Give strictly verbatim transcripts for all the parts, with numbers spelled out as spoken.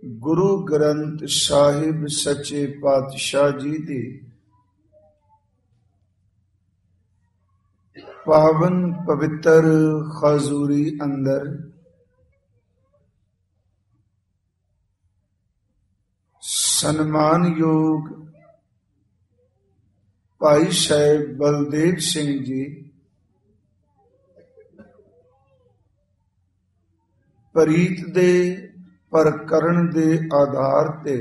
ਗੁਰੂ ਗ੍ਰੰਥ ਸਾਹਿਬ ਸੱਚੇ ਪਾਤਸ਼ਾਹ ਜੀ ਦੀ ਪਾਵਨ ਪਵਿੱਤਰ ਹਜ਼ੂਰੀ ਅੰਦਰ ਸਨਮਾਨਯੋਗ ਭਾਈ ਸਾਹਿਬ ਬਲਦੇਵ ਸਿੰਘ ਜੀ ਪ੍ਰੀਤ ਦੇ ਪ੍ਰਕਰਣ ਦੇ ਆਧਾਰ ਤੇ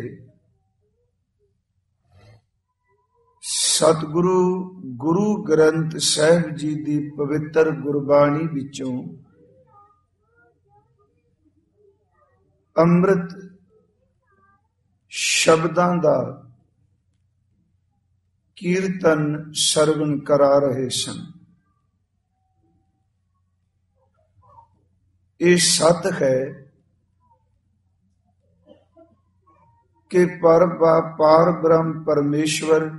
ਸਤਿਗੁਰੂ ਗੁਰੂ ਗ੍ਰੰਥ ਸਾਹਿਬ ਜੀ ਦੀ ਪਵਿੱਤਰ ਗੁਰਬਾਣੀ ਵਿੱਚੋਂ ਅੰਮ੍ਰਿਤ ਸ਼ਬਦਾਂ ਦਾ ਕੀਰਤਨ ਸਰਵਣ ਕਰਾ ਰਹੇ ਸਨ। ਇਹ ਸਤ ਹੈ ਕਿ ਪਰ ਪਾਰ ਬ੍ਰਹਮ ਪਰਮੇਸ਼ਵਰ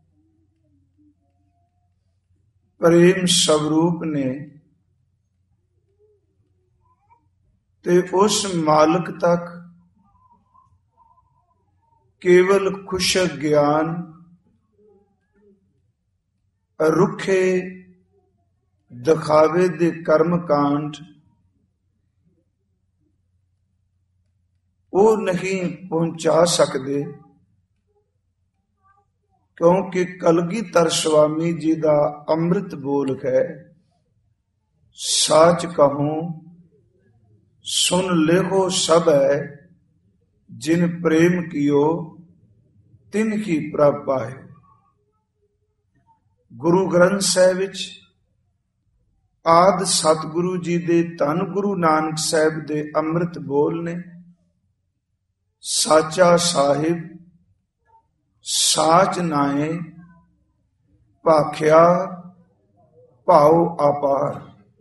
ਪ੍ਰੇਮ ਸਵਰੂਪ ਨੇ ਤੇ ਉਸ ਮਾਲਕ ਤੱਕ ਕੇਵਲ ਖੁਸ਼ ਗਿਆਨ ਰੁੱਖੇ ਦਿਖਾਵੇ ਦੇ ਕਰਮ ਕਾਂਡ ਉਹ ਨਹੀਂ ਪਹੁੰਚਾ ਸਕਦੇ, ਕਿਉਂਕਿ ਕਲਗੀਧਰ ਸਵਾਮੀ ਜੀ ਦਾ ਅੰਮ੍ਰਿਤ ਬੋਲ ਹੈ, ਸਾਚ ਕਹੂੰ ਸੁਨ ਲੇਹੋ ਸਭ ਹੈ, ਜਿਨ ਪ੍ਰੇਮ ਕੀਓ ਤਿਨ ਹੀ ਪ੍ਰਭ ਪਾਏ। ਗੁਰੂ ਗ੍ਰੰਥ ਸਾਹਿਬ ਵਿੱਚ ਆਦਿ ਸਤਿਗੁਰੂ ਜੀ ਦੇ ਧੰਨ ਗੁਰੂ ਨਾਨਕ ਸਾਹਿਬ ਦੇ ਅੰਮ੍ਰਿਤ ਬੋਲ ਨੇ। ਸਾਚਾ ਸਾਹਿਬ ਸਾਚ ਨਾਏ ਭਾਖਿਆ ਭਾਉ ਆਪਾਰ।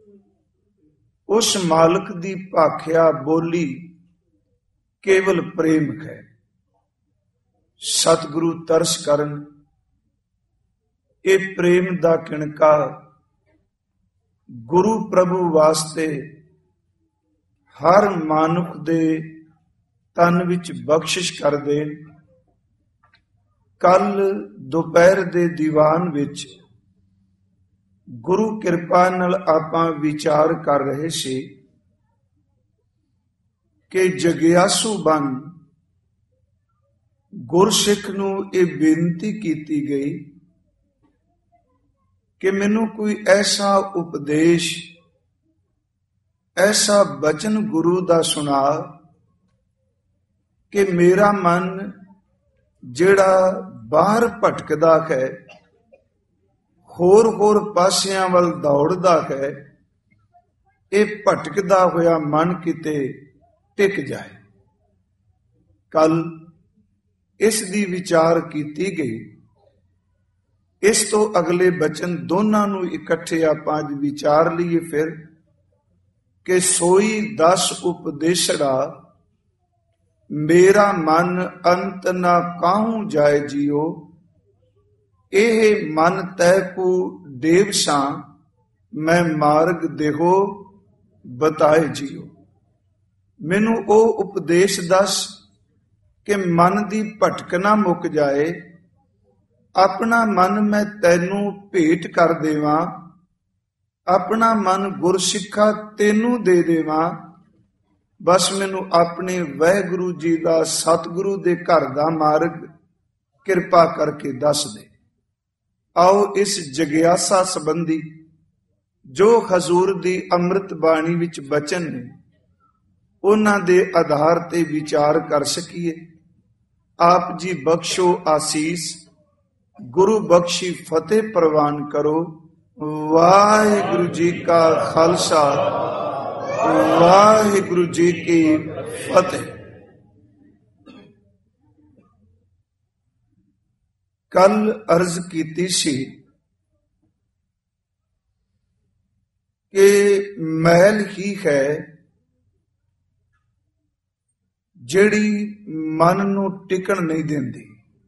ਉਸ ਮਾਲਕ ਦੀ ਭਾਖਿਆ ਬੋਲੀ ਕੇਵਲ ਪ੍ਰੇਮ ਹੈ। ਸਤਿਗੁਰੂ ਤਰਸ ਕਰਨ, ਇਹ ਪ੍ਰੇਮ ਦਾ ਕਿਣਕਾ ਗੁਰੂ ਪ੍ਰਭੂ ਵਾਸਤੇ ਹਰ ਮਾਨੁਖ ਦੇ ਤਨ ਵਿੱਚ ਬਖਸ਼ਿਸ਼ ਕਰ ਦੇਣ। ਕੱਲ ਦੁਪਹਿਰ ਦੇ ਦੀਵਾਨ ਵਿੱਚ ਗੁਰੂ ਕਿਰਪਾ ਨਾਲ ਆਪਾਂ ਵਿਚਾਰ ਕਰ ਰਹੇ ਸੀ ਕਿ ਜਗਿਆਸੂ ਬਣ ਗੁਰਸਿੱਖ ਨੂੰ ਇਹ ਬੇਨਤੀ ਕੀਤੀ ਗਈ ਕਿ ਮੈਨੂੰ ਕੋਈ ਐਸਾ ਉਪਦੇਸ਼, ਐਸਾ ਬਚਨ ਗੁਰੂ ਦਾ ਸੁਣਾ ਕਿ ਮੇਰਾ ਮਨ ਜਿਹੜਾ ਬਾਹਰ ਭਟਕਦਾ ਹੈ, ਹੋਰ ਹੋਰ ਪਾਸਿਆਂ ਵੱਲ ਦੌੜਦਾ ਹੈ, ਇਹ ਭਟਕਦਾ ਹੋਇਆ ਮਨ ਕਿਤੇ ਟਿਕ ਜਾਏ। ਕੱਲ ਇਸ ਦੀ ਵਿਚਾਰ ਕੀਤੀ ਗਈ। ਇਸ ਤੋਂ ਅਗਲੇ ਬਚਨ ਦੋਨਾਂ ਨੂੰ ਇਕੱਠੇ ਆਪਾਂ ਅੱਜ ਵਿਚਾਰ ਲਈਏ ਫਿਰ ਕਿ ਸੋਈ ਦਸ ਉਪਦੇਸ਼ੜਾ ਮੇਰਾ ਮਨ ਅੰਤ ਨਾ ਕਾਹੂ ਜਾਏ ਜੀਓ। ਇਹ ਮਨ ਤੈ ਕੂ ਦੇਵ ਸਾਂ ਮੈਂ ਮਾਰਗ ਦੇਹੋ ਬਤਾਏ ਜੀਓ। ਮੈਨੂੰ ਉਹ ਉਪਦੇਸ਼ ਦੱਸ ਕਿ ਮਨ ਦੀ ਭਟਕਣਾ ਮੁੱਕ ਜਾਏ। ਆਪਣਾ ਮਨ ਮੈਂ ਤੈਨੂੰ ਭੇਟ ਕਰ ਦੇਵਾਂ, ਆਪਣਾ ਮਨ ਗੁਰਸਿੱਖਾ ਤੈਨੂੰ ਦੇ ਦੇਵਾਂ। ਬਸ ਮੈਨੂੰ ਆਪਣੇ ਵਾਹਿਗੁਰੂ ਜੀ ਦਾ, ਸਤਿਗੁਰੂ ਦੇ ਘਰ ਦਾ ਮਾਰਗ ਕਿਰਪਾ ਕਰਕੇ ਦੱਸ ਦੇ। ਆਓ ਇਸ ਜਗਿਆਸਾ ਸੰਬੰਧੀ ਜੋ ਹਜ਼ੂਰ ਦੀ ਅੰਮ੍ਰਿਤ ਬਾਣੀ ਵਿੱਚ ਬਚਨ ਨੇ, ਉਹਨਾਂ ਦੇ ਆਧਾਰ ਤੇ ਵਿਚਾਰ ਕਰ ਸਕੀਏ। ਆਪ ਜੀ ਬਖਸ਼ੋ ਆਸੀਸ, ਗੁਰੂ ਬਖਸ਼ੀ ਫਤਿਹ ਪ੍ਰਵਾਨ ਕਰੋ। ਵਾਹਿਗੁਰੂ ਜੀ ਕਾ ਖਾਲਸਾ, ਵਾਹਿਗੁਰੂ ਜੀ ਕੀ ਫਤਿਹ। ਕੱਲ ਅਰਜ਼ ਕੀਤੀ ਸੀ ਕਿ ਮੈਲ ਹੀ ਹੈ ਜਿਹੜੀ ਮਨ ਨੂੰ ਟਿਕਣ ਨਹੀਂ ਦਿੰਦੀ।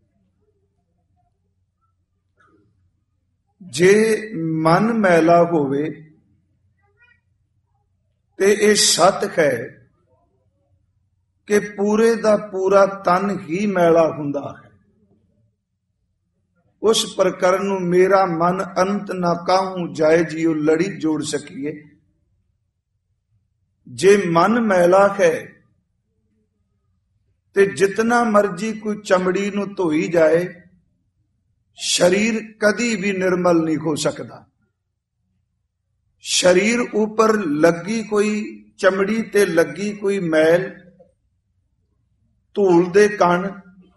ਜੇ ਮਨ ਮੈਲਾ ਹੋਵੇ ਤੇ ਇਹ ਸੱਤ ਹੈ ਕਿ ਪੂਰੇ ਦਾ ਪੂਰਾ ਤਨ ਹੀ ਮੈਲਾ ਹੁੰਦਾ ਹੈ। ਉਸ ਪ੍ਰਕਰਨ ਨੂੰ ਮੇਰਾ ਮਨ ਅੰਤ ਨਾ ਕਾਹੂ ਜਾਏ ਜੀਓ ਲੜੀ ਜੋੜ ਸਕੀਏ। ਜੇ ਮਨ ਮੈਲਾ ਹੈ ਤੇ ਜਿਤਨਾ ਮਰਜੀ ਕੋਈ ਚਮੜੀ ਨੂੰ ਧੋਈ ਜਾਏ, ਸਰੀਰ ਕਦੀ ਵੀ ਨਿਰਮਲ ਨਹੀਂ ਹੋ ਸਕਦਾ। ਸਰੀਰ ਉੱਪਰ ਲੱਗੀ ਕੋਈ ਚਮੜੀ ਤੇ ਲੱਗੀ ਕੋਈ ਮੈਲ, ਧੂਲ ਦੇ ਕਣ,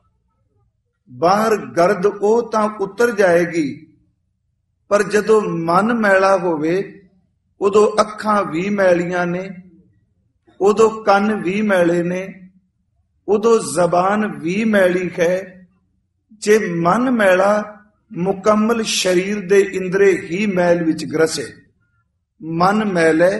ਬਾਹਰ ਗਰਦ, ਉਹ ਤਾਂ ਉਤਰ ਜਾਏਗੀ, ਪਰ ਜਦੋਂ ਮਨ ਮੈਲਾ ਹੋਵੇ ਉਦੋਂ ਅੱਖਾਂ ਵੀ ਮੈਲੀਆਂ ਨੇ, ਉਦੋਂ ਕੰਨ ਵੀ ਮੈਲੇ ਨੇ, ਉਦੋਂ ਜ਼ਬਾਨ ਵੀ ਮੈਲੀ ਹੈ। ਜੇ ਮਨ ਮੈਲਾ, ਮੁਕੰਮਲ ਸਰੀਰ ਦੇ ਇੰਦਰੇ ਹੀ ਮੈਲ ਵਿੱਚ ਗਰਸੇ। ਮਨ ਮੈਲੇ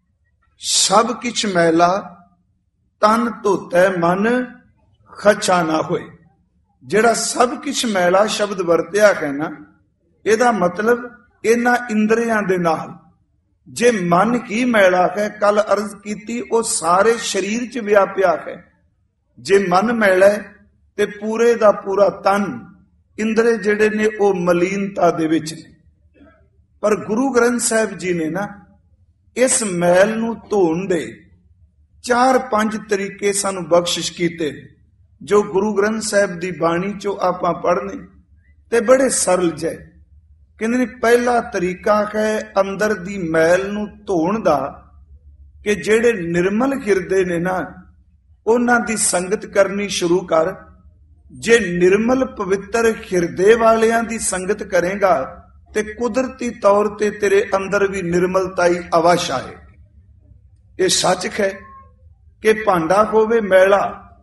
ਸਭ ਕਿਛ ਮੈਲਾ, ਤਨ ਧੋਤੈ ਮਨ ਖੱਚਾ ਨਾ ਹੋਏ। ਜਿਹੜਾ ਸਭ ਕਿਛ ਮੈਲਾ ਸ਼ਬਦ ਵਰਤਿਆ ਹੈ ਨਾ, ਇਹਦਾ ਮਤਲਬ ਇਹਨਾਂ ਇੰਦਰੀਆਂ ਦੇ ਨਾਲ। ਜੇ ਮਨ ਹੀ ਮੈਲਾ ਹੈ, ਕੱਲ ਅਰਜ਼ ਕੀਤੀ, ਉਹ ਸਾਰੇ ਸਰੀਰ 'ਚ ਵਿਆਪਿਆ ਹੈ। ਜੇ ਮਨ ਮੈਲਾ ਤੇ ਪੂਰੇ ਦਾ ਪੂਰਾ ਤਨ, ਇੰਦਰੇ ਜਿਹੜੇ ਨੇ ਉਹ ਮਲੀਨਤਾ ਦੇ ਵਿੱਚ ਨੇ। ਪਰ ਗੁਰੂ ਗ੍ਰੰਥ ਸਾਹਿਬ ਜੀ ਨੇ ਨਾ ਇਸ ਮੈਲ ਨੂੰ ਧੋਣ ਦੇ ਚਾਰ ਪੰਜ ਤਰੀਕੇ ਸਾਨੂੰ ਬਖਸ਼ਿਸ਼ ਕੀਤੇ, ਜੋ ਗੁਰੂ ਗ੍ਰੰਥ ਸਾਹਿਬ ਦੀ ਬਾਣੀ ਚੋਂ ਆਪਾਂ ਪੜ੍ਹਨੇ ਤੇ ਬੜੇ ਸਰਲ ਜਿਹੇ। ਕਹਿੰਦੇ ਨੇ ਪਹਿਲਾ ਤਰੀਕਾ ਹੈ ਅੰਦਰ ਦੀ ਮੈਲ ਨੂੰ ਧੋਣ ਦਾ, ਕਿ ਜਿਹੜੇ ਨਿਰਮਲ ਹਿਰਦੇ ਨੇ ਨਾ, ਉਹਨਾਂ ਦੀ ਸੰਗਤ ਕਰਨੀ ਸ਼ੁਰੂ ਕਰ। ਜੇ ਨਿਰਮਲ ਪਵਿੱਤਰ ਹਿਰਦੇ ਵਾਲਿਆਂ ਦੀ ਸੰਗਤ ਕਰੇਗਾ ਤੇ ਕੁਦਰਤੀ ਤੌਰ ਤੇ ਤੇਰੇ ਅੰਦਰ ਵੀ ਨਿਰਮਲਤਾ ਹੀ ਅਵਸ਼ ਆਏ। ਇਹ ਸੱਚ ਹੈ ਕਿ ਭਾਂਡਾ ਹੋਵੇ ਮੈਲਾ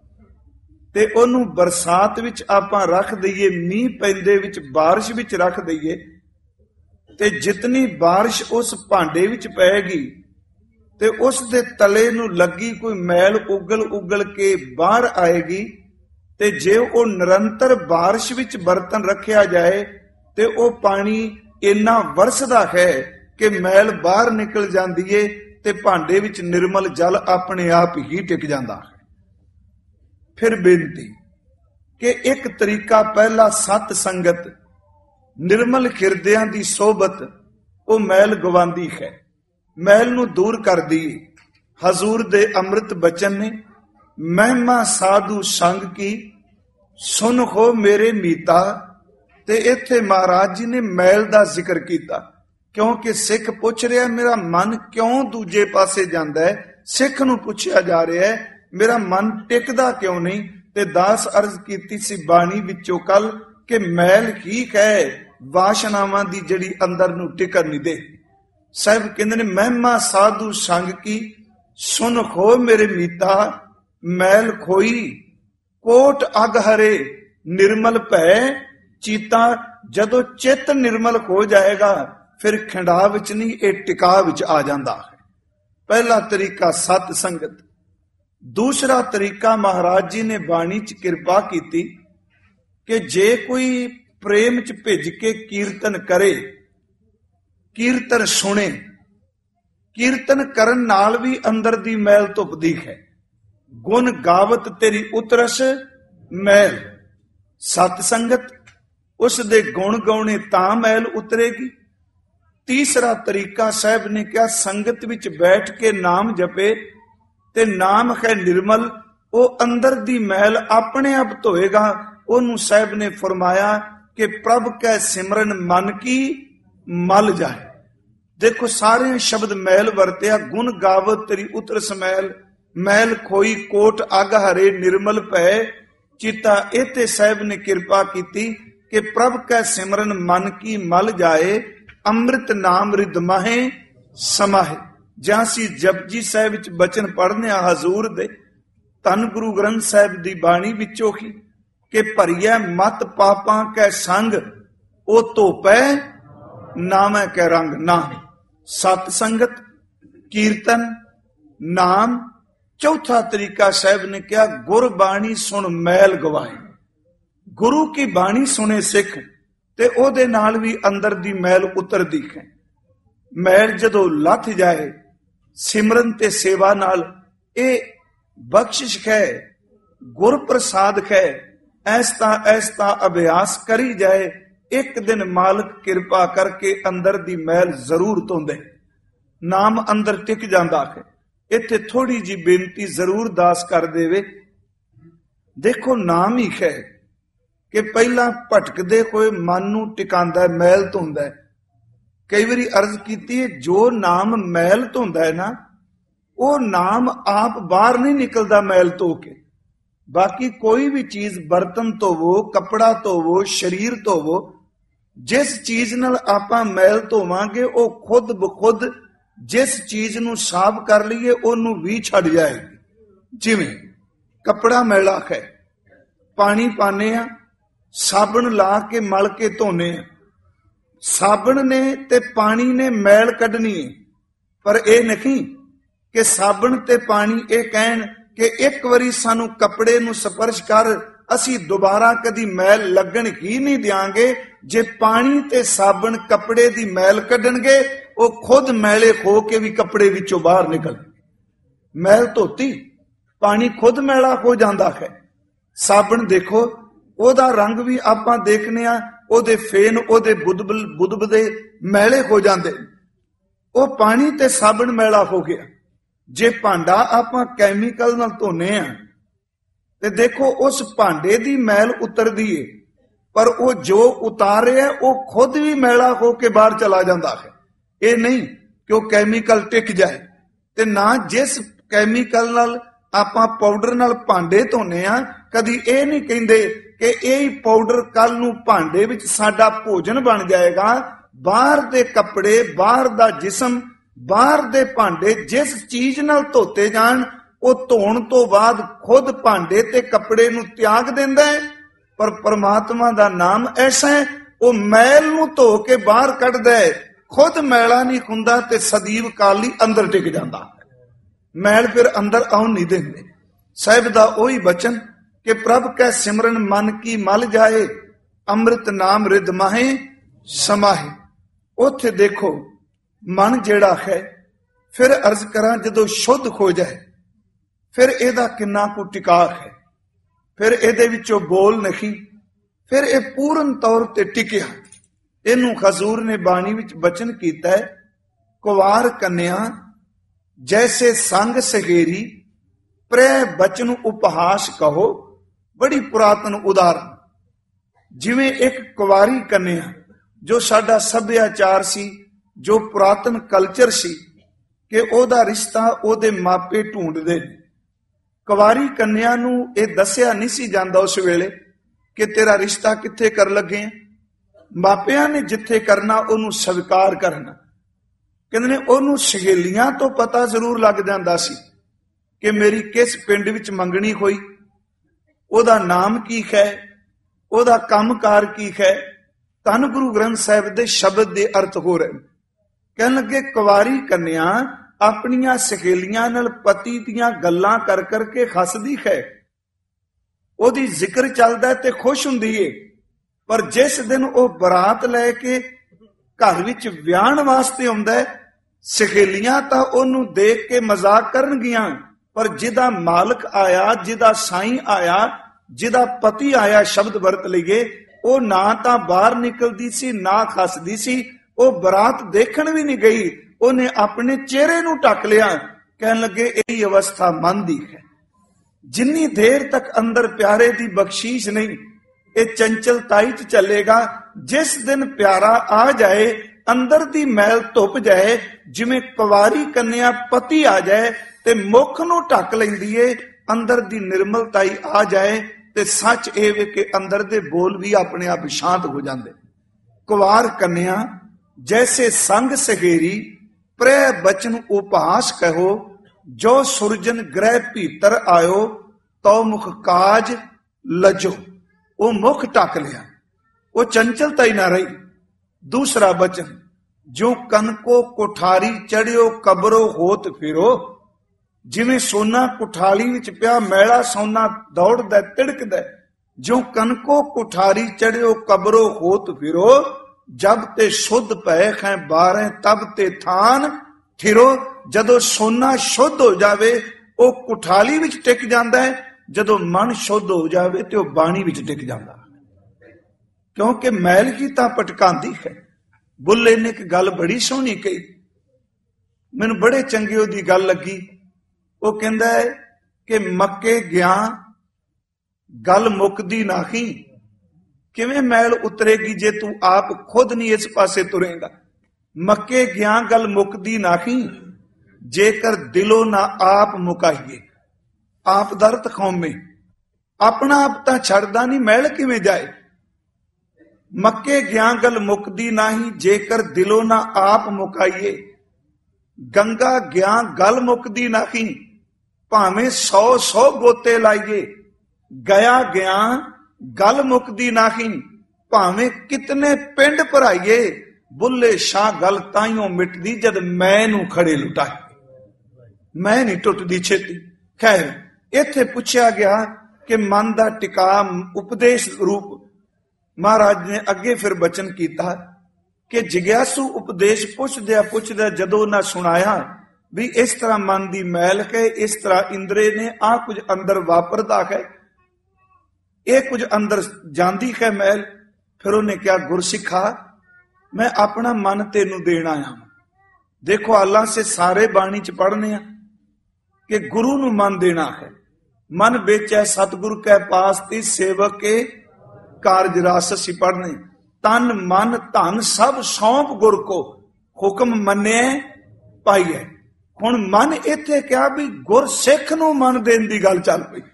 ਤੇ ਉਹਨੂੰ ਬਰਸਾਤ ਵਿੱਚ ਆਪਾਂ ਰੱਖ ਦਈਏ, ਮੀਂਹ ਪੈਂਦੇ ਵਿੱਚ, ਬਾਰਿਸ਼ ਵਿੱਚ ਰੱਖ ਦਈਏ, ਤੇ ਜਿਤਨੀ ਬਾਰਿਸ਼ ਉਸ ਭਾਂਡੇ ਵਿੱਚ ਪਏਗੀ ਤੇ ਉਸ ਦੇ ਤਲੇ ਨੂੰ ਲੱਗੀ ਕੋਈ ਮੈਲ ਉਗਲ ਉਗਲ ਕੇ ਬਾਹਰ ਆਏਗੀ। ਤੇ ਜੇ ਉਹ ਨਿਰੰਤਰ ਬਾਰਿਸ਼ ਵਿੱਚ ਬਰਤਨ ਰੱਖਿਆ ਜਾਏ ਤੇ ਉਹ ਪਾਣੀ ਇੰਨਾ ਵਰਸਦਾ ਹੈ ਕਿ ਮੈਲ ਬਾਹਰ ਨਿਕਲ ਜਾਂਦੀ ਏ ਤੇ ਭਾਂਡੇ ਵਿੱਚ ਨਿਰਮਲ ਜਲ ਆਪਣੇ ਆਪ ਹੀ ਟਿਕ ਜਾਂਦਾ ਹੈ। ਫਿਰ ਬੇਨਤੀ ਕਿ ਇੱਕ ਤਰੀਕਾ ਪਹਿਲਾ ਸਤ ਸੰਗਤ, ਨਿਰਮਲ ਹਿਰਦਿਆਂ ਦੀ ਸੋਬਤ, ਉਹ ਮੈਲ ਗਵਾਂਦੀ ਹੈ, ਮੈਲ ਨੂੰ ਦੂਰ ਕਰਦੀ। ਹਜ਼ੂਰ ਦੇ ਅੰਮ੍ਰਿਤ ਬਚਨ ਨੇ, ਮਹਿਮਾ ਸਾਧੂ ਸੰਗ ਕੀ ਸੁਨ ਹੋ ਮੇਰੇ ਮੀਤਾ। ਤੇ ਇੱਥੇ ਮਹਾਰਾਜ ਜੀ ਨੇ ਮੈਲ ਦਾ ਜ਼ਿਕਰ ਕੀਤਾ, ਕਿਉਂਕਿ ਸਿੱਖ ਪੁੱਛ ਰਿਹਾ ਮੇਰਾ ਮਨ ਕਿਉਂ ਦੂਜੇ ਪਾਸੇ ਜਾਂਦਾ ਹੈ। ਸਿੱਖ ਨੂੰ ਪੁੱਛਿਆ ਜਾ ਰਿਹਾ ਹੈ ਮੇਰਾ ਮਨ ਟਿਕਦਾ ਕਿਉਂ ਨਹੀਂ। ਤੇ ਦਾਸ ਅਰਜ਼ ਕੀਤੀ ਸੀ ਬਾਣੀ ਵਿੱਚੋਂ ਕੱਲ ਕਿ ਮੈਲ ਹੀ ਹੈ ਵਾਸ਼ਨਾਵਾਂ ਦੀ, ਜਿਹੜੀ ਅੰਦਰ ਨੂੰ ਟਿਕਣ ਨਹੀਂ ਦੇ। ਸਾਹਿਬ ਕਹਿੰਦੇ ਨੇ ਮਹਿਮਾ ਸਾਧੂ ਸੰਗ ਕੀ ਸੁਨ ਖੋ ਮੇਰੇ ਮੀਤਾ। ਮੈਲ ਖੋਈ ਕੋਟ ਅਗ ਹਰੇ ਨਿਰਮਲ ਭੈ ਚੀਤਾ। ਜਦੋਂ ਚਿੱਤ ਨਿਰਮਲ ਹੋ ਜਾਏਗਾ ਫਿਰ ਖੰਡਾ ਵਿੱਚ ਨਹੀਂ, ਇਹ ਟਿਕਾ ਵਿੱਚ ਆ ਜਾਂਦਾ ਹੈ। ਪਹਿਲਾ ਤਰੀਕਾ ਸਤ ਸੰਗਤ। ਦੂਸਰਾ ਤਰੀਕਾ ਮਹਾਰਾਜ ਜੀ ਨੇ ਬਾਣੀ 'ਚ ਕਿਰਪਾ ਕੀਤੀ ਕਿ ਜੇ ਕੋਈ ਪ੍ਰੇਮ 'ਚ ਭਿੱਜ ਕੇ ਕੀਰਤਨ ਕਰੇ, ਕੀਰਤਨ ਸੁਣੇ, ਕੀਰਤਨ ਕਰਨ ਨਾਲ ਵੀ ਅੰਦਰ ਦੀ ਮੈਲ ਧੁੱਪਦੀ ਹੈ। ਗੁਣ ਗਾਵਤ ਤੇਰੀ ਉਤਰਸ ਮੈਲ। ਸਤ ਸੰਗਤ, ਉਸ ਦੇ ਗੁਣ ਗਾਉਣੇ ਤਾਂ ਮੈਲ ਉਤਰੇਗੀ। ਤੀਸਰਾ ਤਰੀਕਾ ਸਾਹਿਬ ਨੇ ਕਿਹਾ ਸੰਗਤ ਵਿੱਚ ਬੈਠ ਕੇ ਨਾਮ ਜਪੇ ਤੇ ਨਾਮ ਹੈ ਨਿਰਮਲ, ਉਹ ਅੰਦਰ ਦੀ ਮੈਲ ਆਪਣੇ ਆਪ ਧੋਏਗਾ। ਉਹਨੂੰ ਸਾਹਿਬ ਨੇ ਫਰਮਾਇਆ ਕਿ ਪ੍ਰਭ ਕੈ ਸਿਮਰਨ ਮਨ ਕੀ ਮਲ ਜਾਏ। ਦੇਖੋ ਸਾਰੇ ਸ਼ਬਦ ਮੈਲ ਵਰਤਿਆ। ਗੁਣ ਗਾਵਤ ਤੇਰੀ ਉਤਰਸ ਮੈਲ, ਮੈਲ ਖੋਈ ਕੋਟ ਅਗ ਹਰੇ ਨਿਰਮਲ ਭੈ ਚੀਤਾ। ਇੱਥੇ ਸਾਹਿਬ ਨੇ ਕਿਰਪਾ ਕੀਤੀ ਕਿ ਪ੍ਰਭ ਕੈ ਸਿਮਰਨ ਮਨ ਕੀ ਮਲ ਜਾਏ, ਅੰਮ੍ਰਿਤ ਨਾਮ ਰਿਦ ਮਾਹੇ ਸਮਾਹੇ। ਜਾਂ ਅਸੀਂ ਜਪਜੀ ਸਾਹਿਬ ਵਿੱਚ ਬਚਨ ਪੜ੍ਹਨੇ ਆ ਹਜ਼ੂਰ ਦੇ, ਧੰਨ ਗੁਰੂ ਗ੍ਰੰਥ ਸਾਹਿਬ ਦੀ ਬਾਣੀ ਵਿੱਚੋਂ ਹੀ ਕਿ ਭਰੀਐ ਮਤ ਪਾਪਾਂ ਕੈ ਸੰਗ, ਉਹ ਧੋਪੈ ਨਾਮੈ ਕੈ ਰੰਗ ਨਾ। ਸਤ ਸੰਗਤ, ਕੀਰਤਨ, ਨਾਮ। ਚੌਥਾ ਤਰੀਕਾ ਸਾਹਿਬ ਨੇ ਕਿਹਾ ਗੁਰਬਾਣੀ ਸੁਣ ਮੈਲ ਗਵਾਏ। ਗੁਰੂ ਕੀ ਬਾਣੀ ਸੁਣੇ ਸਿੱਖ ਤੇ ਉਹਦੇ ਨਾਲ ਵੀ ਅੰਦਰ ਦੀ ਮੈਲ ਉਤਰਦੀ ਹੈ। ਮੈਲ ਜਦੋਂ ਲੱਥ ਜਾਏ ਸਿਮਰਨ ਤੇ ਸੇਵਾ ਨਾਲ, ਇਹ ਬਖਸ਼ਿਸ਼ ਹੈ गुर प्रसाद कै ऐसता ऐसता अभ्यास करी जाए, एक दिन मालिक किरपा करके अंदर दी मैल जरूर धोंदे, नाम अंदर टिक जांदा है। इत्थे थोड़ी जी बेनती जरूर दास कर देवे। देखो नाम ही है कि पहला भटकदे होए मन नूं टिकांदा, मैल धोंदा। कई बारी अर्ज कीती है, जो नाम मैल धोंदा है ना, वो नाम आप बाहर नहीं निकलता मैल धो के। बाकी कोई भी चीज, बर्तन धोवो, कपड़ा धोवो, शरीर धोवो, जिस चीज नाल आपां मैल धोवांगे वो खुद बखुद जिस चीज नूं साफ कर लईए ओनूं भी छड्ड जाएगी। जिवें कपड़ा मैला है, पानी पाने आ, साबण ला के मल के धोने आ, साबण ने ते पानी ने मैल कढनी है। पर यह नहीं कि साबण ते पानी ये कहन कि एक बारी सानू कपड़े नू स्पर्श कर, असी दोबारा कदी मैल लगन ही नहीं देंगे। जे पानी ते साबण कपड़े दी मैल कढणगे, वो खुद मैले हो के भी कपड़े विचों बाहर निकल। मैल धोती, पानी खुद मैला हो जाता है। साबण देखो, ओदा रंग भी आपां देखने आ, ओदे फेन ओदे बुदबल बुदबदे मैले हो जाते। वो पानी ते साबण मैला हो गया। जे भांडा आपां कैमिकल नाल धोने आ ते देखो उस भांडे दी मैल उतरदी है, पर वो जो उतारे है वो खुद भी मैला हो के बाहर चला जाता है। ये नहीं कि वो कैमिकल टिक जाए। ते ना जिस कैमिकल नाल आपां पाउडर नाल भांडे धोने आ, कदी ये नहीं कहंदे कि यही पाउडर कल नूं भांडे विच साडा भोजन बन जाएगा। बाहर दे कपड़े, बाहर दा जिस्म, बाहर दे भांडे जिस चीज नाल धोते जान, वो धोण तो बाद खुद भांडे ते कपड़े नूं त्याग दिंदा है। पर परमात्मा दा नाम ऐसा है, वो मैल नूं धो के बाहर कढदा है, खुद मैला नहीं हुंदा ते सदीव काली अंदर टिक जांदा। मैल फिर अंदर आउण नहीं देंदे। साहिब दा ओही बचन कि प्रभ कै सिमरन मन की मल जाए, अमृत नाम रिद माहे समाहे। उथे देखो मन जेड़ा है, फिर अर्ज करा जदों शुद्ध हो जाए, फिर एदा किन्ना को टिका है, फिर एदे विचों बोल नहीं, फिर ए पूर्ण तौर ते टिकिया। इनू हजूर ने बाणी विच बचन कीता है, कुवार कन्या जैसे संग सहेरी, प्रै बचन उपहास कहो। बड़ी पुरातन उदाहरण, जिवें एक कुवारी कन्या, जो साडा सभ्याचार सी, जो पुरातन कल्चर सी कि ओदा रिश्ता ओदे मापे ढूंढदे ने। कुवारी कन्या नूं इह दस्सिया नहीं सी जांदा उस वेले कि तेरा रिश्ता कित्थे कर लगे। मापियां ने जिथे करना ओनू स्वीकार करना। कहंदे ने ओनू सहेलियां तो पता जरूर लग जांदा सी कि मेरी किस पिंड विच मंगनी होई, ओदा नाम की है, ओदा कामकार की है। धन गुरु ग्रंथ साहिब दे शब्द दे अर्थ हो रहे। कहन लगे कुवारी कन्या अपनियां सहेलियां नाल पति दियां गल्लां कर करके हसदी है, ओदी जिक्र चलदा है ते खुश हुंदी है। पर जिस दिन वो बरात लैके घर विच विआहण वास्ते आउंदा है, सहेलियां तां ओनू देख के मजाक करनगियां, पर जिदा मालक आया, जिदा साईं आया, जिदा पति आया, शब्द वरत लईए, वो ना तां बाहर निकलदी सी, ना हसदी सी। वो बरात देखण भी नहीं गई, उन्हें अपने चेहरे नूं ढक लिया। कहन लगे यही अवस्था मन दी है। जिन्नी देर तक अंदर प्यारे दी बख्शीश नहीं, ये चंचलताई च चलेगा। जिस दिन प्यारा आ जाए, अंदर दी मैल धुप जाए, जिवें कुवारी कन्या पति आ जाए ते मुख नूं ढक लैंदी है, अंदर दी निर्मलताई आ जाए ते सच ए वे कि अंदर दे बोल भी अपने आप शांत हो जाते। कुवार कन्या जैसे संग सहेरी, प्रै बचन उपहास कहो, जो सुरजन ग्रह भीतर आयो, तो मुख काज लजो। वो मुख ढक लिया, वो चंचलता ही ना रही। दूसरा बचन, जो कनको कुठारी चढ़ियो, कबरो होत फिरो। जिवें सोना कुठाली विच पिया, मैला सोना दौड़दा तिड़कदा, जो कनको कुठारी चढ़ियो, कबरो होत फिरो। जब ते शुद्ध पै है बारें, तब ते थान ठिरो। जदों सोना शुद्ध हो जावे, वो कुठाली विच टिक जांदा है, ਜਦੋਂ ਮਨ ਸ਼ੁੱਧ ਹੋ ਜਾਵੇ ਤੇ ਉਹ ਬਾਣੀ ਵਿੱਚ ਟਿਕ ਜਾਂਦਾ, ਕਿਉਂਕਿ ਮੈਲ ਹੀ ਤਾਂ ਭਟਕਾਉਂਦੀ ਹੈ। ਬੁੱਲੇ ਨੇ ਇੱਕ ਗੱਲ ਬੜੀ ਸੋਹਣੀ ਕਹੀ, ਮੈਨੂੰ ਬੜੇ ਚੰਗੀ ਉਹਦੀ ਗੱਲ ਲੱਗੀ। ਉਹ ਕਹਿੰਦਾ ਹੈ ਕਿ ਮੱਕੇ ਗਿਆ ਗੱਲ ਮੁੱਕਦੀ ਨਾਹੀ। ਕਿਵੇਂ ਮੈਲ ਉਤਰੇਗੀ ਜੇ ਤੂੰ ਆਪ ਖੁਦ ਨਹੀਂ ਇਸ ਪਾਸੇ ਤੁਰੇਗਾ। ਮੱਕੇ ਗਿਆ ਗੱਲ ਮੁੱਕਦੀ ਨਾਹੀ, ਜੇਕਰ ਦਿਲੋਂ ਨਾ ਆਪ ਮੁਕਾਈਏ। ਆਪ ਦਰਦ ਖੌਮੇ, ਆਪਣਾ ਆਪ ਤਾਂ ਛੱਡਦਾ ਨਹੀਂ, ਮੈਲ ਕਿਵੇਂ ਜਾਏ। ਮੱਕੇ ਗਿਆ ਗੱਲ ਮੁੱਕਦੀ ਨਾਹੀ, ਜੇਕਰ ਦਿਲੋਂ ਨਾ ਆਪ ਮੁਕਾਈਏ। ਗੰਗਾ ਗਿਆ ਗੱਲ ਮੁੱਕਦੀ ਨਾਹੀ, ਭਾਵੇਂ ਸੌ ਸੌ ਗੋਤੇ ਲਾਈਏ। ਗਿਆ ਗਿਆ ਗੱਲ ਮੁੱਕਦੀ ਨਾਹੀ, ਭਾਵੇਂ ਕਿਤਨੇ ਪਿੰਡ ਭਰਾਈਏ। ਬੁੱਲੇ ਸ਼ਾਹ ਗੱਲ ਤਾਈਓ ਮਿਟਦੀ ਜਦ ਮੈਂ ਨੂੰ ਖੜੇ ਲੁਟਾਏ। ਮੈਂ ਨਹੀਂ ਟੁੱਟਦੀ ਛੇਤੀ। ਖੈਰ, ਇੱਥੇ ਪੁੱਛਿਆ ਗਿਆ ਕਿ ਮਨ ਦਾ ਟਿਕਾ ਉਪਦੇਸ਼ ਰੂਪ ਮਹਾਰਾਜ ਨੇ ਅੱਗੇ ਫਿਰ ਬਚਨ ਕੀਤਾ ਕਿ ਜਿਗਿਆਸੂ ਉਪਦੇਸ਼ ਪੁੱਛਦਿਆ ਪੁੱਛਦਿਆ ਜਦੋਂ ਨਾ ਸੁਣਾਇਆ ਵੀ ਇਸ ਤਰ੍ਹਾਂ ਮਨ ਦੀ ਮੈਲ ਹੈ, ਇਸ ਤਰ੍ਹਾਂ ਇੰਦਰੇ ਨੇ ਆ ਕੁਝ ਅੰਦਰ ਵਾਪਰਦਾ ਹੈ, ਇਹ ਕੁਝ ਅੰਦਰ ਜਾਂਦੀ ਹੈ ਮੈਲ। ਫਿਰ ਉਹਨੇ ਕਿਹਾ, ਗੁਰਸਿੱਖਾ ਮੈਂ ਆਪਣਾ ਮਨ ਤੈਨੂੰ ਦੇਣ ਆਇਆ। ਦੇਖੋ ਅੱਲਾ ਸੇ ਸਾਰੇ ਬਾਣੀ ਚ ਪੜ੍ਹਨੇ ਆ ਕਿ ਗੁਰੂ ਨੂੰ ਮਨ ਦੇਣਾ ਹੈ। ਮਨ ਵੇਚੈ ਸਤਿਗੁਰ ਕੈ ਪਾਸ ਤੀ ਸੇਵਕ ਕੇ ਕਾਰਜ ਰਸ ਅਸੀਂ ਪੜ੍ਹਨੇ। ਤਨ ਮਨ ਧਨ ਸਭ ਸੌਂਪ ਗੁਰ ਕੋ, ਹੁਕਮ ਮੰਨਿਆ ਪਾਈਐ। ਹੁਣ ਮਨ ਇੱਥੇ ਕਿਹਾ ਵੀ ਗੁਰ ਸਿੱਖ ਨੂੰ ਮਨ ਦੇਣ ਦੀ ਗੱਲ ਚੱਲ ਪਈ।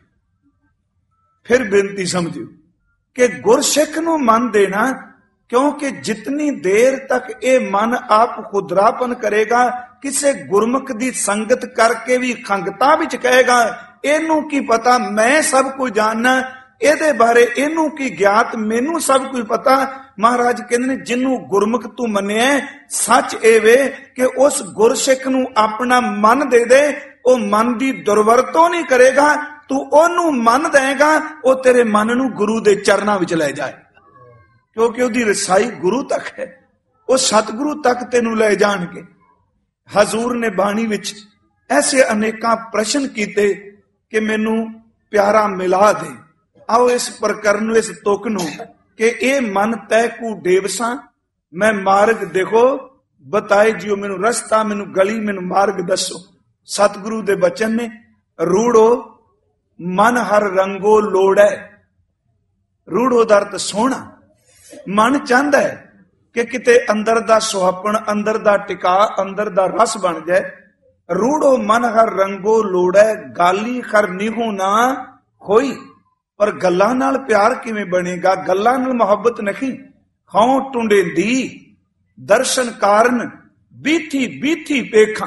ਫਿਰ ਬੇਨਤੀ ਸਮਝਿਓ ਕਿ ਗੁਰ ਸਿੱਖ ਨੂੰ ਮਨ ਦੇਣਾ, ਕਿਉਂਕਿ ਜਿਤਨੀ ਦੇਰ ਤੱਕ ਇਹ ਮਨ ਆਪ ਖੁਦਰਾਪਨ ਕਰੇਗਾ, ਕਿਸੇ ਗੁਰਮੁਖ ਦੀ ਸੰਗਤ ਕਰਕੇ ਵੀ ਖੰਗਤਾ ਵਿੱਚ ਕਹੇਗਾ ਇਹਨੂੰ ਕੀ ਪਤਾ, ਮੈਂ ਸਭ ਕੁਝ ਜਾਣਨਾ, ਇਹਦੇ ਬਾਰੇ ਇਹਨੂੰ ਕੀ ਗਿਆਤ, ਮੈਨੂੰ ਸਭ ਕੁਝ ਪਤਾ। ਮਹਾਰਾਜ ਕਹਿੰਦੇ ਨੇ ਜਿਹਨੂੰ ਗੁਰਮੁਖ ਤੂੰ ਮੰਨਿਆ, ਸੱਚ ਇਹ ਵੇ ਕਿ ਉਸ ਗੁਰਸਿੱਖ ਨੂੰ ਆਪਣਾ ਮਨ ਦੇ ਦੇ। ਉਹ ਮਨ ਦੀ ਦੁਰਵਰਤੋਂ ਨਹੀਂ ਕਰੇਗਾ, ਤੂੰ ਉਹਨੂੰ ਮਨ ਦੇਗਾ, ਉਹ ਤੇਰੇ ਮਨ ਨੂੰ ਗੁਰੂ ਦੇ ਚਰਨਾਂ ਵਿੱਚ ਲੈ ਜਾਏ, ਕਿਉਂਕਿ ਉਹਦੀ ਰਸਾਈ ਗੁਰੂ ਤੱਕ ਹੈ। ਉਹ ਸਤਿਗੁਰੂ ਤੱਕ ਤੈਨੂੰ ਲੈ ਜਾਣਗੇ। ਹਜ਼ੂਰ ਨੇ ਬਾਣੀ ਵਿੱਚ ਐਸੇ ਅਨੇਕਾਂ ਪ੍ਰਸ਼ਨ ਕੀਤੇ ਕਿ ਮੈਨੂੰ ਪਿਆਰਾ ਮਿਲਾ ਦੇ। ਆਓ ਇਸ ਪ੍ਰਕਰਨ ਨੂੰ, ਇਸ ਤੁਕ ਨੂੰ ਕਿ ਇਹ ਮਨ ਤੈ ਕੂ ਡੇਵਸਾਂ ਮੈਂ ਮਾਰਗ ਦੇਖੋ ਬਤਾਏ ਜਿਓ। ਮੈਨੂੰ ਰਸਤਾ, ਮੈਨੂੰ ਗਲੀ, ਮੈਨੂੰ ਮਾਰਗ ਦੱਸੋ। ਸਤਿਗੁਰੂ ਦੇ ਬਚਨ ਨੇ, ਰੂੜੋ ਮਨ ਹਰ ਰੰਗੋ ਲੋੜੈ। ਰੂੜੋ ਦਾ ਅਰਥ ਸੋਹਣਾ। ਮਨ ਚਾਹੁੰਦਾ ਹੈ ਕਿ ਕਿਤੇ ਅੰਦਰ ਦਾ ਸੁਹੱਪਣ, ਅੰਦਰ ਦਾ ਟਿਕਾ, ਅੰਦਰ ਦਾ ਰਸ ਬਣ ਜਾਏ। ਰੂੜੋ ਮਨ ਹਰ ਰੰਗੋ ਲੋੜੈ, ਗਾਲੀ ਖਰ ਨਿਹੂ ਨਾ ਹੋਈ। ਪਰ ਗੱਲਾਂ ਨਾਲ ਪਿਆਰ ਕਿਵੇਂ ਬਣੇਗਾ? ਗੱਲਾਂ ਨਾਲ ਮੁਹੱਬਤ ਨਹੀਂ। ਹਉ ਟੁੰਡੇਂਦੀ ਦਰਸ਼ਨ ਕਾਰਨ ਬੀਥੀ ਬੀਥੀ ਪੇਖਾਂ।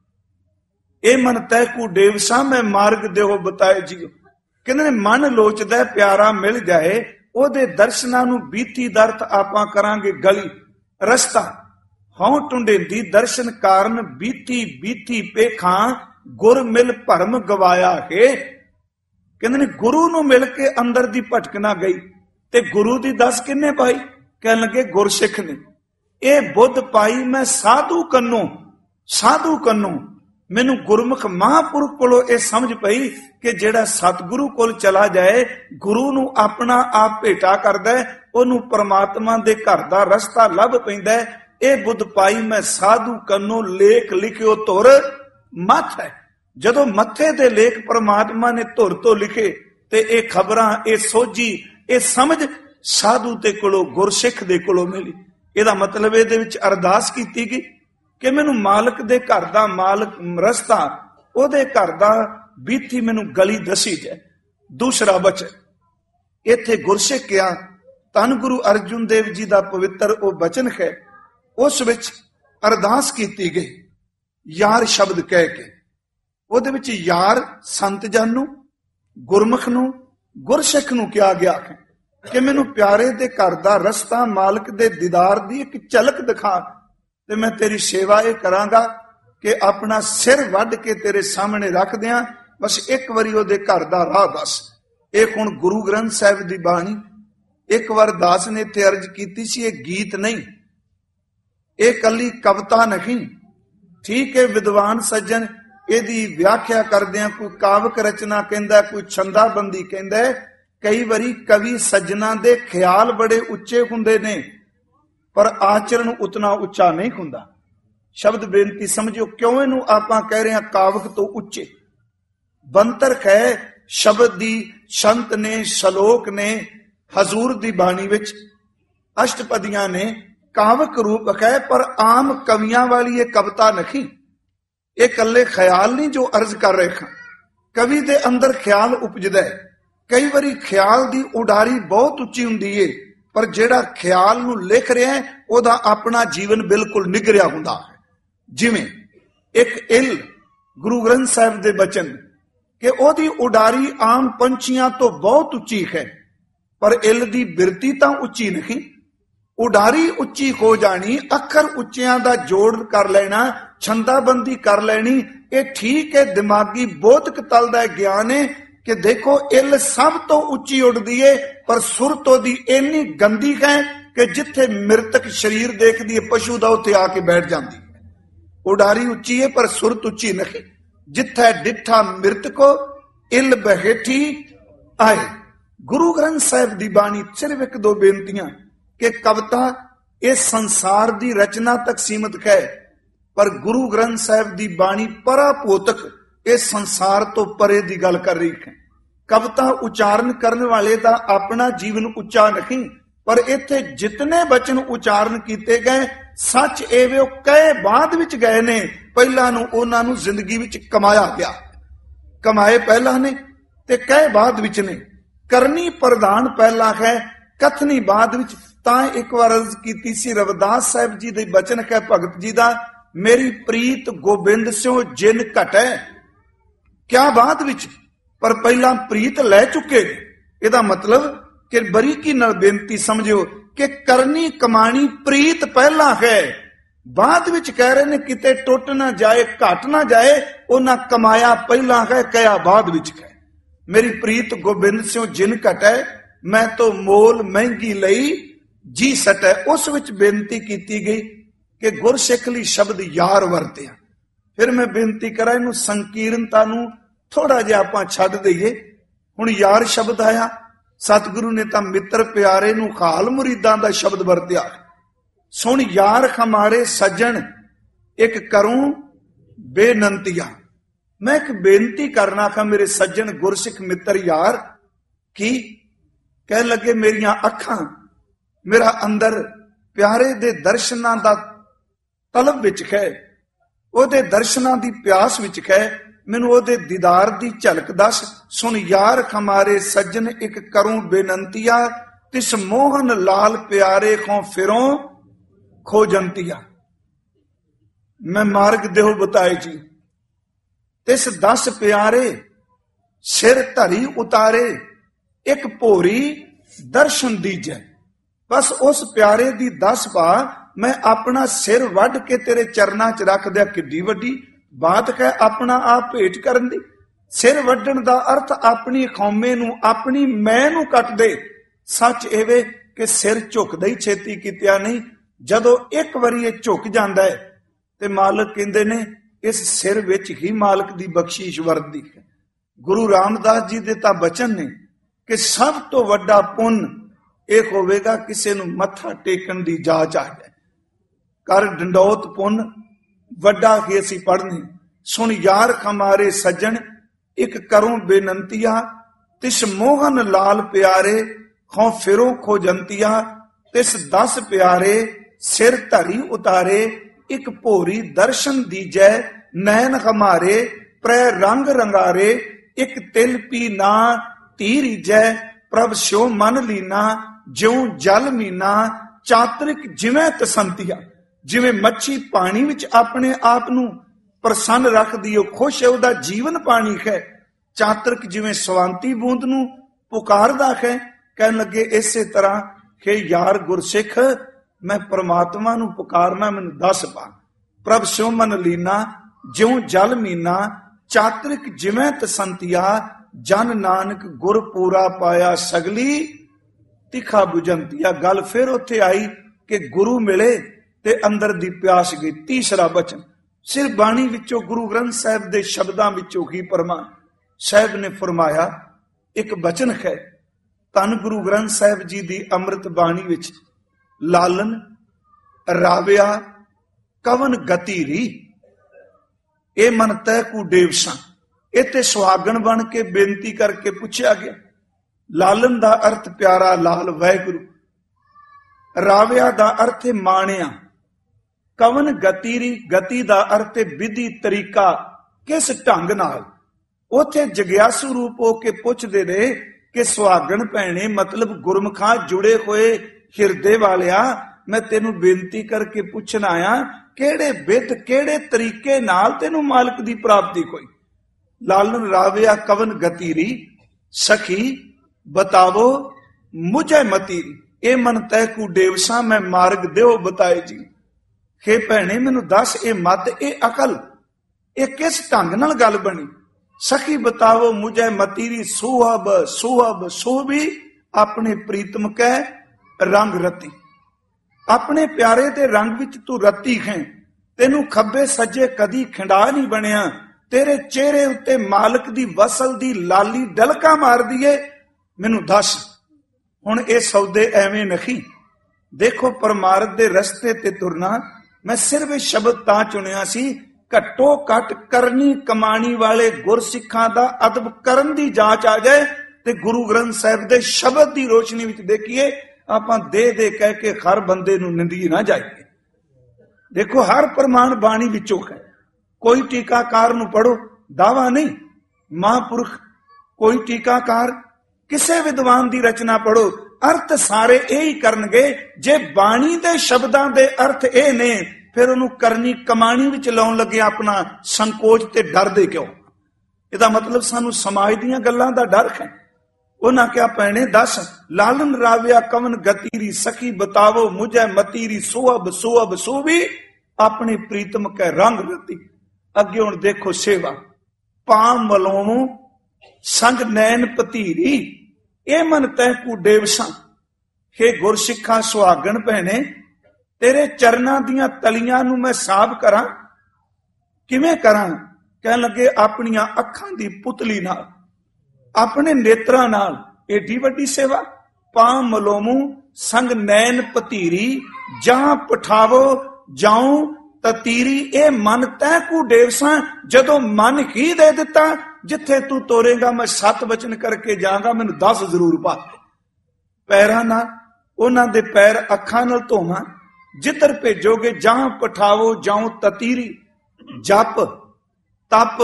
ਇਹ ਮਨ ਤੈ ਕੂ ਡੇਵਸਾਂ ਮੈਂ ਮਾਰਗ ਦੇਹੋ ਬਤਾਏ ਜੀਓ। ਕਹਿੰਦੇ ਨੇ ਮਨ ਲੋਚਦਾ ਪਿਆਰਾ ਮਿਲ ਜਾਏ, ਉਹਦੇ ਦਰਸ਼ਨਾਂ ਨੂੰ ਬੀਤੀ ਦਾ ਅਰਥ ਆਪਾਂ ਕਰਾਂਗੇ ਗਲੀ, ਰਸਤਾ। ਹਉ ਟੁੰਡੇਂਦੀ ਦਰਸ਼ਨ ਕਾਰਨ ਬੀਤੀ ਬੀਤੀ ਪੇਖਾਂ, ਗੁਰ ਮਿਲ ਭਰਮ ਗਵਾਇਆ ਹੈ। ਕਹਿੰਦੇ ਨੇ ਗੁਰੂ ਨੂੰ ਮਿਲ ਕੇ ਅੰਦਰ ਦੀ ਭਟਕ ਨਾ ਗਈ। ਤੇ ਗੁਰੂ ਦੀ ਦੱਸ ਕਿੰਨੇ ਪਾਈ? ਕਹਿਣ ਲੱਗੇ ਗੁਰਸਿੱਖ ਨੇ। ਇਹ ਬੁੱਧ ਪਾਈ ਮੈਂ ਸਾਧੂ ਕੰਨੋਂ, ਸਾਧੂ ਕੰਨੋਂ। ਮੈਨੂੰ ਗੁਰਮੁਖ ਮਹਾਂਪੁਰਖ ਕੋਲੋਂ ਇਹ ਸਮਝ ਪਈ ਕਿ ਜਿਹੜਾ ਸਤਿਗੁਰੂ ਕੋਲ ਚਲਾ ਜਾਏ, ਗੁਰੂ ਨੂੰ ਆਪਣਾ ਆਪ ਭੇਟਾ ਕਰਦਾ, ਉਹਨੂੰ ਪਰਮਾਤਮਾ ਦੇ ਘਰ ਦਾ ਰਸਤਾ ਲੱਭ ਪੈਂਦਾ। ਇਹ ਬੁੱਧ ਪਾਈ ਮੈਂ ਸਾਧੂ ਕੰਨੋਂ, ਲੇਖ ਲਿਖਿਓ ਧੁਰ ਮੱਥ ਹੈ। ਜਦੋਂ ਮੱਥੇ ਦੇ ਲੇਖ ਪਰਮਾਤਮਾ ਨੇ ਧੁਰ ਤੋਂ ਲਿਖੇ ਤੇ ਇਹ ਖਬਰਾਂ, ਇਹ ਸੋਝੀ, ਇਹ ਸਮਝ ਸਾਧੂ ਦੇ ਕੋਲੋਂ, ਗੁਰਸਿੱਖ ਦੇ ਕੋਲੋਂ ਮਿਲੀ। ਇਹਦਾ ਮਤਲਬ ਇਹਦੇ ਵਿੱਚ ਅਰਦਾਸ ਕੀਤੀ ਗਈ ਕਿ ਮੈਨੂੰ ਮਾਲਕ ਦੇ ਘਰ ਦਾ ਮਾਲਕ ਰਸਤਾ, ਉਹਦੇ ਘਰ ਦਾ ਬੀਤੀ ਮੈਨੂੰ ਗਲੀ ਦੱਸੀ ਜਾਏ। ਦੂਸਰਾ ਬਚਨ ਇੱਥੇ ਗੁਰਸਿੱਖ ਕਿਹਾ, ਧੰਨ ਗੁਰੂ ਅਰਜੁਨ ਦੇਵ ਜੀ ਦਾ ਪਵਿੱਤਰ ਉਹ ਬਚਨ ਹੈ, ਉਸ ਵਿੱਚ ਅਰਦਾਸ ਕੀਤੀ ਗਈ ਯਾਰ ਸ਼ਬਦ ਕਹਿ ਕੇ। ਉਹਦੇ ਵਿੱਚ ਯਾਰ ਸੰਤ ਜਨ ਨੂੰ, ਗੁਰਮੁਖ ਨੂੰ, ਗੁਰਸਿੱਖ ਨੂੰ ਕਿਹਾ ਗਿਆ ਹੈ ਕਿ ਮੈਨੂੰ ਪਿਆਰੇ ਦੇ ਘਰ ਦਾ ਰਸਤਾ, ਮਾਲਕ ਦੇ ਦੀਦਾਰ ਦੀ ਇੱਕ ਝਲਕ ਦਿਖਾ, ਤੇ ਮੈਂ ਤੇਰੀ ਸੇਵਾ ਇਹ ਕਰਾਂਗਾ ਕਿ ਆਪਣਾ ਸਿਰ ਵੱਢ ਕੇ ਤੇਰੇ ਸਾਹਮਣੇ ਰੱਖ ਦਿਆਂ, ਬਸ ਇੱਕ ਵਾਰੀ ਉਹਦੇ ਘਰ ਦਾ ਰਾਹ ਦੱਸ। ਇਹ ਹੁਣ ਗੁਰੂ ਗ੍ਰੰਥ ਸਾਹਿਬ ਦੀ ਬਾਣੀ। ਇੱਕ ਵਾਰ ਦਾਸ ਨੇ ਇੱਥੇ ਅਰਜ਼ ਕੀਤੀ ਸੀ, ਇਹ ਗੀਤ ਨਹੀਂ, ਇਹ ਕੱਲੀ ਕਵਿਤਾ ਨਹੀਂ। ਠੀਕ ਹੈ ਵਿਦਵਾਨ ਸੱਜਣ ਇਹਦੀ ਵਿਆਖਿਆ ਕਰਦਿਆਂ ਕੋਈ ਕਾਵਕ ਰਚਨਾ ਕਹਿੰਦਾ, ਕੋਈ ਛੰਦਾਬੰਦੀ ਕਹਿੰਦਾ। ਕਈ ਵਾਰੀ ਕਵੀ ਸੱਜਣਾ ਦੇ ਖਿਆਲ ਬੜੇ ਉੱਚੇ ਹੁੰਦੇ ਨੇ, ਪਰ ਆਚਰਣ ਉਤਨਾ ਉੱਚਾ ਨਹੀਂ ਹੁੰਦਾ। ਸ਼ਬਦ ਬੇਨਤੀ ਸਮਝਿਓ, ਕਿਉਂ ਇਹਨੂੰ ਆਪਾਂ ਕਹਿ ਰਹੇ ਹਾਂ ਕਾਵਕ ਤੋਂ ਉੱਚੇ। ਬੰਤਰ ਹੈ ਸ਼ਬਦ ਦੀ, ਸੰਤ ਨੇ, ਸ਼ਲੋਕ ਨੇ, ਹਜ਼ੂਰ ਦੀ ਬਾਣੀ ਵਿੱਚ ਅਸ਼ਟਪਦੀਆਂ ਨੇ, ਕਾਵਕ ਰੂਪ ਹੈ। ਪਰ ਆਮ ਕਵੀਆਂ ਵਾਲੀ ਇਹ ਕਵਿਤਾ ਨਹੀਂ, ਇਹ ਕੱਲੇ ਖਿਆਲ ਨਹੀਂ ਜੋ ਅਰਜ਼ ਕਰ ਰਹੇ ਹਾਂ। ਕਵੀ ਦੇ ਅੰਦਰ ਖਿਆਲ ਉਪਜਦਾ ਹੈ। ਕਈ ਵਾਰੀ ਖਿਆਲ ਦੀ ਉਡਾਰੀ ਬਹੁਤ ਉੱਚੀ ਹੁੰਦੀ ਏ, ਪਰ ਜਿਹੜਾ ਖਿਆਲ ਨੂੰ ਲਿਖ ਰਿਹਾ ਹੈ ਉਹਦਾ ਆਪਣਾ ਜੀਵਨ ਬਿਲਕੁਲ ਨਿਗਰਿਆ ਹੁੰਦਾ ਹੈ। ਜਿਵੇਂ ਇੱਕ ਇੱਲ ਗੁਰੂ ਗ੍ਰੰਥ ਸਾਹਿਬ ਦੇ ਬਚਨ ਕਿ ਉਹਦੀ ਉਡਾਰੀ ਆਮ ਪੰਛੀਆਂ ਤੋਂ ਬਹੁਤ ਉੱਚੀ ਹੈ, ਪਰ ਇੱਲ ਦੀ ਬਿਰਤੀ ਤਾਂ ਉੱਚੀ ਨਹੀਂ। ਉਡਾਰੀ ਉੱਚੀ ਹੋ ਜਾਣੀ, ਅੱਖਰ ਉੱਚਿਆਂ ਦਾ ਜੋੜ ਕਰ ਲੈਣਾ, ਛੰਦਾਬੰਦੀ ਕਰ ਲੈਣੀ, ਇਹ ਠੀਕ ਹੈ, ਦਿਮਾਗੀ ਬੋਧਕ ਤਲ ਦਾ ਗਿਆਨ ਹੈ ਕਿ ਦੇਖੋ ਇੱਲ ਸਭ ਤੋਂ ਉੱਚੀ ਉੱਡਦੀ ਏ, ਪਰ ਸੁਰਤ ਉਹਦੀ ਇੰਨੀ ਗੰਦੀ ਹੈ ਕਿ ਜਿੱਥੇ ਮ੍ਰਿਤਕ ਸਰੀਰ ਦੇਖਦੀ ਹੈ ਪਸ਼ੂ ਦਾ, ਉੱਥੇ ਆ ਕੇ ਬੈਠ ਜਾਂਦੀ ਹੈ। ਉਡਾਰੀ ਉੱਚੀ ਹੈ ਪਰ ਸੁਰਤ ਉੱਚੀ ਨਹੀਂ। ਜਿੱਥੇ ਡਿੱਠਾ ਮ੍ਰਿਤਕੋ ਇੱਲ ਬਹੇਠੀ ਆਏ। ਗੁਰੂ ਗ੍ਰੰਥ ਸਾਹਿਬ ਦੀ ਬਾਣੀ ਸਿਰਫ ਇੱਕ ਦੋ ਬੇਨਤੀਆਂ ਕਿ ਕਵਿਤਾ ਇਹ ਸੰਸਾਰ ਦੀ ਰਚਨਾ ਤੱਕ ਸੀਮਤ ਹੈ, ਪਰ ਗੁਰੂ ਗ੍ਰੰਥ ਸਾਹਿਬ ਦੀ ਬਾਣੀ ਪਰਾਪੋਤਕ ਇਹ ਸੰਸਾਰ ਤੋਂ ਪਰੇ ਦੀ ਗੱਲ ਕਰ ਰਹੀ ਹੈ। ਕਵਿਤਾ ਉਚਾਰਨ ਕਰਨ ਵਾਲੇ ਦਾ ਆਪਣਾ ਜੀਵਨ ਉੱਚਾ ਨਹੀਂ, ਪਰ ਇੱਥੇ ਜਿਤਨੇ ਬਚਨ ਉਚਾਰਨ ਕੀਤੇ ਗਏ ਸੱਚ ਇਹ ਵੇ ਉਹ ਕਹੇ ਬਾਅਦ ਵਿੱਚ ਗਏ ਨੇ, ਪਹਿਲਾਂ ਨੂੰ ਉਹਨਾਂ ਨੂੰ ਜ਼ਿੰਦਗੀ ਵਿੱਚ ਕਮਾਇਆ ਗਿਆ। ਕਮਾਏ ਪਹਿਲਾਂ ਨੇ ਤੇ ਕਹੇ ਬਾਅਦ ਵਿੱਚ ਨੇ। ਕਰਨੀ ਪ੍ਰਧਾਨ ਪਹਿਲਾਂ ਹੈ, ਕਥਨੀ ਬਾਅਦ ਵਿੱਚ। ਤਾਂ ਇੱਕ ਵਾਰ ਅਰਜ਼ ਕੀਤੀ ਸੀ, ਰਵਿਦਾਸ ਸਾਹਿਬ ਜੀ ਦੇ ਬਚਨ ਹੈ ਭਗਤ ਜੀ ਦਾ, ਮੇਰੀ ਪ੍ਰੀਤ ਗੋਬਿੰਦ ਸਿਓ ਜਿਨ ਘਟੈ। ਕਿਆ ਬਾਅਦ ਵਿੱਚ, ਪਰ ਪਹਿਲਾਂ ਪ੍ਰੀਤ ਲੈ ਚੁੱਕੇ। ਇਹਦਾ ਮਤਲਬ ਕਿ ਬਰੀਕੀ ਨਾਲ ਬੇਨਤੀ ਸਮਝਿਓ ਕਿ ਕਰਨੀ ਕਮਾਣੀ ਪ੍ਰੀਤ ਪਹਿਲਾਂ ਹੈ, ਬਾਅਦ ਵਿੱਚ ਕਹਿ ਰਹੇ ਨੇ ਕਿਤੇ ਟੁੱਟ ਨਾ ਜਾਏ, ਘਟ ਨਾ ਜਾਏ। ਉਹਨਾਂ ਕਮਾਇਆ ਪਹਿਲਾਂ ਹੈ, ਕਹਿਆ ਬਾਅਦ ਵਿੱਚ ਹੈ। ਮੇਰੀ ਪ੍ਰੀਤ ਗੋਬਿੰਦ ਸਿਓ ਜਿਨ ਘਟੈ, ਮੈਂ ਤੋਂ ਮੋਲ ਮਹਿੰਗੀ ਲਈ ਜੀ ਸਟੈ। ਉਸ ਵਿੱਚ ਬੇਨਤੀ ਕੀਤੀ ਗਈ ਕਿ ਗੁਰਸਿੱਖ ਲਈ ਸ਼ਬਦ ਯਾਰ ਵਰਤਿਆ। ਫਿਰ ਮੈਂ ਬੇਨਤੀ ਕਰਾਂ ਇਹਨੂੰ ਸੰਕੀਰਨਤਾ ਨੂੰ ਥੋੜਾ ਜਿਹਾ ਆਪਾਂ ਛੱਡ ਦਈਏ। ਹੁਣ ਯਾਰ ਸ਼ਬਦ ਆਇਆ, ਸਤਿਗੁਰੂ ਨੇ ਤਾਂ ਮਿੱਤਰ ਪਿਆਰੇ ਨੂੰ ਖਾਲ ਮੁਰੀਦਾਂ ਦਾ ਸ਼ਬਦ ਵਰਤਿਆ। ਸੁਣ ਯਾਰ ਹਮਾਰੇ ਸੱਜਣ ਇੱਕ ਕਰੂੰ ਬੇਨੰਤੀਆ। ਮੈਂ ਇੱਕ ਬੇਨਤੀ ਕਰਨਾ ਕਾ ਮੇਰੇ ਸੱਜਣ ਗੁਰਸਿੱਖ ਮਿੱਤਰ ਯਾਰ। ਕੀ ਕਹਿ ਲੱਗੇ, ਮੇਰੀਆਂ ਅੱਖਾਂ, ਮੇਰਾ ਅੰਦਰ ਪਿਆਰੇ ਦੇ ਦਰਸ਼ਨਾਂ ਦਾ ਤਲਬ ਵਿੱਚ ਹੈ, ਉਹਦੇ ਦਰਸ਼ਨਾਂ ਦੀ ਪਿਆਸ ਵਿੱਚ ਹੈ। ਮੈਨੂੰ ਉਹਦੇ ਦੀਦਾਰ ਦੀ ਝਲਕ ਦੱਸ। ਸੁਣ ਯਾਰ ਹਮਾਰੇ ਸੱਜਣ ਇੱਕ ਕਰੂੰ ਬੇਨੰਤੀਆ, ਤਿਸ ਮੋਹਨ ਲਾਲ ਪਿਆਰੇ ਖੋਂ ਫਿਰੋਂ ਖੋਜੰਤੀਆ। ਮੈਂ ਮਾਰਗ ਦੇਹੁ ਬਤਾਏ ਜੀ, ਤਿਸ ਦਸ ਪਿਆਰੇ ਸਿਰ ਧਰੀ ਉਤਾਰੇ, ਇੱਕ ਭੋਰੀ ਦਰਸ਼ਨ ਦੀਜੈ। ਬਸ ਉਸ ਪਿਆਰੇ ਦੀ ਦਸ ਪਾ, ਮੈਂ ਆਪਣਾ ਸਿਰ ਵੱਢ ਕੇ ਤੇਰੇ ਚਰਨਾਂ 'ਚ ਰੱਖ ਦਿਆ। ਕਿੱਡੀ ਵੱਡੀ ਬਾਤ ਹੈ ਆਪਣਾ ਆਪ ਭੇਟ ਕਰਨ ਦੀ। ਸਿਰ ਵੱਢਣ ਦਾ ਅਰਥ ਆਪਣੀ ਕੌਮੇ ਨੂੰ, ਆਪਣੀ ਮੈਂ ਨੂੰ ਕੱਟ ਦੇ। ਸੱਚ ਇਹ ਕਿ ਸਿਰ ਝੁਕਦਾ ਹੀ ਛੇਤੀ ਕੀਤਿਆ ਨਹੀਂ। ਜਦੋਂ ਇੱਕ ਵਾਰੀ ਇਹ ਝੁਕ ਜਾਂਦਾ ਹੈ ਤੇ ਮਾਲਕ ਕਹਿੰਦੇ ਨੇ ਇਸ ਸਿਰ ਵਿੱਚ ਹੀ ਮਾਲਕ ਦੀ ਬਖਸ਼ਿਸ਼ ਵਰਤਦੀ ਹੈ। ਗੁਰੂ ਰਾਮਦਾਸ ਜੀ ਦੇ ਤਾਂ ਬਚਨ ਨੇ ਕਿ ਸਭ ਤੋਂ ਵੱਡਾ ਪੁੰਨ ਇਹ ਹੋਵੇਗਾ ਕਿਸੇ ਨੂੰ ਮੱਥਾ ਟੇਕਣ ਦੀ ਜਾਚ ਆ ਜਾਏ। ਕਰ ਡੰਡੌਤ ਪੁੰਨ ਵੱਡਾ ਹੀ ਅਸੀਂ ਪੜ੍ਹਨੇ। ਸੁਣ ਯਾਰ ਹਮਾਰੇ ਸੱਜਣ ਇੱਕ ਕਰੂੰ ਬੇਨੰਤੀਆ, ਤਿਸ ਮੋਹਨ ਲਾਲ ਪਿਆਰੇ ਖੋਂ ਫਿਰੋਂ ਖੋਜੰਤੀਆ। ਤਿਸ ਦਸ ਪਿਆਰੇ ਸਿਰ ਧਰੀ ਉਤਾਰੇ, ਇੱਕ ਭੋਰੀ ਦਰਸ਼ਨ ਦੀਜੈ। ਨੈਣ ਹਮਾਰੇ ਪ੍ਰੈ ਰੰਗ ਰੰਗਾਰੇ, ਇੱਕ ਤਿਲ ਪੀ ਨਾ ਧੀ ਰੀਜੈ। ਪ੍ਰਭ ਸਿਉ ਮਨ ਲੀਨਾ ਜਿਉ ਜਲ ਮੀਨਾ, ਚਾਤਰਿਕ ਜਿਵੇਂ ਤਸੰਤੀਆ। ਜਿਵੇਂ ਮੱਛੀ ਪਾਣੀ ਵਿੱਚ ਆਪਣੇ ਆਪ ਨੂੰ ਪ੍ਰਸੰਨ ਰੱਖਦੀ, ਉਹ ਖੁਸ਼ ਹੈ, ਉਹਦਾ ਜੀਵਨ ਪਾਣੀ ਹੈ। ਚਾਤਰਿਕ ਜਿਵੇਂ ਸਵਾਂਤੀ ਬੂੰਦ ਨੂੰ ਪੁਕਾਰਦਾ ਹੈ। ਕਹਿਣ ਲੱਗੇ ਇਸੇ ਤਰ੍ਹਾਂ ਕਿ ਯਾਰ ਗੁਰਸਿੱਖ, ਮੈਂ ਪ੍ਰਮਾਤਮਾ ਨੂੰ ਪੁਕਾਰਨਾ, ਮੈਨੂੰ ਦੱਸ ਪਾ। ਪ੍ਰਭ ਸਿਉ ਮਨ ਲੀਨਾ ਜਿਉ ਜਲ ਮੀਨਾ, ਚਾਤਰਿਕ ਜਿਵੇਂ ਤਸੰਤੀਆ। ਜਨ ਨਾਨਕ ਗੁਰ ਪੂਰਾ ਪਾਇਆ, ਸਗਲੀ ਤਿਖਾ ਬੁਝੰਤੀਆ। ਗੱਲ ਫਿਰ ਉੱਥੇ ਆਈ ਕਿ ਗੁਰੂ ਮਿਲੇ ਤੇ ਅੰਦਰ ਦੀ ਪਿਆਸ ਗਈ। ਤੀਸਰਾ ਬਚਨ, ਸਿਰ ਬਾਣੀ ਵਿੱਚੋਂ, ਗੁਰੂ ਗ੍ਰੰਥ ਸਾਹਿਬ ਦੇ ਸ਼ਬਦਾਂ ਵਿੱਚੋਂ ਹੀ ਪਰਮਾ ਸਾਹਿਬ ਨੇ ਫਰਮਾਇਆ। ਇੱਕ ਬਚਨ ਹੈ ਧੰਨ ਗੁਰੂ ਗ੍ਰੰਥ ਸਾਹਿਬ ਜੀ ਦੀ ਅੰਮ੍ਰਿਤ ਬਾਣੀ ਵਿੱਚ, ਲਾਲਨ ਰਾਵਿਆ ਕਵਨ ਗਤੀ ਰੀ, ਇਹ ਮਨ ਤੈ ਕੂ ਡੇਵਸਾਂ। ਇੱਥੇ ਸੁਹਾਗਣ ਬਣ ਕੇ ਬੇਨਤੀ ਕਰਕੇ ਪੁੱਛਿਆ ਗਿਆ। ਲਾਲਨ ਦਾ ਅਰਥ ਪਿਆਰਾ ਲਾਲ ਵਾਹਿਗੁਰੂ, ਰਾਵਿਆ ਦਾ ਅਰਥ ਹੈ ਮਾਣਿਆ, ਕਵਨ ਗਤੀ ਰੀ, ਗਤੀ ਦਾ ਅਰਥ ਹੈ ਵਿਧੀ ਤਰੀਕਾ, ਕਿਸ ਢੰਗ ਨਾਲ। ਉਥੇ ਜਗਿਆਸੂ ਰੂਪ ਹੋ ਕੇ ਪੁੱਛਦੇ ਨੇ ਕਿ ਸੁਹਾਗਣ ਭੈਣੇ, ਮਤਲਬ ਗੁਰਮੁਖਾਂ ਜੁੜੇ ਹੋਏ ਹਿਰਦੇ ਵਾਲਿਆ, ਮੈਂ ਤੈਨੂੰ ਬੇਨਤੀ ਕਰਕੇ ਪੁੱਛਣ ਆਇਆ, ਕਿਹੜੇ ਵਿਧ ਕਿਹੜੇ ਤਰੀਕੇ ਨਾਲ ਤੈਨੂੰ ਮਾਲਕ ਦੀ ਪ੍ਰਾਪਤੀ ਹੋਈ। ਲਾਲਨ ਰਾਵਿਆ ਕਵਨ ਗਤੀ ਰੀ, ਸਖੀ ਬਤਾਵੋ ਮੁਝੇ ਮਤੀ ਰੀ, ਇਹ ਮਨ ਤੈ ਕੂ ਡੇਵਸਾਂ, ਮੈਂ ਮਾਰਗ ਦਿਓ ਬਤਾਏ ਜੀ। ਹੇ ਭੈਣੇ ਮੈਨੂੰ ਦੱਸ, ਇਹ ਮਤ, ਇਹ ਅਕਲ, ਇਹ ਕਿਸ ਢੰਗ ਨਾਲ ਗੱਲ ਬਣੀ। ਸਖੀ ਬਤਾਵੋ ਮੁਝੇ ਮਤੀ ਰੀ, ਸੁਹਬ ਸੁਹਬ ਸੁਹਬੀ, ਆਪਣੇ ਪ੍ਰੀਤਮ ਕੈ ਰੰਗ ਰਤੀ, ਆਪਣੇ ਪਿਆਰੇ ਦੇ ਰੰਗ ਵਿੱਚ ਤੂੰ ਰਤੀ ਹੈ। ਤੈਨੂੰ ਖੱਬੇ ਸੱਜੇ ਕਦੀ ਖਿੰਡਾ ਨਹੀਂ ਬਣਿਆ, ਤੇਰੇ ਚਿਹਰੇ ਉੱਤੇ ਮਾਲਕ ਦੀ ਵਸਲ ਦੀ ਲਾਲੀ ਡਲਕਾ ਮਾਰਦੀ ਏ। ਮੈਨੂੰ ਦੱਸ ਹੁਣ ਇਹ ਸੌਦੇ ਐਵੇਂ ਨਹੀਂ। ਦੇਖੋ ਪਰਮਾਰਥ ਦੇ ਰਸਤੇ ਤੇ ਤੁਰਨਾ, ਮੈਂ ਸਿਰਫ ਇਹ ਸ਼ਬਦ ਤਾਂ ਚੁਣਿਆ ਸੀ, ਘੱਟੋ ਘੱਟ ਕਰਨੀ ਕਮਾਣੀ ਵਾਲੇ ਗੁਰਸਿੱਖਾਂ ਦਾ ਅਦਬ ਕਰਨ ਦੀ ਜਾਂਚ ਆ ਜਾਏ ਤੇ ਗੁਰੂ ਗ੍ਰੰਥ ਸਾਹਿਬ ਦੇ ਸ਼ਬਦ ਦੀ ਰੋਸ਼ਨੀ ਵਿੱਚ ਦੇਖੀਏ। ਆਪਾਂ ਦੇ ਦੇ ਕਹਿ ਕੇ ਹਰ ਬੰਦੇ ਨੂੰ ਨਿੰਦੀ ਨਾ ਜਾਈਏ। ਦੇਖੋ ਹਰ ਪ੍ਰਮਾਣ ਬਾਣੀ ਵਿੱਚੋਂ ਹੈ, ਕੋਈ ਟੀਕਾਕਾਰ ਨੂੰ ਪੜੋ, ਦਾਵਾ ਨਹੀਂ। ਮਹਾਂਪੁਰਖ ਕੋਈ ਟੀਕਾਕਾਰ, ਕਿਸੇ ਵਿਦਵਾਨ ਦੀ ਰਚਨਾ ਪੜੋ, ਅਰਥ ਸਾਰੇ ਇਹ ਹੀ ਕਰਨਗੇ। ਜੇ ਬਾਣੀ ਦੇ ਸ਼ਬਦਾਂ ਦੇ ਅਰਥ ਇਹ ਨੇ, ਫਿਰ ਉਹਨੂੰ ਕਰਨੀ ਕਮਾਣੀ ਵਿੱਚ ਲਾਉਣ ਲੱਗੇ ਆਪਣਾ ਸੰਕੋਚ ਤੇ ਡਰਦੇ ਕਿਉਂ? ਇਹਦਾ ਮਤਲਬ ਸਾਨੂੰ ਸਮਾਜ ਦੀਆਂ ਗੱਲਾਂ ਦਾ ਡਰ ਹੈ। ਉਹਨਾਂ ਕਿਹਾ ਭੈਣੇ ਦੱਸ, ਲਾਲਨ ਰਾਵਿਆ ਕਵਨ ਗਤੀ ਰੀ, ਸਖੀ ਬਤਾਵੋ ਮੁਝੇ ਮਤੀ ਰੀ, ਸੁਹਬ ਸੁਹਬ ਸੁਹਬੀ, ਆਪਣੇ ਪ੍ਰੀਤਮ ਕੈ ਰੰਗ ਰਤੀ। ਅੱਗੇ ਹੁਣ ਦੇਖੋ ਸੇਵਾ, ਪਾਂ ਮਲੋਂ ਸੰਗ ਨੈਣ ਪਤੀਰੀ, ਇਹ ਮਨ ਤੈ ਕੂ ਡੇਵਸਾਂ। ਹੇ ਗੁਰਸਿੱਖਾਂ ਸੁਹਾਗਣ ਭੈਣੇ, ਤੇਰੇ ਚਰਨਾਂ ਦੀਆਂ ਤਲੀਆਂ ਨੂੰ ਮੈਂ ਸਾਫ਼ ਕਰਾਂ, ਕਿਵੇਂ ਕਰਾਂ? ਕਹਿਣ ਲੱਗੇ ਆਪਣੀਆਂ ਅੱਖਾਂ ਦੀ ਪੁਤਲੀ ਨਾਲ, ਆਪਣੇ ਨੇਤਰਾਂ ਨਾਲ। ਏਡੀ ਵੱਡੀ ਸੇਵਾ। ਪਾਂ ਮਲੋਮੂ ਸੰਗ ਨੈਣ ਪਤੀਰੀ, ਜਾਂ ਪਠਾਵੋ ਜਾਉ ਤਤੀਰੀ, ਇਹ ਮਨ ਤੈ ਕੂ ਡੇਵਸਾਂ। ਜਦੋਂ ਮਨ ਹੀ ਦੇ ਦਿੱਤਾ, ਜਿੱਥੇ ਤੂੰ ਤੋਰੇਗਾ ਮੈਂ ਸੱਤ ਵਚਨ ਕਰਕੇ ਜਾਵਾਂਗਾ, ਮੈਨੂੰ ਦਸ ਜ਼ਰੂਰ ਪਾ। ਪੈਰਾਂ ਨਾਲ, ਉਹਨਾਂ ਦੇ ਪੈਰ ਅੱਖਾਂ ਨਾਲ ਧੋਵਾਂ, ਜਿੱਧਰ ਭੇਜੋਗੇ ਜਾਂ ਪਠਾਵੋ ਜਾਉ ਤਤੀਰੀ। ਜਪ ਤਪ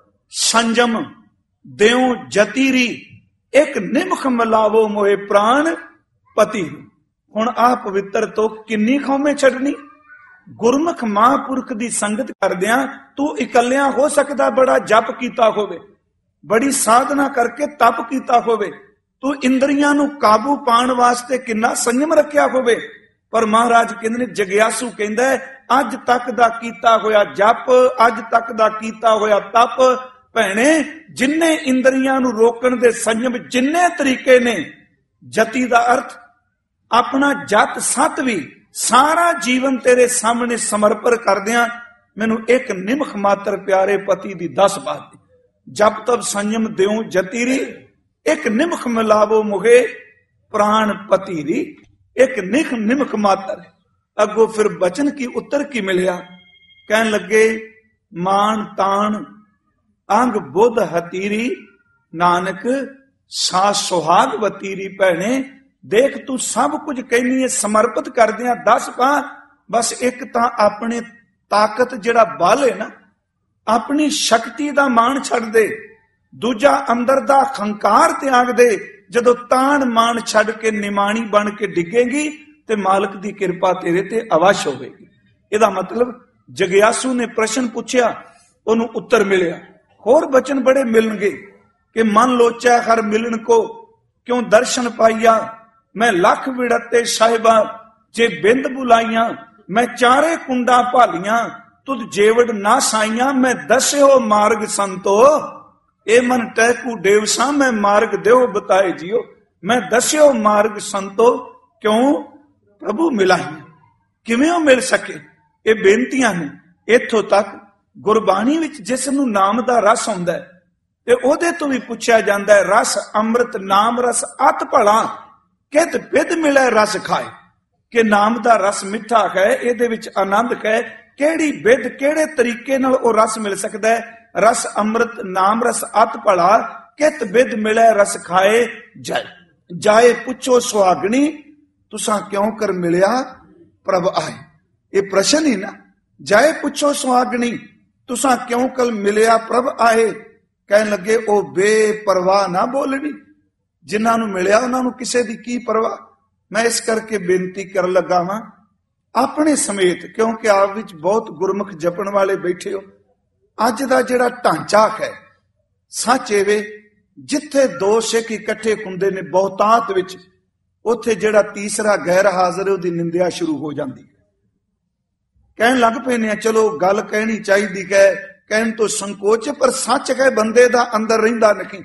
ਸੰਜਮ ਦਿਉ ਜਤੀਰੀ, ਇੱਕ ਨਿਮਖ ਮਿਲਾਵੋ ਮੋਏ ਪ੍ਰਾਣ ਪਤੀ। ਹੁਣ ਆ ਪਵਿੱਤਰ ਤੋਂ ਕਿੰਨੀ ਖੌਮੇ ਛੱਡਣੀ। ਗੁਰਮੁਖ ਮਹਾਂਪੁਰਖ ਦੀ ਸੰਗਤ ਕਰਦਿਆਂ ਤੂੰ ਇਕੱਲਿਆਂ ਹੋ ਸਕਦਾ ਬੜਾ ਜਪ ਕੀਤਾ ਹੋਵੇ, ਬੜੀ ਸਾਧਨਾ ਕਰਕੇ ਤਪ ਕੀਤਾ ਹੋਵੇ, ਤੂੰ ਇੰਦਰੀਆਂ ਨੂੰ ਕਾਬੂ ਪਾਉਣ ਵਾਸਤੇ ਕਿੰਨਾ ਸੰਯਮ ਰੱਖਿਆ ਹੋਵੇ। ਪਰ ਮਹਾਰਾਜ ਕਹਿੰਦੇ ਨੇ, ਜਗਿਆਸੂ ਕਹਿੰਦਾ ਅੱਜ ਤੱਕ ਦਾ ਕੀਤਾ ਹੋਇਆ ਜਪ, ਅੱਜ ਤੱਕ ਦਾ ਕੀਤਾ ਹੋਇਆ ਤਪ, ਭੈਣੇ ਜਿੰਨੇ ਇੰਦਰੀਆਂ ਨੂੰ ਰੋਕਣ ਦੇ ਸੰਯਮ ਜਿੰਨੇ ਤਰੀਕੇ ਨੇ, ਜਤੀ ਦਾ ਅਰਥ ਆਪਣਾ ਜਤ ਸਤ ਵੀ ਸਾਰਾ ਜੀਵਨ ਤੇਰੇ ਸਾਹਮਣੇ ਸਮਰਪਣ ਕਰਦਿਆਂ ਮੈਨੂੰ ਇੱਕ ਨਿਮਖ ਮਾਤਰ ਪਿਆਰੇ ਪਤੀ ਦੀ ਦਸ ਬਾਤ। ਜਪ ਤਪ ਸੰਯਮ ਦਿਉ ਜਤੀਰੀ, ਇੱਕ ਨਿਮਖ ਮਿਲਾਵੋ ਮੁਗੇ ਪ੍ਰਾਣ ਪਤੀਰੀ, ਇੱਕ ਨਿਖ ਨਿਮਖ ਮਾਤਰ। ਅੱਗੋਂ ਫਿਰ ਬਚਨ ਕੀ ਉੱਤਰ ਕੀ ਮਿਲਿਆ? ਕਹਿਣ ਲੱਗੇ ਮਾਨ ਤਾਣ ਅੰਗ ਬੁੱਧ ਹਤੀਰੀ, ਨਾਨਕ ਸਾ ਸੁਹਾਗ ਵਤੀਰੀ। ਭੈਣੇ ਦੇਖ ਤੂੰ ਸਭ ਕੁਝ ਕਹਿੰਦੀ ਹੈ, ਸਮਰਪਿਤ ਕਰਦਿਆਂ ਦਸ ਪਾ, ਬਸ ਇੱਕ ਤਾਂ ਆਪਣੇ ਤਾਕਤ ਜਿਹੜਾ ਬਲ ਹੈ ਨਾ, ਆਪਣੀ ਸ਼ਕਤੀ ਦਾ ਮਾਣ ਛੱਡ ਦੇ, ਦੂਜਾ ਅੰਦਰ ਦਾ ਖੰਕਾਰ ਤਿਆਗ ਦੇ। ਜਦੋਂ ਤਾਣ ਮਾਣ ਛੱਡ ਕੇ ਨਿਮਾਣੀ ਬਣ ਕੇ ਡਿੱਗੇਗੀ ਤੇ ਮਾਲਕ ਦੀ ਕਿਰਪਾ ਤੇਰੇ ਤੇ ਅਵਸ਼ ਹੋਵੇਗੀ। ਇਹਦਾ ਮਤਲਬ ਜਗਿਆਸੂ ਨੇ ਪ੍ਰਸ਼ਨ ਪੁੱਛਿਆ, ਉਹਨੂੰ ਉੱਤਰ ਮਿਲਿਆ। ਹੋਰ ਬਚਨ ਬੜੇ ਮਿਲਣਗੇ ਕਿ ਮਨ ਲੋਚਾ ਹਰ ਮਿਲਣ ਕੋ, ਕਿਉਂ ਦਰਸ਼ਨ ਪਾਈਆ ਮੈਂ ਲੱਖ ਵਿੜਤੇ ਸਾਹਿਬਾ, ਜੇ ਬਿੰਦ ਬੁਲਾਈਆਂ ਮੈਂ ਚਾਰੇ ਕੁੰਡਾ ਭਾਲੀਆਂ, ਤੁਧ ਜੇਵੜ ਨਾ ਸਾਈਆਂ ਮੈਂ ਦੱਸਿਓ ਮਾਰਗ ਸੰਤੋ। ਇਹ ਮਨ ਤੈ ਕੂ ਡੇਵਸਾਂ, ਮੈਂ ਮਾਰਗ ਦਿਓ ਬਤਾਏ ਜੀਓ, ਮੈਂ ਦੱਸਿਓ ਮਾਰਗ ਸੰਤੋ। ਕਿਉਂ? ਪ੍ਰਭੂ ਮਿਲਾਈਆਂ। ਕਿਵੇਂ ਉਹ ਮਿਲ ਸਕੇ? ਇਹ ਬੇਨਤੀਆਂ ਨੇ। ਇੱਥੋਂ ਤੱਕ ਗੁਰਬਾਣੀ ਵਿੱਚ ਜਿਸ ਨੂੰ ਨਾਮ ਦਾ ਰਸ ਆਉਂਦਾ ਹੈ ਤੇ ਉਹਦੇ ਤੋਂ ਵੀ ਪੁੱਛਿਆ ਜਾਂਦਾ ਹੈ, ਰਸ ਅੰਮ੍ਰਿਤ ਨਾਮ ਰਸ ਅਤ ਭਲਾ ਕਿਤ ਵਿਦ ਮਿਲੇ ਰਸ ਖਾਏ, ਕਿ ਨਾਮ ਦਾ ਰਸ ਮਿੱਠਾ ਹੈ, ਇਹਦੇ ਵਿੱਚ ਆਨੰਦ ਹੈ, ਕਿਹੜੀ ਵਿਦ ਕਿਹੜੇ ਤਰੀਕੇ ਨਾਲ ਉਹ ਰਸ ਮਿਲ ਸਕਦਾ ਹੈ। ਰਸ ਅੰਮ੍ਰਿਤ ਨਾਮ ਰਸ ਅਤ ਭਲਾ ਕਿਤ ਵਿਦ ਮਿਲੇ ਰਸ ਖਾਏ, ਜਾਏ ਜਾਏ ਪੁੱਛੋ ਸੁਹਾਗਣੀ ਤੁਸਾਂ ਕਿਉਂ ਕਰ ਮਿਲਿਆ ਪ੍ਰਭ ਆਏ। ਇਹ ਪ੍ਰਸ਼ਨ ਹੀ ਨਾ, ਜਾਏ ਪੁੱਛੋ ਸੁਹਾਗਣੀ ਤੁਸਾਂ ਕਿਉਂ ਕਲ ਮਿਲਿਆ ਪ੍ਰਭ ਆਏ। ਕਹਿਣ ਲੱਗੇ ਉਹ ਬੇਪਰਵਾਹ ਨਾ ਬੋਲਣੀ, ਜਿਨ੍ਹਾਂ ਨੂੰ ਮਿਲਿਆ ਉਹਨਾਂ ਨੂੰ ਕਿਸੇ ਦੀ ਕੀ ਪਰਵਾਹ। ਮੈਂ ਇਸ ਕਰਕੇ ਬੇਨਤੀ ਕਰਨ ਲੱਗਾ ਵਾਂ ਆਪਣੇ ਸਮੇਤ, ਕਿਉਂਕਿ ਆਪ ਵਿੱਚ ਬਹੁਤ ਗੁਰਮੁਖ ਜਪਣ ਵਾਲੇ ਬੈਠੇ ਹੋ, ਅੱਜ ਦਾ ਜਿਹੜਾ ਢਾਂਚਾ ਹੈ ਸੱਚ ਏਵੇ, ਜਿੱਥੇ ਦੋ ਸਿੱਖ ਇਕੱਠੇ ਹੁੰਦੇ ਨੇ ਬਹੁਤਾਤ ਵਿੱਚ, ਉੱਥੇ ਜਿਹੜਾ ਤੀਸਰਾ ਗੈਰ ਹਾਜ਼ਰ ਹੈ ਉਹਦੀ ਨਿੰਦਿਆ ਸ਼ੁਰੂ ਹੋ ਜਾਂਦੀ ਹੈ। ਕਹਿਣ ਲੱਗ ਪਏ ਨੇ ਚਲੋ ਗੱਲ ਕਹਿਣੀ ਚਾਹੀਦੀ ਹੈ, ਕਹਿਣ ਤੋਂ ਸੰਕੋਚ, ਪਰ ਸੱਚ ਹੈ ਬੰਦੇ ਦਾ ਅੰਦਰ ਰਹਿੰਦਾ ਨਹੀਂ।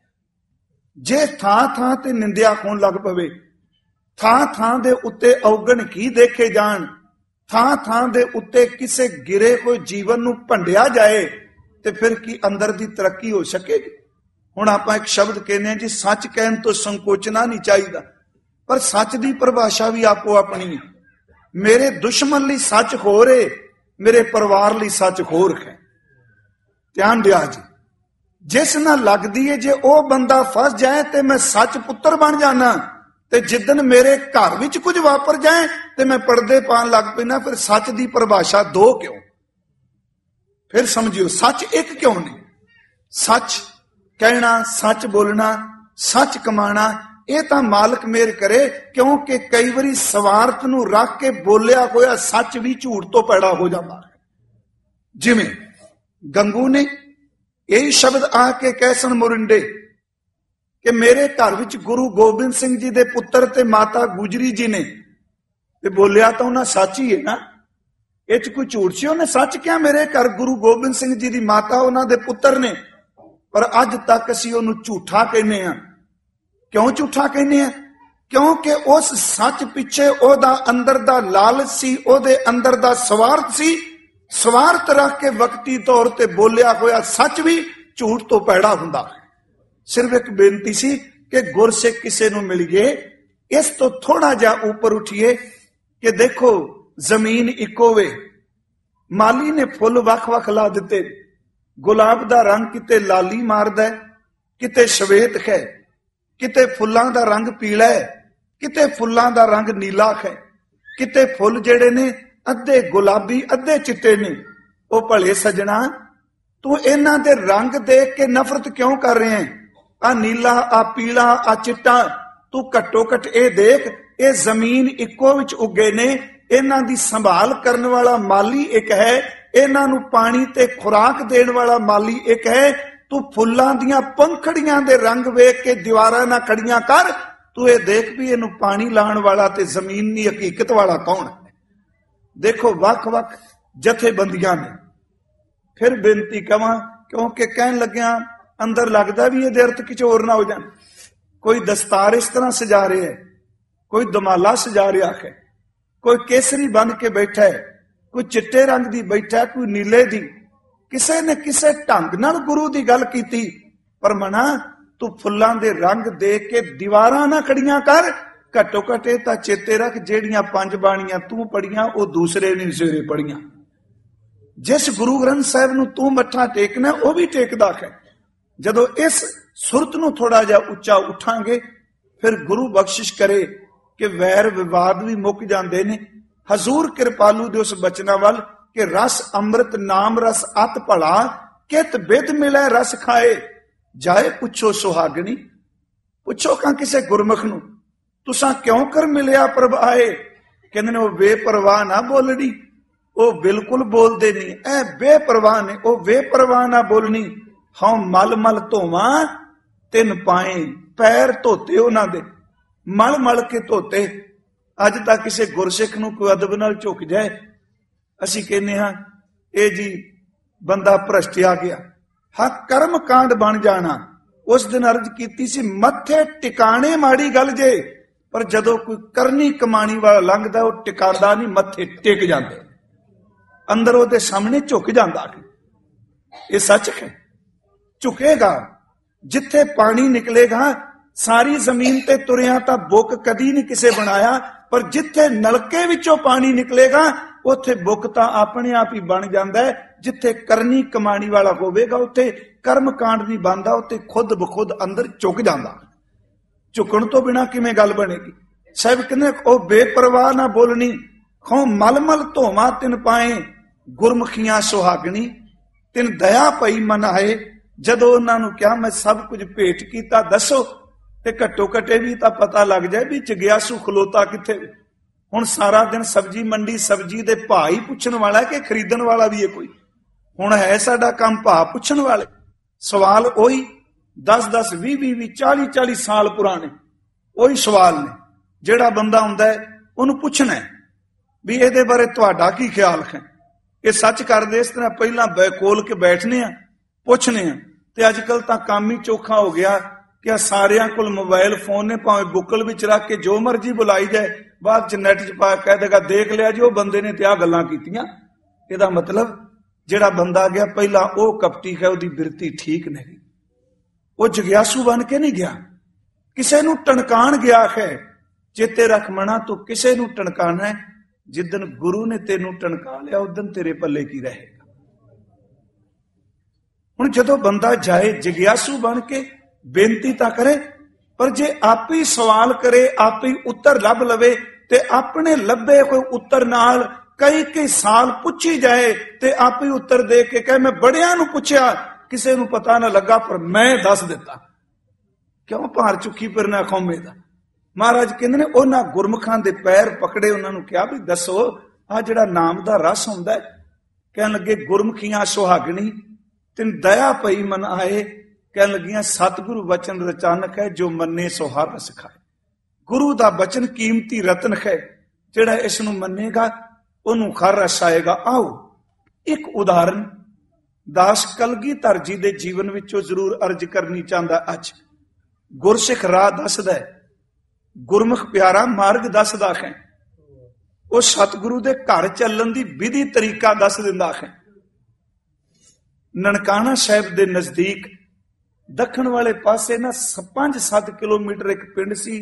ਜੇ ਥਾਂ ਥਾਂ ਤੇ ਨਿੰਦਿਆ ਹੋਣ ਲੱਗ ਪਵੇ, ਥਾਂ ਥਾਂ ਦੇ ਉੱਤੇ ਔਗਣ ਕੀ ਦੇਖੇ ਜਾਣ, ਥਾਂ ਥਾਂ ਦੇ ਉੱਤੇ ਕਿਸੇ ਗਿਰੇ ਹੋਏ ਜੀਵਨ ਨੂੰ ਭੰਡਿਆ ਜਾਏ, ਤੇ ਫਿਰ ਕੀ ਅੰਦਰ ਦੀ ਤਰੱਕੀ ਹੋ ਸਕੇਗੀ। ਹੁਣ ਆਪਾਂ ਇੱਕ ਸ਼ਬਦ ਕਹਿੰਦੇ ਹਾਂ ਜੀ, ਸੱਚ ਕਹਿਣ ਤੋਂ ਸੰਕੋਚਣਾ ਨਹੀਂ ਚਾਹੀਦਾ, ਪਰ ਸੱਚ ਦੀ ਪਰਿਭਾਸ਼ਾ ਵੀ ਆਪੋ ਆਪਣੀ ਹੈ। ਮੇਰੇ ਦੁਸ਼ਮਣ ਲਈ ਸੱਚ ਹੋਰ ਏ, ਮੇਰੇ ਪਰਿਵਾਰ ਲਈ ਸੱਚ ਹੋਰ ਹੈ। ਧਿਆਨ ਦਿਆ ਜੀ, ਜਿਸ ਨਾਲ ਲੱਗਦੀ ਹੈ ਜੇ ਉਹ ਬੰਦਾ ਫਸ ਜਾਏ ਤੇ ਮੈਂ ਸੱਚ ਪੁੱਤਰ ਬਣ ਜਾਣਾ, ਤੇ ਜਿੱਦਨ ਮੇਰੇ ਘਰ ਵਿੱਚ ਕੁਝ ਵਾਪਰ ਜਾਏ ਤੇ ਮੈਂ ਪਰਦੇ ਪਾਣ ਲੱਗ ਪੈਣਾ, ਫਿਰ ਸੱਚ ਦੀ ਪਰਿਭਾਸ਼ਾ ਦੋ ਕਿਉਂ? ਫਿਰ ਸਮਝਿਓ ਸੱਚ ਇੱਕ ਕਿਉਂ ਨਹੀਂ? ਸੱਚ ਕਹਿਣਾ, ਸੱਚ ਬੋਲਣਾ, ਸੱਚ ਕਮਾਣਾ, ਇਹ ਤਾਂ ਮਾਲਕ ਮਿਹਰ ਕਰੇ, ਕਿਉਂਕਿ ਕਈ ਵਾਰੀ ਸਵਾਰਥ ਨੂੰ ਰੱਖ ਕੇ ਬੋਲਿਆ ਹੋਇਆ ਸੱਚ ਵੀ ਝੂਠ ਤੋਂ ਪੈਦਾ ਹੋ ਜਾਂਦਾ ਹੈ। ਜਿਵੇਂ ਗੰਗੂ ਨੇ ਇਹੀ ਸ਼ਬਦ ਆ ਕੇ ਕਹਿ ਸਨ ਮੋਰਿੰਡੇ ਕਿ ਮੇਰੇ ਘਰ ਵਿੱਚ ਗੁਰੂ ਗੋਬਿੰਦ ਸਿੰਘ ਜੀ ਦੇ ਪੁੱਤਰ ਤੇ ਮਾਤਾ ਗੁਜਰੀ ਜੀ ਨੇ, ਤੇ ਬੋਲਿਆ ਤਾਂ ਉਹਨਾਂ ਸੱਚ ਹੀ ਹੈ ਨਾ, ਇਹ ਚ ਕੋਈ ਝੂਠ ਸੀ। ਉਹਨੇ ਸੱਚ ਕਿਹਾ, ਮੇਰੇ ਘਰ ਗੁਰੂ ਗੋਬਿੰਦ ਸਿੰਘ ਜੀ ਦੀ ਮਾਤਾ ਉਹਨਾਂ ਦੇ ਪੁੱਤਰ ਨੇ, ਪਰ ਅੱਜ ਤੱਕ ਅਸੀਂ ਉਹਨੂੰ ਝੂਠਾ ਕਹਿੰਦੇ ਆ। ਕਿਉਂ ਝੂਠਾ ਕਹਿੰਦੇ ਆ? ਕਿਉਂਕਿ ਉਸ ਸੱਚ ਪਿੱਛੇ ਉਹਦਾ ਅੰਦਰ ਦਾ ਲਾਲਚ ਸੀ, ਉਹਦੇ ਅੰਦਰ ਦਾ ਸਵਾਰਥ ਸੀ। ਸਵਾਰਥ ਰੱਖ ਕੇ ਵਕਤੀ ਤੌਰ ਤੇ ਬੋਲਿਆ ਹੋਇਆ ਸੱਚ ਵੀ ਝੂਠ ਤੋਂ ਪੈਦਾ ਹੁੰਦਾ ਹੈ। ਸਿਰਫ ਇੱਕ ਬੇਨਤੀ ਸੀ ਕਿ ਗੁਰਸਿੱਖ ਕਿਸੇ ਨੂੰ ਮਿਲ ਗਏ, ਇਸ ਤੋਂ ਥੋੜਾ ਜਿਹਾ ਉੱਪਰ ਉੱਠੀਏ ਕਿ ਦੇਖੋ ਜ਼ਮੀਨ ਇੱਕੋ ਵੇ, ਮਾਲੀ ਨੇ ਫੁੱਲ ਵੱਖ-ਵੱਖ ਲਾ ਦਿੱਤੇ, ਗੁਲਾਬ ਦਾ ਰੰਗ ਕਿਤੇ ਲਾਲੀ ਮਾਰਦਾ, ਕਿਤੇ ਸ਼ਵੇਤ ਹੈ, ਕਿਤੇ ਫੁੱਲਾਂ ਦਾ ਰੰਗ ਪੀਲਾ ਹੈ, ਕਿਤੇ ਫੁੱਲਾਂ ਦਾ ਰੰਗ ਨੀਲਾ ਹੈ, ਕਿਤੇ ਫੁੱਲ ਜਿਹੜੇ ਨੇ ਅੱਧੇ ਗੁਲਾਬੀ ਅੱਧੇ ਚਿੱਟੇ ਨੇ। ਉਹ ਭਲੇ ਸਜਣਾ, ਤੂੰ ਇਹਨਾਂ ਦੇ ਰੰਗ ਦੇਖ ਕੇ ਨਫ਼ਰਤ ਕਿਉਂ ਕਰ ਰਿਹਾ ਹੈ? ਆ ਨੀਲਾ, ਆ ਪੀਲਾ, ਆ ਚਿੱਟਾ, ਤੂੰ ਘੱਟੋ ਘੱਟ ਇਹ ਦੇਖ, ਇਹ ਜ਼ਮੀਨ ਇੱਕੋ ਵਿੱਚ ਉੱਗੇ ਨੇ, ਇਹਨਾਂ ਦੀ ਸੰਭਾਲ ਕਰਨ ਵਾਲਾ ਮਾਲੀ ਇੱਕ ਹੈ, ਇਹਨਾਂ ਨੂੰ ਪਾਣੀ ਤੇ ਖੁਰਾਕ ਦੇਣ ਵਾਲਾ ਮਾਲੀ ਇੱਕ ਹੈ। ਤੂੰ ਫੁੱਲਾਂ ਦੀਆਂ ਪੰਖੜੀਆਂ ਦੇ ਰੰਗ ਵੇਖ ਕੇ ਦੀਵਾਰਾਂ ਨਾਲ ਖੜੀਆਂ ਕਰ, ਤੂੰ ਇਹ ਦੇਖ ਵੀ ਇਹਨੂੰ ਪਾਣੀ ਲਾਉਣ ਵਾਲਾ ਤੇ ਜ਼ਮੀਨ ਦੀ ਹਕੀਕਤ ਵਾਲਾ ਕੌਣ ਹੈ। ਦੇਖੋ ਵੱਖ-ਵੱਖ ਜਥੇਬੰਦੀਆਂ ਨੇ। ਫਿਰ ਬੇਨਤੀ ਕਵਾਂ, ਕਿਉਂਕਿ ਕਹਿਣ ਲੱਗਿਆ ਅੰਦਰ ਲੱਗਦਾ ਵੀ ਇਹਦੇ ਅਰਥ ਕਿਛ ਹੋਰ ਨਾ ਹੋ ਜਾਣ। ਕੋਈ ਦਸਤਾਰ ਇਸ ਤਰ੍ਹਾਂ ਸਜਾ ਰਿਹਾ ਹੈ, ਕੋਈ ਦਮਾਲਾ ਸਜਾ ਰਿਹਾ ਹੈ, ਕੋਈ ਕੇਸਰੀ ਬੰਨ ਕੇ ਬੈਠਾ ਹੈ, ਕੋਈ ਚਿੱਟੇ ਰੰਗ ਦੀ ਬੈਠਾ, ਕੋਈ ਨੀਲੇ ਦੀ। ਕਿਸੇ ਨੇ ਕਿਸੇ ਢੰਗ ਨਾਲ ਗੁਰੂ ਦੀ ਗੱਲ ਕੀਤੀ, ਪਰ ਮਨਾ ਤੂੰ ਫੁੱਲਾਂ ਦੇ ਰੰਗ ਦੇਖ ਕੇ ਦੀਵਾਰਾਂ ਨਾ ਖੜੀਆਂ ਕਰ। ਘੱਟੋ ਘੱਟ ਇਹ ਤਾਂ ਚੇਤੇ ਰੱਖ, ਜਿਹੜੀਆਂ ਪੰਜ ਬਾਣੀਆਂ ਤੂੰ ਪੜੀਆਂ ਉਹ ਦੂਸਰੇ ਨੇ ਸਵੇਰੇ ਪੜੀਆਂ। ਜਿਸ ਗੁਰੂ ਗ੍ਰੰਥ ਸਾਹਿਬ ਨੂੰ ਤੂੰ ਮੱਥਾ ਟੇਕਣਾ ਉਹ ਵੀ ਟੇਕਦਾ ਹੈ। ਜਦੋਂ ਇਸ ਸੁਰਤ ਨੂੰ ਥੋੜਾ ਜਿਹਾ ਉੱਚਾ ਉਠਾਂਗੇ, ਫਿਰ ਗੁਰੂ ਬਖਸ਼ਿਸ਼ ਕਰੇ ਕਿ ਵੈਰ ਵਿਵਾਦ ਵੀ ਮੁੱਕ ਜਾਂਦੇ ਨੇ। ਹਜ਼ੂਰ ਕਿਰਪਾਲੂ ਦੇ ਉਸ ਬਚਨਾਂ ਵੱਲ ਕਿ ਰਸ ਅੰਮ੍ਰਿਤ ਨਾਮ ਰਸ ਅਤ ਭਲਾ ਕਿਤ ਬਿਦ ਮਿਲੇ ਰਸ ਖਾਏ, ਜਾਏ ਪੁੱਛੋ ਸੁਹਾਗਣੀ। ਪੁੱਛੋ ਕਾਂ ਕਿਸੇ ਗੁਰਮੁਖ ਨੂੰ, ਤੁਸਾਂ ਕਿਉਂ ਕਰ ਮਿਲਿਆ ਪ੍ਰਭ ਆਏ। ਕਹਿੰਦੇ ਨੇ ਉਹ ਬੇਪਰਵਾਹ ਨਾ ਬੋਲਣੀ, ਉਹ ਬਿਲਕੁਲ ਬੋਲਦੇ ਨਹੀਂ। ਐ ਬੇਪਰਵਾਹ ਨੇ, ਉਹ ਬੇਪਰਵਾਹ ਨਾ ਬੋਲਣੀ। ਹਾਂ ਮਲ ਮਲ ਧੋਵਾਂ ਤਿੰਨ ਪਾਏ, ਪੈਰ ਧੋਤੇ ਉਹਨਾਂ ਦੇ, ਮਲ ਮਲ ਕੇ ਧੋਤੇ। ਅੱਜ ਤੱਕ ਕਿਸੇ ਗੁਰਸਿੱਖ ਨੂੰ ਕੋਈ ਅਦਬ ਨਾਲ ਝੁਕ ਜਾਏ, ਅਸੀਂ ਕਹਿੰਦੇ ਹਾਂ ਇਹ ਜੀ ਬੰਦਾ ਭ੍ਰਸ਼ਟਿਆ ਗਿਆ। ਹਾਂ ਕਰਮ ਕਾਂਡ ਬਣ ਜਾਣਾ। ਉਸ ਦਿਨ ਅਰਜ਼ ਕੀਤੀ ਸੀ, ਮੱਥੇ ਟਿਕਾਣੇ ਮਾੜੀ ਗੱਲ ਜੇ, ਪਰ ਜਦੋਂ ਕੋਈ ਕਰਨੀ ਕਮਾਣੀ ਵਾਲਾ ਲੰਘਦਾ ਉਹ ਟਿਕਾਂਦਾ ਨਹੀਂ, ਮੱਥੇ ਟਿਕ ਜਾਂਦੇ, ਅੰਦਰ ਉਹਦੇ ਸਾਹਮਣੇ ਝੁਕ ਜਾਂਦਾ। ਇਹ ਸੱਚ ਹੈ। ਝੁਕੇਗਾ ਜਿੱਥੇ ਪਾਣੀ ਨਿਕਲੇਗਾ। ਸਾਰੀ ਜ਼ਮੀਨ ਤੇ ਤੁਰਿਆ ਤਾਂ ਬੁੱਕ ਕਦੀ ਨਹੀਂ ਕਿਸੇ ਬਣਾਇਆ, ਪਰ ਜਿੱਥੇ ਨਲਕੇ ਵਿੱਚੋਂ ਪਾਣੀ ਨਿਕਲੇਗਾ ਉੱਥੇ ਬੁੱਕ ਤਾਂ ਆਪਣੇ ਆਪ ਹੀ ਬਣ ਜਾਂਦਾ ਹੈ। ਜਿੱਥੇ ਕਰਨੀ ਕਮਾਣੀ ਵਾਲਾ ਹੋਵੇਗਾ ਉੱਥੇ ਕਰਮ ਕਾਂਡ ਨਹੀਂ ਬਣਦਾ, ਉੱਥੇ ਖੁਦ ਬਖੁਦ ਅੰਦਰ ਝੁਕ ਜਾਂਦਾ। ਝੁਕਣ ਤੋਂ ਬਿਨਾਂ ਕਿਵੇਂ ਗੱਲ ਬਣੇਗੀ? ਸਾਹਿਬ ਕਹਿੰਦੇ ਉਹ ਬੇਪਰਵਾਹ ਨਾ ਬੋਲਣੀ, ਖੋ ਮਲਮਲ ਧੋਵਾ ਤਿਨ ਪਾਏ, ਗੁਰਮੁਖੀਆਂ ਸੁਹਾਗਣੀ, ਤਿਨ ਦਇਆ ਪਈ ਮਨ ਆਏ। ਜਦੋਂ ਉਹਨਾਂ ਨੂੰ ਕਿਹਾ ਮੈਂ ਸਭ ਕੁਝ ਭੇਟ ਕੀਤਾ, ਦੱਸੋ, ਤੇ ਘੱਟੋ ਘੱਟੇ ਵੀ ਤਾਂ ਪਤਾ ਲੱਗ ਜਾਏ ਵੀ ਜਗਿਆਸੂ ਖਲੋਤਾ ਕਿੱਥੇ। ਹੁਣ ਸਾਰਾ ਦਿਨ ਸਬਜ਼ੀ ਮੰਡੀ ਸਬਜ਼ੀ ਦੇ ਭਾਅ ਹੀ ਪੁੱਛਣ ਵਾਲਾ ਕਿ ਖਰੀਦਣ ਵਾਲਾ ਵੀ ਹੈ ਕੋਈ? ਹੁਣ ਹੈ ਸਾਡਾ ਕੰਮ ਭਾਅ ਪੁੱਛਣ ਵਾਲੇ। ਸਵਾਲ ਉਹੀ ਦਸ ਦਸ ਵੀਹ ਵੀਹ ਵੀਹ ਚਾਲੀ ਚਾਲੀ ਸਾਲ ਪੁਰਾਣੇ ਉਹੀ ਸਵਾਲ ਨੇ। ਜਿਹੜਾ ਬੰਦਾ ਹੁੰਦਾ ਹੈ ਉਹਨੂੰ ਪੁੱਛਣਾ ਵੀ ਇਹਦੇ ਬਾਰੇ ਤੁਹਾਡਾ ਕੀ ਖਿਆਲ ਹੈ। ਇਹ ਸੱਚ ਕਰਦੇ ਇਸ ਤਰ੍ਹਾਂ ਪਹਿਲਾਂ ਬੈਕੋਲ ਕੇ ਬੈਠਨੇ ਆ, ਪੁੱਛਨੇ ਆ। ਤੇ ਅੱਜ ਕੱਲ ਤਾਂ ਕੰਮ ਹੀ ਚੋਖਾ ਹੋ ਗਿਆ ਕਿ ਸਾਰਿਆਂ ਕੋਲ ਮੋਬਾਈਲ ਫੋਨ ਨੇ, ਭਾਵੇਂ ਬੁੱਕਲ ਵਿੱਚ ਰੱਖ ਕੇ ਜੋ ਮਰਜ਼ੀ ਬੁਲਾਈ ਜਾਏ, ਬਾਅਦ ਚ ਨੈਟ ਚ ਪਾ ਕਹਿ ਦੇਗਾ ਦੇਖ ਲਿਆ ਜੀ ਉਹ ਬੰਦੇ ਨੇ ਤੇ ਆਹ ਗੱਲਾਂ ਕੀਤੀਆਂ। ਇਹਦਾ ਮਤਲਬ ਜਿਹੜਾ ਬੰਦਾ ਗਿਆ ਪਹਿਲਾਂ ਉਹ ਕਪਟੀ ਹੈ, ਉਹਦੀ ਬਿਰਤੀ ਠੀਕ ਨਹੀਂ, ਉਹ ਜਗਿਆਸੂ ਬਣ ਕੇ ਨਹੀਂ ਗਿਆ, ਕਿਸੇ ਨੂੰ ਟਣਕਾਣ ਗਿਆ ਹੈ। ਚੇਤੇ ਰੱਖ ਮਣਾ, ਤੂੰ ਕਿਸੇ ਨੂੰ ਟਣਕਾਣਾ ਹੈ, ਜਿੱਦਨ ਗੁਰੂ ਨੇ ਤੈਨੂੰ ਟਣਕਾ ਲਿਆ ਉਦਨ ਤੇਰੇ ਪੱਲੇ ਕੀ ਰਹੇਗਾ। ਹੁਣ ਜਦੋਂ ਬੰਦਾ ਜਾਏ ਜਗਿਆਸੂ ਬਣ ਕੇ ਬੇਨਤੀ ਤਾਂ ਕਰੇ, ਪਰ ਜੇ ਆਪੇ ਹੀ ਸਵਾਲ ਕਰੇ, ਆਪੇ ਹੀ ਉੱਤਰ ਲੱਭ ਲਵੇ ਤੇ ਆਪਣੇ ਲੱਭੇ ਕੋਈ ਉੱਤਰ ਨਾਲ ਕਈ ਕਈ ਸਾਲ ਪੁੱਛੀ ਜਾਏ ਤੇ ਆਪੇ ਉੱਤਰ ਦੇ ਕੇ ਕਹੇ ਮੈਂ ਬੜਿਆਂ ਨੂੰ ਪੁੱਛਿਆ ਕਿਸੇ ਨੂੰ ਪਤਾ ਨਾ ਲੱਗਾ ਪਰ ਮੈਂ ਦੱਸ ਦਿੱਤਾ। ਕਿਉਂ ਭਾਰ ਚੁੱਕੀ ਫਿਰਨਾ ਕੌਮੇ ਦਾ? ਮਹਾਰਾਜ ਕਹਿੰਦੇ ਨੇ ਉਹਨਾਂ ਗੁਰਮੁਖਾਂ ਦੇ ਪੈਰ ਪਕੜੇ, ਉਹਨਾਂ ਨੂੰ ਕਿਹਾ ਵੀ ਦੱਸੋ ਆਹ ਜਿਹੜਾ ਨਾਮ ਦਾ ਰਸ ਹੁੰਦਾ। ਕਹਿਣ ਲੱਗੇ ਗੁਰਮੁਖੀਆਂ ਸੁਹਾਗਣੀ, ਤਿਨ ਦਇਆ ਪਈ ਮਨ ਆਏ। ਕਹਿਣ ਲੱਗੀਆਂ ਸਤਿਗੁਰੂ ਵਚਨ ਰਚਾਨਕ ਹੈ, ਜੋ ਮੰਨੇ ਸੋ ਹਰ ਰਸ ਖਾਏ। ਗੁਰੂ ਦਾ ਬਚਨ ਕੀਮਤੀ ਰਤਨ ਹੈ, ਜਿਹੜਾ ਇਸ ਨੂੰ ਮੰਨੇਗਾ ਉਹਨੂੰ ਹਰ ਰਸ ਆਏਗਾ। ਆਓ ਇੱਕ ਉਦਾਹਰਨ ਦਾਸ ਕਲਗੀਧਰ ਜੀ ਦੇ ਜੀਵਨ ਵਿੱਚੋਂ ਜ਼ਰੂਰ ਅਰਜ਼ ਕਰਨੀ ਚਾਹੁੰਦਾ। ਅੱਜ ਗੁਰਸਿੱਖ ਰਾਹ ਦੱਸਦਾ ਹੈ, ਗੁਰਮੁਖ ਪਿਆਰਾ ਮਾਰਗ ਦੱਸਦਾ ਹੈ, ਉਹ ਸਤਿਗੁਰੂ ਦੇ ਘਰ ਚੱਲਣ ਦੀ ਵਿਧੀ ਤਰੀਕਾ ਦੱਸ ਦਿੰਦਾ ਹੈ। ਨਨਕਾਣਾ ਸਾਹਿਬ ਦੇ ਨਜ਼ਦੀਕ ਦੱਖਣ ਵਾਲੇ ਪਾਸੇ ਨਾ ਪੰਜ ਸੱਤ ਕਿਲੋਮੀਟਰ ਇੱਕ ਪਿੰਡ ਸੀ।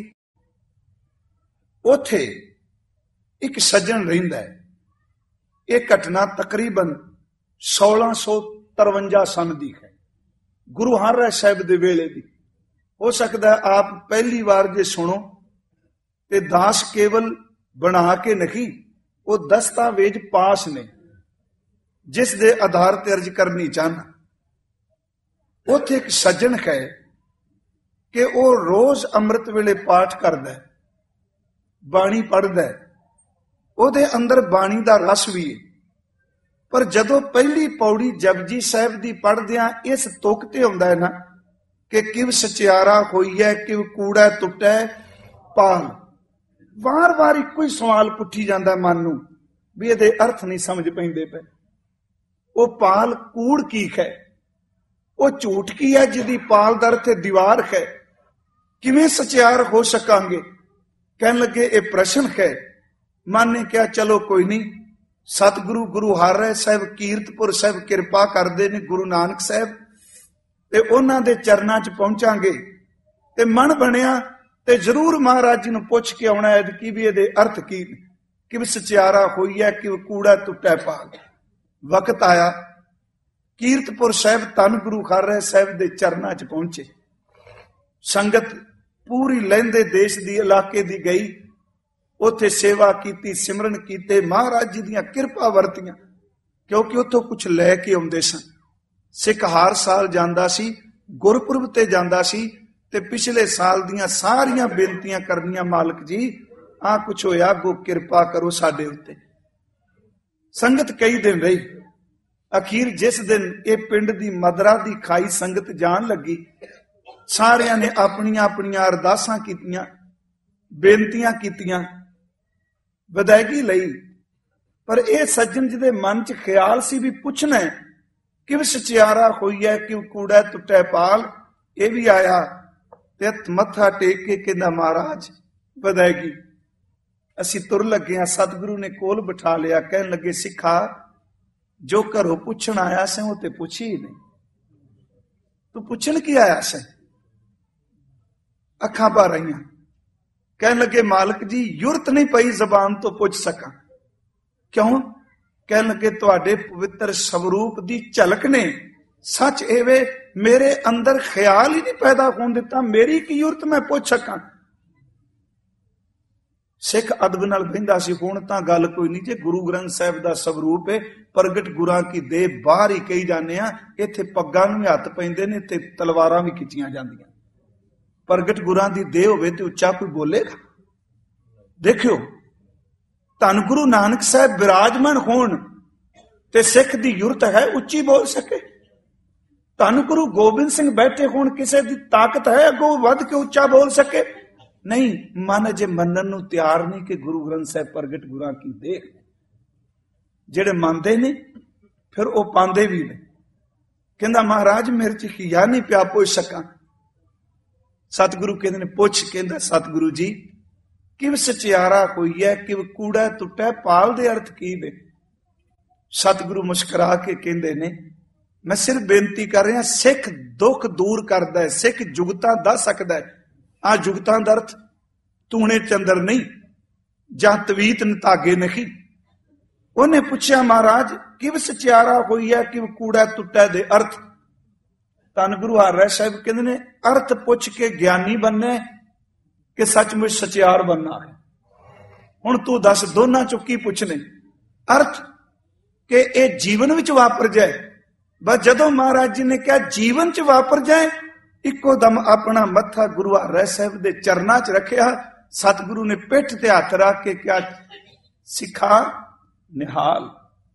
ਉੱਥੇ ਇੱਕ ਸੱਜਣ ਰਹਿੰਦਾ ਹੈ। ਇਹ ਘਟਨਾ ਤਕਰੀਬਨ ਸੋਲਾਂ ਸੌ ਤਰਵੰਜਾ ਸਨ ਦੀ ਹੈ, ਗੁਰੂ ਹਰਿਰਾਏ ਸਾਹਿਬ ਦੇ ਵੇਲੇ ਦੀ। ਹੋ ਸਕਦਾ ਆਪ ਪਹਿਲੀ ਵਾਰ ਜੇ ਸੁਣੋ ਤੇ ਦਾਸ ਕੇਵਲ ਬਣਾ ਕੇ ਨਹੀਂ, ਉਹ ਦਸਤਾਵੇਜ਼ ਪਾਸ ਨੇ ਜਿਸ ਦੇ ਆਧਾਰ ਤੇ ਅਰਜ਼ ਕਰਨੀ ਚਾਹਨਾ। ਉੱਥੇ ਇੱਕ ਸੱਜਣ ਹੈ ਕਿ ਉਹ ਰੋਜ਼ ਅੰਮ੍ਰਿਤ ਵੇਲੇ ਪਾਠ ਕਰਦਾ, ਬਾਣੀ ਪੜ੍ਹਦਾ, ਉਹਦੇ ਅੰਦਰ ਬਾਣੀ ਦਾ ਰਸ ਵੀ ਹੈ। ਪਰ ਜਦੋਂ ਪਹਿਲੀ ਪੌੜੀ ਜਪਜੀ ਸਾਹਿਬ ਦੀ ਪੜ੍ਹਦਿਆਂ ਇਸ ਤੁਕ ਤੇ ਆਉਂਦਾ ਹੈ ਨਾ ਕਿ ਕਿਵ ਸਚਿਆਰਾ ਹੋਈ ਹੈ, ਕਿਵ ਕੂੜਾ ਟੁੱਟੈ ਪਾਲ, ਵਾਰ ਵਾਰ ਇੱਕੋ ਹੀ ਸਵਾਲ ਪੁੱਛੀ ਜਾਂਦਾ ਮਨ ਨੂੰ ਵੀ ਇਹਦੇ ਅਰਥ ਨਹੀਂ ਸਮਝ ਪੈਂਦੇ ਪਏ। ਉਹ ਪਾਲ ਕੂੜ ਕੀ ਹੈ, ਉਹ ਝੂਠ ਕੀ ਹੈ ਜਿਹਦੀ ਪਾਲ ਦਰ ਤੇ ਦੀਵਾਰ ਹੈ, ਕਿਵੇਂ ਸਚਿਆਰ ਹੋ ਸਕਾਂਗੇ। ਕਹਿਣ ਲੱਗੇ ਇਹ ਪ੍ਰਸ਼ਨ ਹੈ। ਮਨ ਨੇ ਕਿਹਾ ਚਲੋ ਕੋਈ ਨਹੀਂ, ਸਤਿਗੁਰੂ ਗੁਰੂ ਹਰਿਰਾਏ ਸਾਹਿਬ ਕੀਰਤਪੁਰ ਸਾਹਿਬ ਕਿਰਪਾ ਕਰਦੇ ਨੇ, ਗੁਰੂ ਨਾਨਕ ਸਾਹਿਬ, ਤੇ ਉਹਨਾਂ ਦੇ ਚਰਨਾਂ 'ਚ ਪਹੁੰਚਾਂਗੇ। ਤੇ ਮਨ ਬਣਿਆ ਤੇ ਜ਼ਰੂਰ ਮਹਾਰਾਜ ਜੀ ਨੂੰ ਪੁੱਛ ਕੇ ਆਉਣਾ ਹੈ ਕਿ ਵੀ ਇਹਦੇ ਅਰਥ ਕੀ ਨੇ, ਕਿ ਸਚਿਆਰਾ ਹੋਈ ਹੈ, ਕਿ ਕੂੜਾ ਟੁੱਟੈ ਪਾਲ। ਵਕਤ ਆਇਆ, ਕੀਰਤਪੁਰ ਸਾਹਿਬ ਧੰਨ ਗੁਰੂ ਹਰਿਰਾਏ ਸਾਹਿਬ ਦੇ ਚਰਨਾਂ 'ਚ ਪਹੁੰਚੇ। ਸੰਗਤ ਪੂਰੀ ਲਹਿੰਦੇ ਦੇਸ਼ ਦੀ ਇਲਾਕੇ ਦੀ ਗਈ, ਉੱਥੇ ਸੇਵਾ ਕੀਤੀ, ਸਿਮਰਨ ਕੀਤੇ, ਮਹਾਰਾਜ ਜੀ ਦੀਆਂ ਕਿਰਪਾ ਵਰਤੀਆਂ, ਕਿਉਂਕਿ ਉੱਥੋਂ ਕੁਝ ਲੈ ਕੇ ਆਉਂਦੇ ਸਨ। ਸਿੱਖ ਹਰ ਸਾਲ ਜਾਂਦਾ ਸੀ, ਗੁਰਪੁਰਬ ਤੇ ਜਾਂਦਾ ਸੀ, ਤੇ ਪਿਛਲੇ ਸਾਲ ਦੀਆਂ ਸਾਰੀਆਂ ਬੇਨਤੀਆਂ ਕਰਨੀਆਂ, ਮਾਲਕ ਜੀ ਆਹ ਕੁਛ ਹੋਇਆ, ਗੋ ਕਿਰਪਾ ਕਰੋ ਸਾਡੇ ਉੱਤੇ। ਸੰਗਤ ਕਈ ਦਿਨ ਰਹੀ। ਅਖੀਰ ਜਿਸ ਦਿਨ ਇਹ ਪਿੰਡ ਦੀ ਮਦਰਾ ਦੀ ਖਾਈ ਸੰਗਤ ਜਾਣ ਲੱਗੀ, ਸਾਰਿਆਂ ਨੇ ਆਪਣੀਆਂ ਆਪਣੀਆਂ ਅਰਦਾਸਾਂ ਕੀਤੀਆਂ, ਬੇਨਤੀਆਂ ਕੀਤੀਆਂ, ਵਿਦਾਇਗੀ ਲਈ। ਪਰ ਇਹ ਸੱਜਣ ਜਿਹਦੇ ਮਨ 'ਚ ਖਿਆਲ ਸੀ ਵੀ ਪੁੱਛਣਾ ਕਿ ਸਚਿਆਰਾ ਹੋਈ ਹੈ, ਕਿ ਕੂੜਾ ਟੁੱਟੈ ਪਾਲ, ਇਹ ਵੀ ਆਇਆ ਤੇ ਮੱਥਾ ਟੇਕ ਕੇ ਕਹਿੰਦਾ ਮਹਾਰਾਜ ਵਿਦਾਇਗੀ। ਅਸੀਂ ਤੁਰ ਲੱਗੇ ਹਾਂ, ਸਤਿਗੁਰੂ ਨੇ ਕੋਲ ਬਿਠਾ ਲਿਆ। ਕਹਿਣ ਲੱਗੇ ਸਿੱਖਾ, ਜੋ ਘਰੋਂ ਪੁੱਛਣ ਆਇਆ ਸੀ ਉਹ ਤੇ ਪੁੱਛੀ ਹੀ ਨਹੀਂ। ਤੂੰ ਪੁੱਛਣ ਕੀ ਆਇਆ ਸੀ? ਅੱਖਾਂ ਭਰ ਰਹੀਆਂ। ਕਹਿਣ ਲੱਗੇ ਮਾਲਕ ਜੀ ਯੁਰਤ ਨਹੀਂ ਪਈ ਜ਼ਬਾਨ ਤੋਂ ਪੁੱਛ ਸਕਾਂ। ਕਿਉਂ? ਕਹਿਣ ਲੱਗੇ ਤੁਹਾਡੇ ਪਵਿੱਤਰ ਸਵਰੂਪ ਦੀ ਝਲਕ ਨੇ ਸੱਚ ਐਵੇਂ ਮੇਰੇ ਅੰਦਰ ਖਿਆਲ ਹੀ ਨਹੀਂ ਪੈਦਾ ਹੋਣ ਦਿੱਤਾ, ਮੇਰੀ ਕੀ ਯੁਰਤ ਮੈਂ ਪੁੱਛ ਸਕਾਂ। ਸਿੱਖ ਅਦਬ ਨਾਲ ਬਹਿੰਦਾ ਸੀ। ਹੁਣ ਤਾਂ ਗੱਲ ਕੋਈ ਨਹੀਂ, ਜੇ ਗੁਰੂ ਗ੍ਰੰਥ ਸਾਹਿਬ ਦਾ ਸਵਰੂਪ ਹੈ, ਪ੍ਰਗਟ ਗੁਰਾਂ ਕੀ ਦੇਹ ਬਾਹਰ ਹੀ ਕਹੀ ਜਾਂਦੇ ਆ। ਇੱਥੇ ਪੱਗਾਂ ਨੂੰ ਹੱਥ ਪੈਂਦੇ ਨੇ, ਇੱਥੇ ਤਲਵਾਰਾਂ ਵੀ ਖਿੱਚੀਆਂ ਜਾਂਦੀਆਂ। ਪ੍ਰਗਟ ਗੁਰਾਂ ਦੀ ਦੇਹ ਹੋਵੇ ਤੇ ਉੱਚਾ ਕੋਈ ਬੋਲੇਗਾ? ਦੇਖਿਓ, ਧੰਨ ਗੁਰੂ ਨਾਨਕ ਸਾਹਿਬ ਬਿਰਾਜਮਾਨ ਹੋਣ ਤੇ ਸਿੱਖ ਦੀ ਯੁਰਤ ਹੈ ਉੱਚੀ ਬੋਲ ਸਕੇ। ਧੰਨ ਗੁਰੂ ਗੋਬਿੰਦ ਸਿੰਘ ਬੈਠੇ ਹੋਣ, ਕਿਸੇ ਦੀ ਤਾਕਤ ਹੈ ਅੱਗੋਂ ਵੱਧ ਕੇ ਉੱਚਾ ਬੋਲ ਸਕੇ? ਨਹੀਂ। ਮਨ ਅਜੇ ਮੰਨਣ ਨੂੰ ਤਿਆਰ ਨਹੀਂ ਕਿ ਗੁਰੂ ਗ੍ਰੰਥ ਸਾਹਿਬ ਪ੍ਰਗਟ ਗੁਰਾਂ ਕੀ ਦੇਹ। ਜਿਹੜੇ ਮੰਨਦੇ ਨੇ ਫਿਰ ਉਹ ਪਾਉਂਦੇ ਵੀ ਨੇ। ਕਹਿੰਦਾ ਮਹਾਰਾਜ ਮੇਰੇ ਚ ਹਿਆ ਨਹੀਂ ਪਿਆ ਪੁੱਛ ਸਕਾਂ। ਸਤਿਗੁਰੂ ਕਹਿੰਦੇ ਨੇ ਪੁੱਛ। ਕਹਿੰਦਾ ਸਤਿਗੁਰੂ ਜੀ ਕਿਵ ਸਚਿਆਰਾ ਕੋਈ ਹੈ, ਕਿਵ ਕੂੜਾ ਟੁੱਟਾ ਪਾਲ ਦੇ ਅਰਥ ਕੀ ਨੇ? ਸਤਿਗੁਰੂ ਮੁਸਕਰਾ ਕੇ ਕਹਿੰਦੇ ਨੇ ਮੈਂ ਸਿਰਫ ਬੇਨਤੀ ਕਰ ਰਿਹਾ, ਸਿੱਖ ਦੁੱਖ ਦੂਰ ਕਰਦਾ ਹੈ, ਸਿੱਖ ਜੁਗਤਾਂ ਦੱਸ ਸਕਦਾ ਹੈ। ਆ ਜੁਗਤਾਂ ਦਾ ਅਰਥ ਤੂਣੇ ਚੰਦਰ ਨਹੀਂ ਜਾਂ ਤਵੀਤ ਨਤਾਗੇ ਨਹੀਂ। ਉਹਨੇ ਪੁੱਛਿਆ ਮਹਾਰਾਜ ਕਿਵ ਸਚਿਆਰਾ ਹੋਈ ਹੈ, ਕਿਵ ਕੂੜਾ ਟੁੱਟਾ ਦੇ ਅਰਥ। ਧੰਨ ਗੁਰੂ ਹਰਿ ਸਾਹਿਬ ਕਹਿੰਦੇ ਨੇ ਅਰਥ ਪੁੱਛ ਕੇ ਗਿਆਨੀ ਬਣਨਾ ਕਿ ਸੱਚਮੁੱਚ ਸਚਿਆਰ ਬਣਨਾ ਹੈ। ਹੁਣ ਤੂੰ ਦੱਸ ਦੋਨਾਂ ਚੋਂ ਕੀ ਪੁੱਛਣੇ? ਅਰਥ ਕਿ ਇਹ ਜੀਵਨ ਵਿੱਚ ਵਾਪਰ ਜਾਏ। ਬਸ ਜਦੋਂ ਮਹਾਰਾਜ ਜੀ ਨੇ ਕਿਹਾ ਜੀਵਨ ਚ ਵਾਪਰ ਜਾਏ, ਇੱਕੋ ਦਮ ਆਪਣਾ ਮੱਥਾ ਗੁਰੂ ਹਰਿ ਸਾਹਿਬ ਦੇ ਚਰਨਾਂ ਚ ਰੱਖਿਆ। ਸਤਿਗੁਰੂ ਨੇ ਪਿੱਠ ਤੇ ਹੱਥ ਰੱਖ ਕੇ ਕਿਹਾ ਸਿੱਖਾ ਨਿਹਾਲ।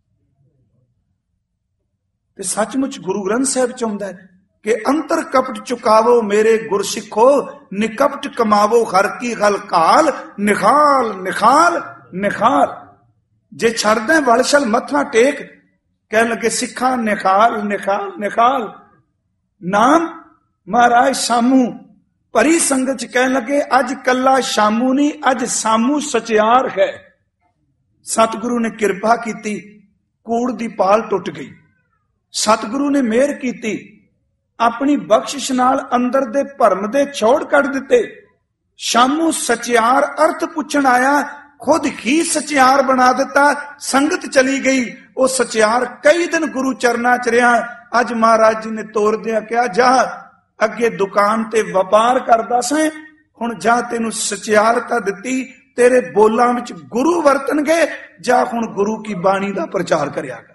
ਤੇ ਸੱਚਮੁੱਚ ਗੁਰੂ ਗ੍ਰੰਥ ਸਾਹਿਬ ਚ ਆਉਂਦਾ ਹੈ ਕਿ ਅੰਤਰ ਕਪਟ ਚੁਕਾਵੋ ਮੇਰੇ ਗੁਰ ਸਿੱਖੋ, ਨਿਕਪਟ ਕਮਾਵੋ ਹਰ ਕੀ ਹਲਕਾਲ, ਨਿਖਾਲ ਨਿਖਾਲ ਨਿਖਾਲ। ਜੇ ਛੱਡਦੇ ਵਲਸ਼ਲ ਮੱਥਾ ਟੇਕ, ਕਹਿਣ ਲੱਗੇ ਸਿੱਖਾਂ ਨਿਖਾਲ ਨਿਖਾਲ ਨਿਖਾਲ। ਨਾਮ ਮਹਾਰਾਜ ਸ਼ਾਮੂ ਭਰੀ ਸੰਗਤ ਚ ਕਹਿਣ ਲੱਗੇ ਅੱਜ ਕੱਲਾ ਸ਼ਾਮੂ ਨਹੀਂ, ਅੱਜ ਸਾਮੂ ਸਚਿਆਰ ਹੈ। ਸਤਿਗੁਰੂ ਨੇ ਕਿਰਪਾ ਕੀਤੀ, ਕੂੜ ਦੀ ਪਾਲ ਟੁੱਟ ਗਈ। ਸਤਿਗੁਰੂ ਨੇ ਮਿਹਰ ਕੀਤੀ, ਆਪਣੀ ਬਖਸ਼ਿਸ਼ ਨਾਲ ਅੰਦਰ ਦੇ ਭਰਮ ਦੇ ਛੋੜ ਕੱਢ ਦਿੱਤੇ। ਸ਼ਾਮੂ ਸਚਿਆਰ ਅਰਥ ਪੁੱਛਣ ਆਇਆ, ਖੁਦ ਹੀ ਸਚਿਆਰ ਬਣਾ ਦਿੱਤਾ। ਸੰਗਤ ਚਲੀ ਗਈ, ਉਹ ਸਚਿਆਰ ਕਈ ਦਿਨ ਗੁਰੂ ਚਰਨਾਂ ਚ ਰਿਹਾ। ਅੱਜ ਮਹਾਰਾਜ ਜੀ ਨੇ ਤੋਰਦਿਆਂ ਕਿਹਾ ਜਾ ਅੱਗੇ ਦੁਕਾਨ ਤੇ ਵਪਾਰ ਕਰਦਾ ਸੈਂ, ਹੁਣ ਜਾ ਤੈਨੂੰ ਸਚਿਆਰਤਾ ਦਿੱਤੀ, ਤੇਰੇ ਬੋਲਾਂ ਵਿੱਚ ਗੁਰੂ ਵਰਤਣਗੇ, ਜਾ ਹੁਣ ਗੁਰੂ ਕੀ ਬਾਣੀ ਦਾ ਪ੍ਰਚਾਰ ਕਰਿਆ ਕਰ।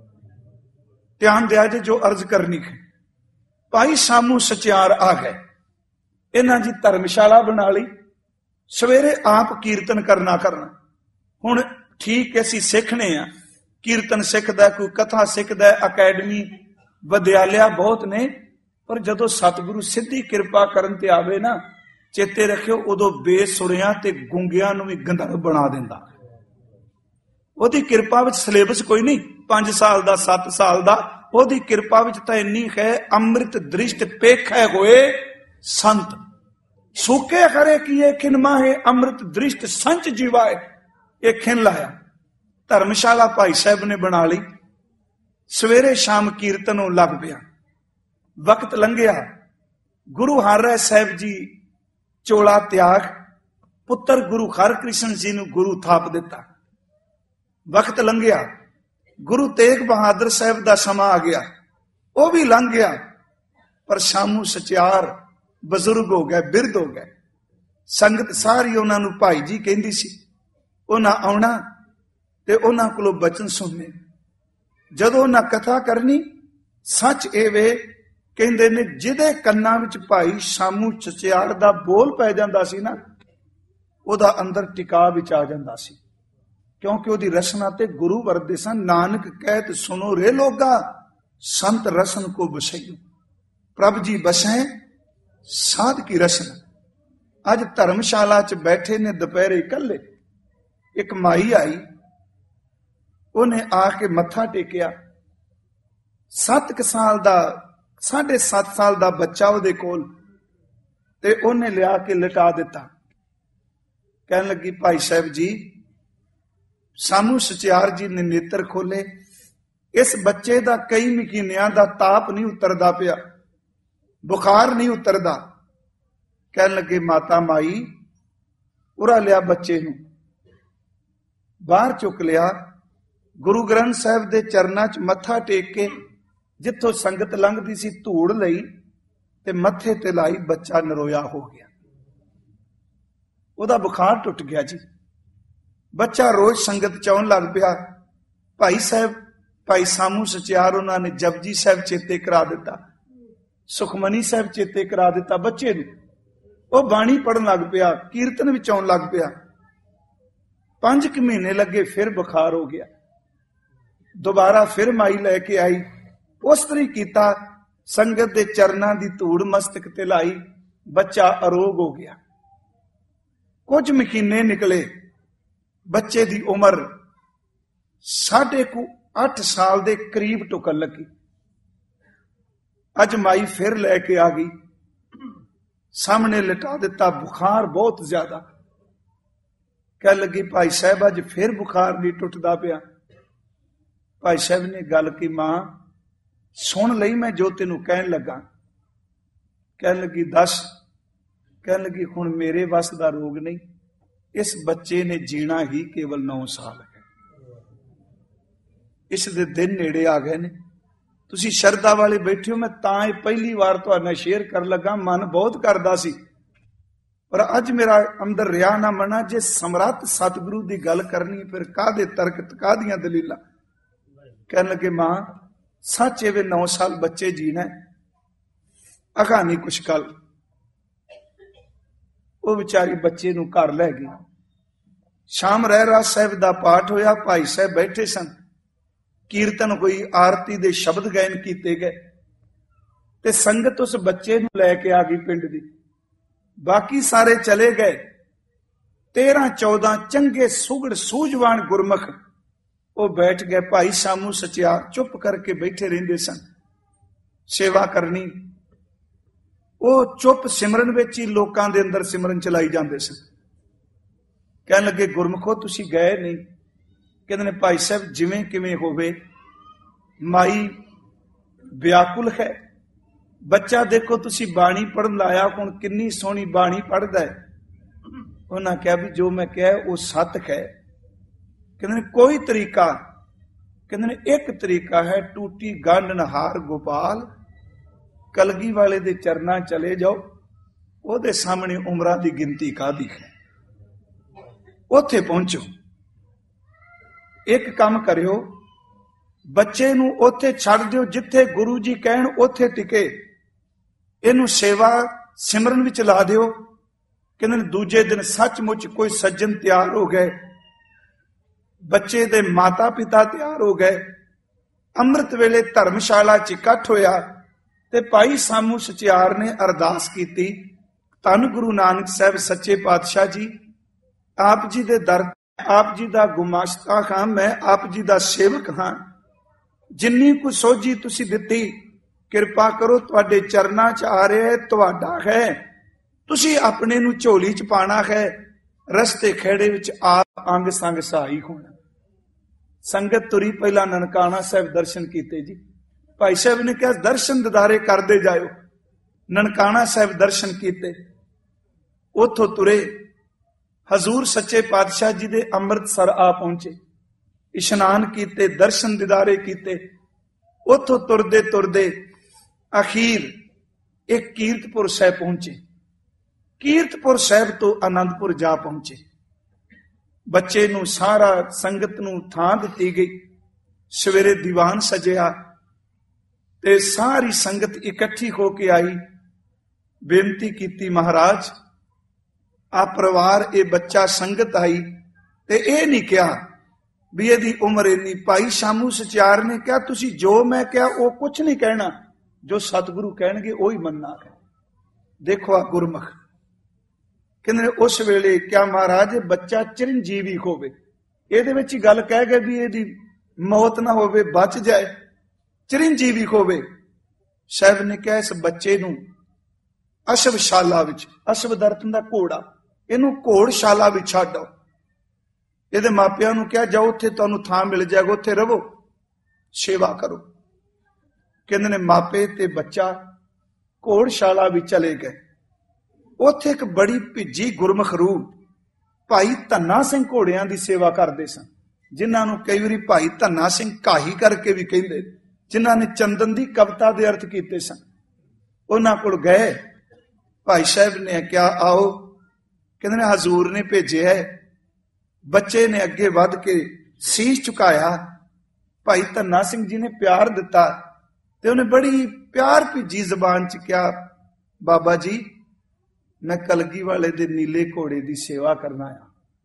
ਧਿਆਨ ਦਿਆ ਜੇ ਜੋ ਅਰਜ਼ ਕਰਨੀ ਹੈ। ਭਾਈ ਸਾਮੂ ਸਚਿਆਰ ਆ ਗਏ। ਇਹਨਾਂ ਜੀ ਧਰਮਸ਼ਾਲਾ ਬਣਾ ਲਈ, ਸਵੇਰੇ ਆਪ ਕੀਰਤਨ ਕਰਨਾ ਕਰਨਾ। ਹੁਣ ਠੀਕ ਅਸੀਂ ਸਿੱਖਣੇ ਆ, ਕੀਰਤਨ ਸਿੱਖਦਾ, ਕੋਈ ਕਥਾ ਸਿੱਖਦਾ, ਅਕੈਡਮੀ ਵਿਦਿਆਲਿਆ ਬਹੁਤ ਨੇ, ਪਰ ਜਦੋਂ ਸਤਿਗੁਰੂ ਸਿੱਧੀ ਕਿਰਪਾ ਕਰਨ ਤੇ ਆਵੇ ਨਾ, ਚੇਤੇ ਰੱਖਿਓ ਉਦੋਂ ਬੇਸੁਰਿਆਂ ਤੇ ਗੁੰਗਿਆਂ ਨੂੰ ਵੀ ਗੰਧਰਵ ਬਣਾ ਦਿੰਦਾ। ਉਹਦੀ ਕਿਰਪਾ ਵਿੱਚ ਸਿਲੇਬਸ ਕੋਈ ਨਹੀਂ, ਪੰਜ ਸਾਲ ਦਾ ਸੱਤ ਸਾਲ ਦਾ। ਉਹਦੀ ਕਿਰਪਾ ਵਿੱਚ ਤਾਂ ਇੰਨੀ ਹੈ, ਅੰਮ੍ਰਿਤ ਦ੍ਰਿਸ਼ਟ ਪੇਖੈ ਹੋਏ ਸੰਤ, ਸੂਕੇ ਖਰੇ ਕੀਏ ਖਿਨ ਮਾਹੇ, ਅੰਮ੍ਰਿਤ ਦ੍ਰਿਸ਼ਟ ਸੰਚ ਜੀਵਾਏ। ਇਹ ਖਿਨ ਲਾਇਆ। ਧਰਮਸ਼ਾਲਾ ਭਾਈ ਸਾਹਿਬ ਨੇ ਬਣਾ ਲਈ। ਸਵੇਰੇ ਸ਼ਾਮ ਕੀਰਤਨ ਹੋਣ ਲੱਗ ਪਿਆ। ਵਕਤ ਲੰਘਿਆ, ਗੁਰੂ ਹਰਿ ਸਾਹਿਬ ਜੀ ਚੋਲਾ ਤਿਆਗ, ਪੁੱਤਰ ਗੁਰੂ ਹਰਕ੍ਰਿਸ਼ਨ ਜੀ ਨੂੰ ਗੁਰੂ ਥਾਪ ਦਿੱਤਾ। ਵਕਤ ਲੰਘਿਆ, ਗੁਰੂ ਤੇਗ ਬਹਾਦਰ ਸਾਹਿਬ ਦਾ ਸਮਾਂ ਆ ਗਿਆ, ਉਹ ਵੀ ਲੰਘ ਗਿਆ। ਪਰ ਸ਼ਾਮੂ ਸਚਿਆਰ ਬਜ਼ੁਰਗ ਹੋ ਗਏ, ਬਿਰਧ ਹੋ ਗਏ। ਸੰਗਤ ਸਾਰੀ ਉਹਨਾਂ ਨੂੰ ਭਾਈ ਜੀ ਕਹਿੰਦੀ ਸੀ। ਉਹਨਾਂ ਆਉਣਾ ਤੇ ਉਹਨਾਂ ਕੋਲੋਂ ਬਚਨ ਸੁਣਨੇ। ਜਦੋਂ ਉਹਨਾਂ ਕਥਾ ਕਰਨੀ, ਸੱਚ ਇਹ ਵੇ ਕਹਿੰਦੇ ਨੇ ਜਿਹਦੇ ਕੰਨਾਂ ਵਿੱਚ ਭਾਈ ਸ਼ਾਮੂ ਸਚਿਆਰ ਦਾ ਬੋਲ ਪੈ ਜਾਂਦਾ ਸੀ ਨਾ, ਉਹਦਾ ਅੰਦਰ ਟਿਕਾ ਵਿੱਚ ਆ ਜਾਂਦਾ ਸੀ, ਕਿਉਂਕਿ ਉਹਦੀ ਰਸਨਾ ਤੇ ਗੁਰੂ ਵਰਦੇ ਸਨ। ਨਾਨਕ ਕਹਿਤ ਸੁਨੋ ਰੇ ਲੋਗਾ, ਸੰਤ ਰਸਨ ਕੋ ਬਸਈਓ। ਪ੍ਰਭ ਜੀ ਬਸੈ ਸਾਧ ਕੀ ਰਸਨਾ। ਅੱਜ ਧਰਮਸ਼ਾਲਾ ਚ ਬੈਠੇ ਨੇ ਦੁਪਹਿਰੇ ਇਕੱਲੇ। ਇੱਕ ਮਾਈ ਆਈ, ਉਹਨੇ ਆ ਕੇ ਮੱਥਾ ਟੇਕਿਆ। ਸੱਤ ਕੁ ਸਾਲ ਦਾ, ਸਾਢੇ ਸੱਤ ਸਾਲ ਦਾ ਬੱਚਾ ਉਹਦੇ ਕੋਲ, ਤੇ ਉਹਨੇ ਲਿਆ ਕੇ ਲਿਟਾ ਦਿੱਤਾ। ਕਹਿਣ ਲੱਗੀ ਭਾਈ ਸਾਹਿਬ ਜੀ, ਸਾਨੂੰ ਸਚਿਆਰ ਜੀ ਨੇ ਨੇਤਰ ਖੋਲੇ, ਇਸ ਬੱਚੇ ਦਾ ਕਈ ਮਹੀਨਿਆਂ ਦਾ ਤਾਪ ਨਹੀਂ ਉਤਰਦਾ ਪਿਆ, ਬੁਖਾਰ ਨਹੀਂ ਉਤਰਦਾ। ਕਹਿਣ ਲੱਗੇ ਮਾਤਾ ਮਾਈ ਉਰਾ ਲਿਆ ਬੱਚੇ ਨੂੰ, ਬਾਹਰ ਚੁੱਕ ਲਿਆ, ਗੁਰੂ ਗ੍ਰੰਥ ਸਾਹਿਬ ਦੇ ਚਰਨਾਂ 'ਚ ਮੱਥਾ ਟੇਕ ਕੇ ਜਿੱਥੋਂ ਸੰਗਤ ਲੰਘਦੀ ਸੀ ਧੂੜ ਲਈ ਤੇ ਮੱਥੇ ਤੇ ਲਾਈ, ਬੱਚਾ ਨਰੋਇਆ ਹੋ ਗਿਆ, ਉਹਦਾ ਬੁਖਾਰ ਟੁੱਟ ਗਿਆ ਜੀ। ਬੱਚਾ ਰੋਜ਼ ਸੰਗਤ ਚ ਆਉਣ ਲੱਗ ਪਿਆ। ਭਾਈ ਸਾਹਿਬ ਭਾਈ ਸਾਮੂ ਸਚਿਆਰ ਉਹਨਾਂ ਨੇ ਜਪਜੀ ਸਾਹਿਬ ਚੇਤੇ ਕਰਾ ਦਿੱਤਾ, ਸੁਖਮਨੀ ਸਾਹਿਬ ਚੇਤੇ ਕਰਾ ਦਿੱਤਾ ਬੱਚੇ ਨੂੰ। ਉਹ ਬਾਣੀ ਪੜਨ ਲੱਗ ਪਿਆ, ਕੀਰਤਨ ਵਿੱਚ ਆਉਣ ਲੱਗ ਪਿਆ। ਪੰਜ ਕੁ ਮਹੀਨੇ ਲੱਗੇ, ਫਿਰ ਬੁਖਾਰ ਹੋ ਗਿਆ। ਦੁਬਾਰਾ ਫਿਰ ਮਾਈ ਲੈ ਕੇ ਆਈ, ਉਸ ਤਰ੍ਹਾਂ ਹੀ ਕੀਤਾ, ਸੰਗਤ ਦੇ ਚਰਨਾਂ ਦੀ ਧੂੜ ਮਸਤਕ ਤੇ ਲਾਈ, ਬੱਚਾ ਅਰੋਗ ਹੋ ਗਿਆ। ਕੁਝ ਮਹੀਨੇ ਨਿਕਲੇ, ਬੱਚੇ ਦੀ ਉਮਰ ਸਾਢੇ ਕੁ ਅੱਠ ਸਾਲ ਦੇ ਕਰੀਬ ਟੁਕਣ ਲੱਗੀ। ਅੱਜ ਮਾਈ ਫਿਰ ਲੈ ਕੇ ਆ ਗਈ, ਸਾਹਮਣੇ ਲਿਟਾ ਦਿੱਤਾ, ਬੁਖਾਰ ਬਹੁਤ ਜ਼ਿਆਦਾ। ਕਹਿ ਲੱਗੀ ਭਾਈ ਸਾਹਿਬ ਅੱਜ ਫਿਰ ਬੁਖਾਰ ਨਹੀਂ ਟੁੱਟਦਾ ਪਿਆ। ਭਾਈ ਸਾਹਿਬ ਨੇ ਗੱਲ ਕੀ, ਮਾਂ ਸੁਣ ਲਈ ਮੈਂ ਜੋ ਤੈਨੂੰ ਕਹਿਣ ਲੱਗਾ। ਕਹਿਣ ਲੱਗੀ ਦੱਸ। ਕਹਿਣ ਲੱਗੀ ਹੁਣ ਮੇਰੇ ਵੱਸ ਦਾ ਰੋਗ ਨਹੀਂ, ਇਸ ਬੱਚੇ ਨੇ ਜੀਣਾ ਹੀ ਕੇਵਲ ਨੌ ਸਾਲ ਹੈ। ਇਸ ਦੇ ਦਿਨ ਨੇੜੇ ਆ ਗਏ ਨੇ, ਤੁਸੀਂ ਸ਼ਰਧਾ ਵਾਲੇ ਬੈਠੇ ਹੋ, ਮੈਂ ਤਾਂ ਇਹ ਪਹਿਲੀ ਵਾਰ ਤੁਹਾਡੇ ਨਾਲ ਸ਼ੇਅਰ ਕਰਨ ਲੱਗਾ। ਮਨ ਬਹੁਤ ਕਰਦਾ ਸੀ, ਪਰ ਅੱਜ ਮੇਰਾ ਅੰਦਰ ਰਿਆ ਨਾ ਮਨਾ। ਜੇ ਸਮਰੱਥ ਸਤਿਗੁਰੂ ਦੀ ਗੱਲ ਕਰਨੀ ਫਿਰ ਕਾਹਦੇ ਤਰਕ ਕਾਹਦੀਆਂ ਦਲੀਲਾਂ। ਕਹਿਣ ਲੱਗੇ ਮਾਂ ਸੱਚ ਐਵੇਂ ਨੌ ਸਾਲ ਬੱਚੇ ਜੀਣਾ, ਅਗਾ ਨਹੀਂ ਕੁਛ ਕੱਲ। ਉਹ ਵਿਚਾਰੀ ਬੱਚੇ ਨੂੰ ਘਰ ਲੈ ਗਈ। ਸ਼ਾਮ ਰਹਿਰਾਸ ਸਾਹਿਬ ਦਾ ਪਾਠ ਹੋਇਆ, ਭਾਈ ਸਾਹਿਬ ਬੈਠੇ ਸਨ, ਕੀਰਤਨ ਹੋਈ, ਆਰਤੀ ਦੇ ਸ਼ਬਦ ਗਾਇਨ ਕੀਤੇ ਗਏ ਤੇ ਸੰਗਤ ਉਸ ਬੱਚੇ ਨੂੰ ਲੈ ਕੇ ਆ ਗਈ ਪਿੰਡ ਦੀ। ਬਾਕੀ ਸਾਰੇ ਚਲੇ ਗਏ। ਤੇਰਾਂ ਚੌਦਾਂ ਚੰਗੇ ਸੁਗੜ ਸੂਝਵਾਨ ਗੁਰਮੁਖ ਉਹ ਬੈਠ ਗਏ। ਭਾਈ ਸਾਮੂ ਸਚਿਆਰ ਚੁੱਪ ਕਰਕੇ ਬੈਠੇ ਰਹਿੰਦੇ ਸਨ, ਸੇਵਾ ਕਰਨੀ। ਉਹ ਚੁੱਪ ਸਿਮਰਨ ਵਿੱਚ ਹੀ ਲੋਕਾਂ ਦੇ ਅੰਦਰ ਸਿਮਰਨ ਚਲਾਈ ਜਾਂਦੇ ਸਨ। ਕਹਿਣ ਲੱਗੇ ਗੁਰਮੁਖੋ ਤੁਸੀਂ ਗਏ ਨਹੀਂ। ਕਹਿੰਦੇ ਨੇ ਭਾਈ ਸਾਹਿਬ ਜਿਵੇਂ ਕਿਵੇਂ ਹੋਵੇ, ਮਾਈ ਵਿਆਕੁਲ ਹੈ। ਬੱਚਾ ਦੇਖੋ ਤੁਸੀਂ ਬਾਣੀ ਪੜਨ ਲਾਇਆ, ਹੁਣ ਕਿੰਨੀ ਸੋਹਣੀ ਬਾਣੀ ਪੜਦਾ ਹੈ। ਉਹਨਾਂ ਕਿਹਾ ਵੀ ਜੋ ਮੈਂ ਕਿਹਾ ਉਹ ਸੱਤ ਹੈ। ਕਹਿੰਦੇ ਨੇ ਕੋਈ ਤਰੀਕਾ, ਕਹਿੰਦੇ ਨੇ ਇੱਕ ਤਰੀਕਾ ਹੈ, ਟੂਟੀ ਗੰਢ ਨਹਾਰ ਗੋਪਾਲ, ਕਲਗੀ ਵਾਲੇ ਦੇ ਚਰਨਾਂ ਚਲੇ ਜਾਓ, ਉਹਦੇ ਸਾਹਮਣੇ ਉਮਰਾਂ ਦੀ ਗਿਣਤੀ ਕਾਹਦੀ ਹੈ, ਉੱਥੇ ਪਹੁੰਚੋ। ਇੱਕ ਕੰਮ ਕਰਿਓ, ਬੱਚੇ ਨੂੰ ਉੱਥੇ ਛੱਡ ਦਿਓ ਜਿੱਥੇ ਗੁਰੂ ਜੀ ਕਹਿਣ ਉੱਥੇ ਟਿਕੇ, ਇਹਨੂੰ ਸੇਵਾ ਸਿਮਰਨ ਵਿੱਚ ਲਾ ਦਿਓ। ਕਹਿੰਦੇ ਨੇ ਦੂਜੇ ਦਿਨ ਸੱਚਮੁੱਚ ਕੋਈ ਸੱਜਣ ਤਿਆਰ ਹੋ ਗਏ, ਬੱਚੇ ਦੇ ਮਾਤਾ ਪਿਤਾ ਤਿਆਰ ਹੋ ਗਏ। ਅੰਮ੍ਰਿਤ ਵੇਲੇ ਧਰਮਸ਼ਾਲਾ ਚ ਇਕੱਠ ਹੋਇਆ ਤੇ ਭਾਈ ਸਾਮੂ ਸਚਿਆਰ ਨੇ ਅਰਦਾਸ ਕੀਤੀ, ਧੰਨ ਗੁਰੂ ਨਾਨਕ ਸਾਹਿਬ ਸੱਚੇ ਪਾਤਸ਼ਾਹ ਜੀ, ਆਪ ਜੀ ਦੇ ਦਰ, ਆਪ ਜੀ ਦਾ ਗੁਮਾਸ਼ਤਾ ਹਾਂ, ਮੈਂ ਆਪ ਜੀ ਦਾ ਸੇਵਕ ਹਾਂ। ਜਿੰਨੀ ਕੁ ਸੋਝੀ ਤੁਸੀਂ ਦਿੱਤੀ ਕਿਰਪਾ ਕਰੋ, ਤੁਹਾਡੇ ਚਰਨਾਂ ਚ ਆ ਰਿਹਾ, ਤੁਹਾਡਾ ਹੈ, ਤੁਸੀਂ ਆਪਣੇ ਨੂੰ ਝੋਲੀ ਚ ਪਾਣਾ ਹੈ, ਰਸਤੇ ਖੇੜੇ ਵਿੱਚ ਆਪ ਅੰਗ ਸੰਗ ਸਹਾਈ ਹੋਣਾ। ਸੰਗਤ ਤੁਰੀ, ਪਹਿਲਾਂ ਨਨਕਾਣਾ ਸਾਹਿਬ ਦਰਸ਼ਨ ਕੀਤੇ ਜੀ। ਭਾਈ ਸਾਹਿਬ ਨੇ ਕਿਹਾ ਦਰਸ਼ਨ ਦਿਦਾਰੇ ਕਰਦੇ ਜਾਇਓ। ਨਨਕਾਣਾ ਸਾਹਿਬ ਦਰਸ਼ਨ ਕੀਤੇ, ਉੱਥੋਂ ਤੁਰੇ, ਹਜ਼ੂਰ ਸੱਚੇ ਪਾਤਸ਼ਾਹ ਜੀ ਦੇ ਅੰਮ੍ਰਿਤਸਰ ਆ ਪਹੁੰਚੇ, ਇਸ਼ਨਾਨ ਕੀਤੇ, ਦਰਸ਼ਨ ਦਿਦਾਰੇ ਕੀਤੇ। ਉੱਥੋਂ ਤੁਰਦੇ ਤੁਰਦੇ ਅਖੀਰ ਇੱਕ ਕੀਰਤਪੁਰ ਸਾਹਿਬ ਪਹੁੰਚੇ। ਕੀਰਤਪੁਰ ਸਾਹਿਬ ਤੋਂ ਆਨੰਦਪੁਰ ਜਾ ਪਹੁੰਚੇ। ਬੱਚੇ ਨੂੰ ਸਾਰਾ ਸੰਗਤ ਨੂੰ ਥਾਂ ਦਿੱਤੀ ਗਈ। ਸਵੇਰੇ ਦੀਵਾਨ ਸਜਿਆ ਤੇ ਸਾਰੀ ਸੰਗਤ ਇਕੱਠੀ ਹੋ ਕੇ ਆਈ। ਬੇਨਤੀ ਕੀਤੀ ਮਹਾਰਾਜ ਆ ਪਰਿਵਾਰ, ਇਹ ਬੱਚਾ ਸੰਗਤ ਆਈ ਤੇ ਇਹ ਨਹੀਂ ਕਿਹਾ ਵੀ ਇਹਦੀ ਉਮਰ ਇੰਨੀ। ਭਾਈ ਸ਼ਾਮੂ ਸਚਿਆਰ ਨੇ ਕਿਹਾ ਤੁਸੀਂ ਜੋ ਮੈਂ ਕਿਹਾ ਉਹ ਕੁਛ ਨਹੀਂ ਕਹਿਣਾ, ਜੋ ਸਤਿਗੁਰੂ ਕਹਿਣਗੇ ਉਹੀ ਮੰਨਣਾ ਹੈ। ਦੇਖੋ ਆ ਗੁਰਮੁਖ। ਕਹਿੰਦੇ ਉਸ ਵੇਲੇ ਕਿਹਾ ਮਹਾਰਾਜ ਇਹ ਬੱਚਾ ਚਿਰੰਜੀਵੀ ਹੋਵੇ, ਇਹਦੇ ਵਿੱਚ ਹੀ ਗੱਲ ਕਹਿ ਗਏ ਵੀ ਇਹਦੀ ਮੌਤ ਨਾ ਹੋਵੇ, ਬਚ ਜਾਏ, ਚਿਰੰਜੀਵੀ ਹੋਵੇ। ਸਾਹਿਬ ਨੇ ਕਿਹਾ ਇਸ ਬੱਚੇ ਨੂੰ ਅਸ਼ਵਸ਼ਾਲਾ ਵਿੱਚ, ਅਸ਼ਵ ਦਰਤਨ ਦਾ ਘੋੜਾ, ਇਹਨੂੰ ਘੋੜਸ਼ਾਲਾ ਵਿੱਚ ਛੱਡੋ। ਇਹਦੇ ਮਾਪਿਆਂ ਨੂੰ ਕਿਹਾ ਜਾਓ ਉੱਥੇ ਤੁਹਾਨੂੰ ਥਾਂ ਮਿਲ ਜਾਏਗਾ, ਉੱਥੇ ਰਹੋ। ਸੇਵਾ ਕਰੋ। ਕਹਿੰਦੇ ਨੇ ਮਾਪੇ ਤੇ ਬੱਚਾ ਘੋੜਸ਼ਾਲਾ ਵੀ ਚਲੇ ਗਏ। ਉੱਥੇ ਇੱਕ ਬੜੀ ਭਿੱਜੀ ਗੁਰਮੁਖ ਰੂਹ ਭਾਈ ਧੰਨਾ ਸਿੰਘ ਘੋੜਿਆਂ ਦੀ ਸੇਵਾ ਕਰਦੇ ਸਨ, ਜਿਨ੍ਹਾਂ ਨੂੰ ਕਈ ਵਾਰੀ ਭਾਈ ਧੰਨਾ ਸਿੰਘ ਕਾਹੀ ਕਰਕੇ ਵੀ ਕਹਿੰਦੇ, ਜਿਨ੍ਹਾਂ ਨੇ ਚੰਦਨ ਦੀ ਕਵਿਤਾ ਦੇ ਅਰਥ ਕੀਤੇ ਸਨ। ਉਹਨਾਂ ਕੋਲ ਗਏ, ਭਾਈ ਸਾਹਿਬ ਨੇ ਕਿਹਾ ਆਓ। ਕਹਿੰਦੇ ਨੇ ਹਜ਼ੂਰ ਨੇ ਭੇਜਿਆ। ਬੱਚੇ ਨੇ ਅੱਗੇ ਵੱਧ ਕੇ ਸੀਸ ਝੁਕਾਇਆ। ਭਾਈ ਧੰਨਾ ਸਿੰਘ ਜੀ ਨੇ ਪਿਆਰ ਦਿੱਤਾ ਤੇ ਉਹਨੇ ਬੜੀ ਪਿਆਰ ਭਿੱਜੀ ਜ਼ਬਾਨ ਚ ਕਿਹਾ, ਬਾਬਾ ਜੀ ਮੈਂ ਕਲਗੀ ਵਾਲੇ ਦੇ ਨੀਲੇ ਘੋੜੇ ਦੀ ਸੇਵਾ ਕਰਨਾ ਆ।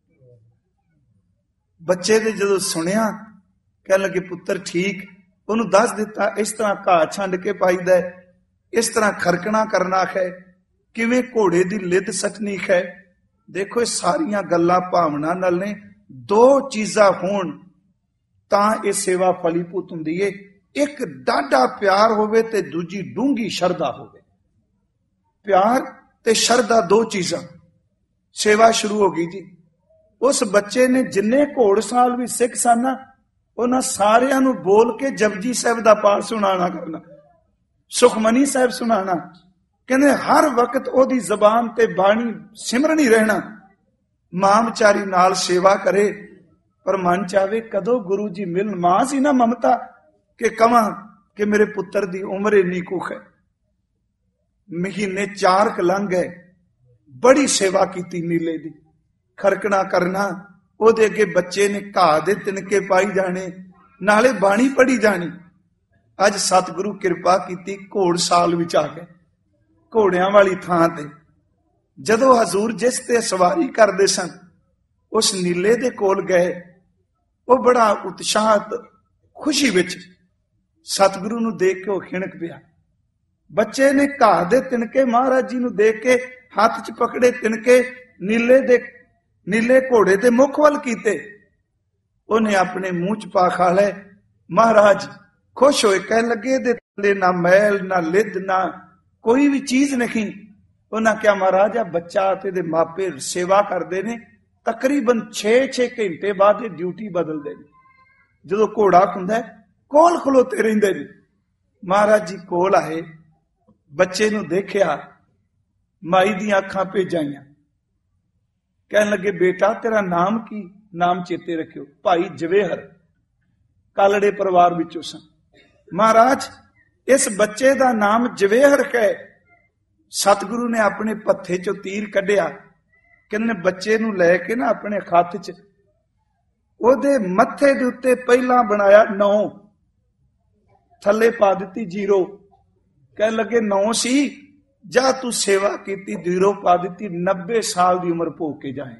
ਬੱਚੇ ਨੇ ਜਦੋਂ ਸੁਣਿਆ ਕਹਿਣ ਲੱਗੇ ਪੁੱਤਰ ਠੀਕ। ਉਹਨੂੰ ਦੱਸ ਦਿੱਤਾ ਇਸ ਤਰ੍ਹਾਂ ਘਾਹ ਛੰਡ ਕੇ ਪਾਈਦਾ, ਇਸ ਤਰ੍ਹਾਂ ਖਰਕਣਾ ਕਰਨਾ ਹੈ, ਕਿਵੇਂ ਘੋੜੇ ਦੀ ਲਿੱਦ ਸੱਟਣੀ ਹੈ। ਦੇਖੋ ਇਹ ਸਾਰੀਆਂ ਗੱਲਾਂ ਭਾਵਨਾ ਨਾਲ ਨੇ। ਦੋ ਚੀਜ਼ਾਂ ਹੋਣ ਤਾਂ ਇਹ ਸੇਵਾ ਫਲੀਭੂਤ ਹੁੰਦੀ ਏ। ਇੱਕ ਡਾਢਾ ਪਿਆਰ ਹੋਵੇ ਤੇ ਦੂਜੀ ਡੂੰਘੀ ਸ਼ਰਧਾ ਹੋਵੇ। ਪਿਆਰ ਤੇ ਸ਼ਰਧਾ ਦੋ ਚੀਜ਼ਾਂ। ਸੇਵਾ ਸ਼ੁਰੂ ਹੋ ਗਈ ਜੀ। ਉਸ ਬੱਚੇ ਨੇ ਜਿੰਨੇ ਘੋੜਸਾਲ ਵੀ ਸਿੱਖ ਸਨ ਉਹਨਾਂ ਸਾਰਿਆਂ ਨੂੰ ਬੋਲ ਕੇ ਜਪਜੀ ਸਾਹਿਬ ਦਾ ਪਾਠ ਸੁਣਾਉਣਾ ਕਰਨਾ, ਸੁਖਮਨੀ ਸਾਹਿਬ ਸੁਣਾਉਣਾ। ਕਹਿੰਦੇ ਹਰ ਵਕਤ ਉਹਦੀ ਜ਼ਬਾਨ ਤੇ ਬਾਣੀ ਸਿਮਰਨ ਹੀ ਰਹਿਣਾ। ਮਾਂ ਵਿਚਾਰੀ ਨਾਲ ਸੇਵਾ ਕਰੇ ਪਰ ਮਨ ਚਾਵੇ ਕਦੋਂ ਗੁਰੂ ਜੀ ਮਿਲਣ। ਮਾਂ ਸੀ ਨਾ ਮਮਤਾ ਕਿ ਕਵਾਂ ਕਿ ਮੇਰੇ ਪੁੱਤਰ ਦੀ ਉਮਰ ਇੰਨੀ ਕੁ ਹੈ। ਮਹੀਨੇ ਚਾਰ ਕ ਲੰਘ ਗਏ, ਬੜੀ ਸੇਵਾ ਕੀਤੀ ਨੀਲੇ ਦੀ, ਖਰਕਣਾ ਕਰਨਾ। ਉਹਦੇ ਅੱਗੇ ਬੱਚੇ ਨੇ ਘਾਹ ਦੇ ਤਿਨਕੇ ਪਾਈ ਜਾਣੇ, ਨਾਲੇ ਬਾਣੀ ਪੜ੍ਹੀ ਜਾਣੀ। ਅੱਜ ਸਤਿਗੁਰੂ ਕਿਰਪਾ ਕੀਤੀ ਘੋੜਸਾਲ ਵਿੱਚ ਆ ਗਏ, ਘੋੜਿਆਂ ਵਾਲੀ ਥਾਂ ਤੇ। ਜਦੋਂ ਹਜ਼ੂਰ ਜਿਸ ਤੇ ਸਵਾਰੀ ਕਰਦੇ ਸਨ ਉਸ ਨੀਲੇ ਦੇ ਕੋਲ ਗਏ, ਉਹ ਬੜਾ ਉਤਸ਼ਾਹਤ ਖੁਸ਼ੀ ਵਿੱਚ ਸਤਿਗੁਰੂ ਨੂੰ ਦੇਖ ਕੇ ਉਹ ਖਿਣਕ ਪਿਆ। ਬੱਚੇ ਨੇ ਘਾਹ ਦੇ ਤਿਨਕੇ ਮਹਾਰਾਜ ਜੀ ਨੂੰ ਦੇਖ ਕੇ ਹੱਥ 'ਚ ਪਕੜੇ ਤਿਨਕੇ ਨੀਲੇ ਦੇ ਨੀਲੇ ਘੋੜੇ ਦੇ ਮੁਖ ਵੱਲ ਕੀਤੇ। ਉਹਨੇ ਆਪਣੇ ਮੂੰਹ 'ਚ ਪਾ ਖਾ ਲਏ। ਮਹਾਰਾਜ ਖੁਸ਼ ਹੋਏ, ਕਹਿਣ ਲੱਗੇ ਇਹਦੇ ਥੱਲੇ ਨਾ ਮੈਲ ਨਾ ਲਿੱਦ ਨਾ ਕੋਈ ਵੀ ਚੀਜ਼ ਨਹੀਂ। ਉਹਨਾਂ ਕਿਹਾ ਮਹਾਰਾਜ ਆ ਬੱਚਾ ਤੇ ਇਹਦੇ ਮਾਪੇ ਸੇਵਾ ਕਰਦੇ ਨੇ, ਤਕਰੀਬਨ ਛੇ ਛੇ ਘੰਟੇ ਬਾਅਦ ਇਹ ਡਿਊਟੀ ਬਦਲਦੇ ਨੇ। ਜਦੋਂ ਘੋੜਾ ਹੁੰਦਾ ਕੋਲ ਖਲੋਤੇ ਰਹਿੰਦੇ ਨੇ। ਮਹਾਰਾਜ ਜੀ ਕੋਲ ਆਏ, ਬੱਚੇ ਨੂੰ ਦੇਖਿਆ, ਮਾਈ ਦੀਆਂ ਅੱਖਾਂ ਭੇਜਾਈਆਂ। ਕਹਿਣ ਲੱਗੇ ਬੇਟਾ ਤੇਰਾ ਨਾਮ ਕੀ? ਨਾਮ ਚੇਤੇ ਰੱਖਿਓ। ਭਾਈ ਜਵੇਹਰ ਕਾਲੜੇ ਪਰਿਵਾਰ ਵਿੱਚੋਂ ਸਨ। ਮਹਾਰਾਜ ਇਸ ਬੱਚੇ ਦਾ ਨਾਮ ਜਵੇਹਰ ਹੈ। ਸਤਿਗੁਰੂ ਨੇ ਆਪਣੇ ਪੱਥੇ ਚੋਂ ਤੀਰ ਕੱਢਿਆ। ਕਹਿੰਦੇ ਬੱਚੇ ਨੂੰ ਲੈ ਕੇ ਨਾ ਆਪਣੇ ਹੱਥ 'ਚ ਉਹਦੇ ਮੱਥੇ ਦੇ ਉੱਤੇ ਪਹਿਲਾਂ ਬਣਾਇਆ ਨੌ, ਥੱਲੇ ਪਾ ਦਿੱਤੀ ਜੀਰੋ। ਕਹਿਣ ਲੱਗੇ ਨੌ ਸੀ, ਜਾ ਤੂੰ ਸੇਵਾ ਕੀਤੀ, ਜ਼ੀਰੋ ਪਾ ਦਿੱਤੀ, ਨੱਬੇ ਸਾਲ ਦੀ ਉਮਰ ਭੋਗ ਕੇ ਜਾਏ।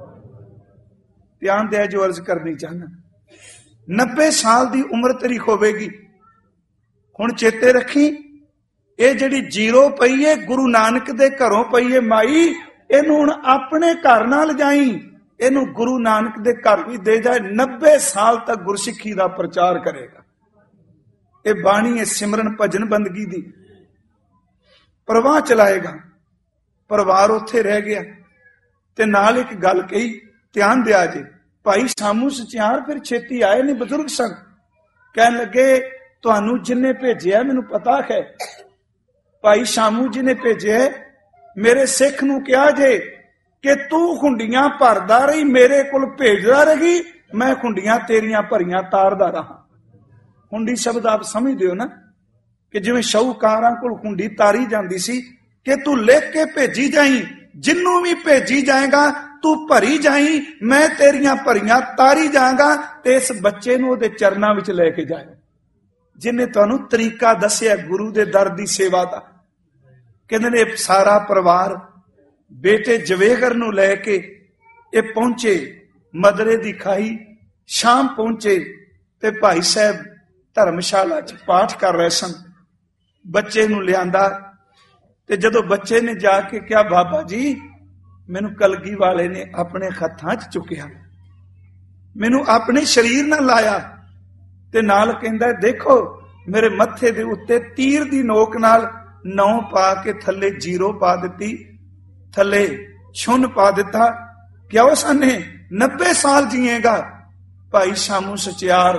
ਧਿਆਨ ਦੇ ਜੋ ਅਰਜ਼ ਕਰਨੀ ਚਾਹਨਾ, ਨੱਬੇ ਸਾਲ ਦੀ ਉਮਰ ਤੇਰੀ ਹੋਵੇਗੀ। ਹੁਣ ਚੇਤੇ ਰੱਖੀ ਇਹ ਜਿਹੜੀ ਜੀਰੋ ਪਈ ਏ ਗੁਰੂ ਨਾਨਕ ਦੇ ਘਰੋਂ ਪਈ ਏ ਮਾਈ, ਇਹਨੂੰ ਹੁਣ ਆਪਣੇ ਘਰ ਨਾਲ ਜਾਈ, ਇਹਨੂੰ ਗੁਰੂ ਨਾਨਕ ਦੇ ਘਰ ਵੀ ਦੇ ਜਾਏ। ਨੱਬੇ ਸਾਲ ਤੱਕ ਗੁਰਸਿੱਖੀ ਦਾ ਪ੍ਰਚਾਰ ਕਰੇਗਾ। ਇਹ ਬਾਣੀ ਹੈ ਸਿਮਰਨ ਭਜਨ ਬੰਦਗੀ ਦੀ, ਪ੍ਰਵਾਹ ਚਲਾਏਗਾ। ਪਰਿਵਾਰ ਉੱਥੇ ਰਹਿ ਗਿਆ ਤੇ ਨਾਲ ਇੱਕ ਗੱਲ ਕਹੀ, ਧਿਆਨ ਦਿਆ ਜੇ। ਭਾਈ ਸਾਮੂ ਸਚਿਆਰ ਫਿਰ ਛੇਤੀ ਆਏ ਨੇ, ਬਜ਼ੁਰਗ ਸਨ। ਕਹਿਣ ਲੱਗੇ ਤੁਹਾਨੂੰ ਜਿੰਨੇ ਭੇਜਿਆ ਮੈਨੂੰ ਪਤਾ ਹੈ। ਭਾਈ ਸ਼ਾਮੂ ਜੀ ਨੇ ਭੇਜਿਆ, ਮੇਰੇ ਸਿੱਖ ਨੂੰ ਕਿਹਾ ਜੇ ਕਿ ਤੂੰ ਖੁੰਡੀਆਂ ਭਰਦਾ ਰਹੀ, ਮੇਰੇ ਕੋਲ ਭੇਜਦਾ ਰਹੀ, ਮੈਂ ਖੁੰਡੀਆਂ ਤੇਰੀਆਂ ਭਰੀਆਂ ਤਾਰਦਾ ਰਹਾ। ਖੁੰਡੀ ਸ਼ਬਦ ਆਪ ਸਮਝਦੇ ਹੋ ਨਾ, ਕਿ ਜਿਵੇਂ ਸ਼ਾਹੂਕਾਰਾਂ ਕੋਲ ਖੁੰਡੀ ਤਾਰੀ ਜਾਂਦੀ ਸੀ ਕਿ ਤੂੰ ਲਿਖ ਕੇ ਭੇਜੀ ਜਾਈ, ਜਿੰਨੂੰ ਵੀ ਭੇਜੀ ਜਾਏਗਾ ਤੂੰ ਭਰੀ ਜਾਈ, ਮੈਂ ਤੇਰੀਆਂ ਭਰੀਆਂ ਤਾਰੀ ਜਾਵਾਂਗਾ। ਤੇ ਇਸ ਬੱਚੇ ਨੂੰ ਉਹਦੇ ਚਰਨਾਂ ਵਿੱਚ ਲੈ ਕੇ ਜਾਏ, ਜਿਹਨੇ ਤੁਹਾਨੂੰ ਤਰੀਕਾ ਦੱਸਿਆ ਗੁਰੂ ਦੇ ਦਰ ਦੀ ਸੇਵਾ ਦਾ। ਕਹਿੰਦੇ ਨੇ ਸਾਰਾ ਪਰਿਵਾਰ ਬੇਟੇ ਜਵੇਹਰ ਨੂੰ ਲੈ ਕੇ ਇਹ ਪਹੁੰਚੇ ਮਦਰੇ ਦੀ ਖਾਈ। ਸ਼ਾਮ ਪਹੁੰਚੇ ਤੇ ਭਾਈ ਸਾਹਿਬ ਧਰਮਸ਼ਾਲਾ 'ਚ ਪਾਠ ਕਰ ਰਹੇ ਸਨ। ਬੱਚੇ ਨੂੰ ਲਿਆਂਦਾ ਤੇ ਜਦੋਂ ਬੱਚੇ ਨੇ ਜਾ ਕੇ ਕਿਹਾ ਬਾਬਾ ਜੀ ਮੈਨੂੰ ਕਲਗੀ ਵਾਲੇ ਨੇ ਆਪਣੇ ਹੱਥਾਂ 'ਚ ਚੁੱਕਿਆ, ਮੈਨੂੰ ਆਪਣੇ ਸਰੀਰ ਨਾਲ ਲਾਇਆ ਤੇ ਨਾਲ ਕਹਿੰਦਾ ਦੇਖੋ ਮੇਰੇ ਮੱਥੇ ਦੇ ਉੱਤੇ ਤੀਰ ਦੀ ਨੋਕ ਨਾਲ ਨੌ ਪਾ ਕੇ ਥੱਲੇ ਜੀਰੋ ਪਾ ਦਿੱਤੀ, ਥੱਲੇ ਛੁੰਨ ਪਾ ਦਿੱਤਾ। ਕਿਉਂ ਸਾਨੇ ਨੱਬੇ ਸਾਲ ਜੀਏਗਾ। ਭਾਈ ਸ਼ਾਮੂ ਸਚਿਆਰ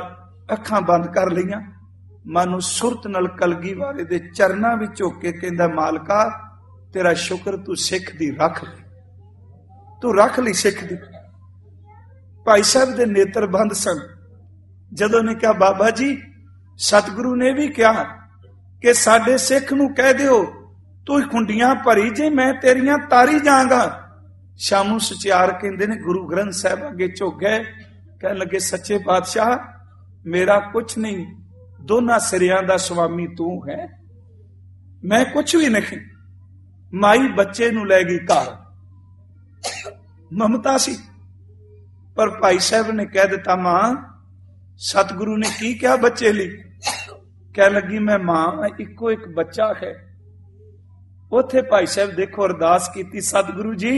ਅੱਖਾਂ ਬੰਦ ਕਰ ਲਈਆਂ, ਮਨ ਨੂੰ ਸੁਰਤ ਨਾਲ ਕਲਗੀ ਵਾਲੇ ਦੇ ਚਰਨਾਂ ਵਿੱਚ ਝੁਕ ਕੇ ਕਹਿੰਦਾ, ਮਾਲਕਾ ਤੇਰਾ ਸ਼ੁਕਰ, ਤੂੰ ਸਿੱਖ ਦੀ ਰੱਖ ਲਈ, ਤੂੰ ਰੱਖ ਲਈ ਸਿੱਖ ਦੀ। ਭਾਈ ਸਾਹਿਬ ਦੇ ਨੇਤਰ ਬੰਦ ਸਨ। ਜਦੋਂ ਨੇ ਕਿਹਾ, ਬਾਬਾ ਜੀ ਸਤਿਗੁਰੂ ਨੇ ਵੀ ਕਿਹਾ ਕਿ ਸਾਡੇ ਸਿੱਖ ਨੂੰ ਕਹਿ ਦਿਓ ਤੂੰ ਖੁੰਡੀਆਂ ਭਰੀ ਜੇ, ਮੈਂ ਤੇਰੀਆਂ ਤਾਰੀ ਜਾਵਾਂਗਾ। ਸ਼ਾਮੂ ਸਚਿਆਰ ਕਹਿੰਦੇ ਨੇ ਗੁਰੂ ਗ੍ਰੰਥ ਸਾਹਿਬ ਅੱਗੇ ਝੁਕ ਗਏ, ਕਹਿਣ ਲੱਗੇ, ਸੱਚੇ ਪਾਤਸ਼ਾਹ ਮੇਰਾ ਕੁਛ ਨਹੀਂ, ਦੋਨਾਂ ਸਿਰਿਆਂ ਦਾ ਸੁਆਮੀ ਤੂੰ ਹੈ, ਮੈਂ ਕੁਛ ਵੀ ਨਹੀਂ। ਮਾਈ ਬੱਚੇ ਨੂੰ ਲੈ ਗਈ ਘਰ, ਮਮਤਾ ਸੀ, ਪਰ ਭਾਈ ਸਾਹਿਬ ਨੇ ਕਹਿ ਦਿੱਤਾ, ਮਾਂ ਸਤਿਗੁਰੂ ਨੇ ਕੀ ਕਿਹਾ ਬੱਚੇ ਲਈ? ਕਹਿ ਲੱਗੀ, ਮੈਂ ਮਾਂ, ਇੱਕੋ ਇੱਕ ਬੱਚਾ ਹੈ। ਉੱਥੇ ਭਾਈ ਸਾਹਿਬ ਦੇਖੋ ਅਰਦਾਸ ਕੀਤੀ, ਸਤਿਗੁਰੂ ਜੀ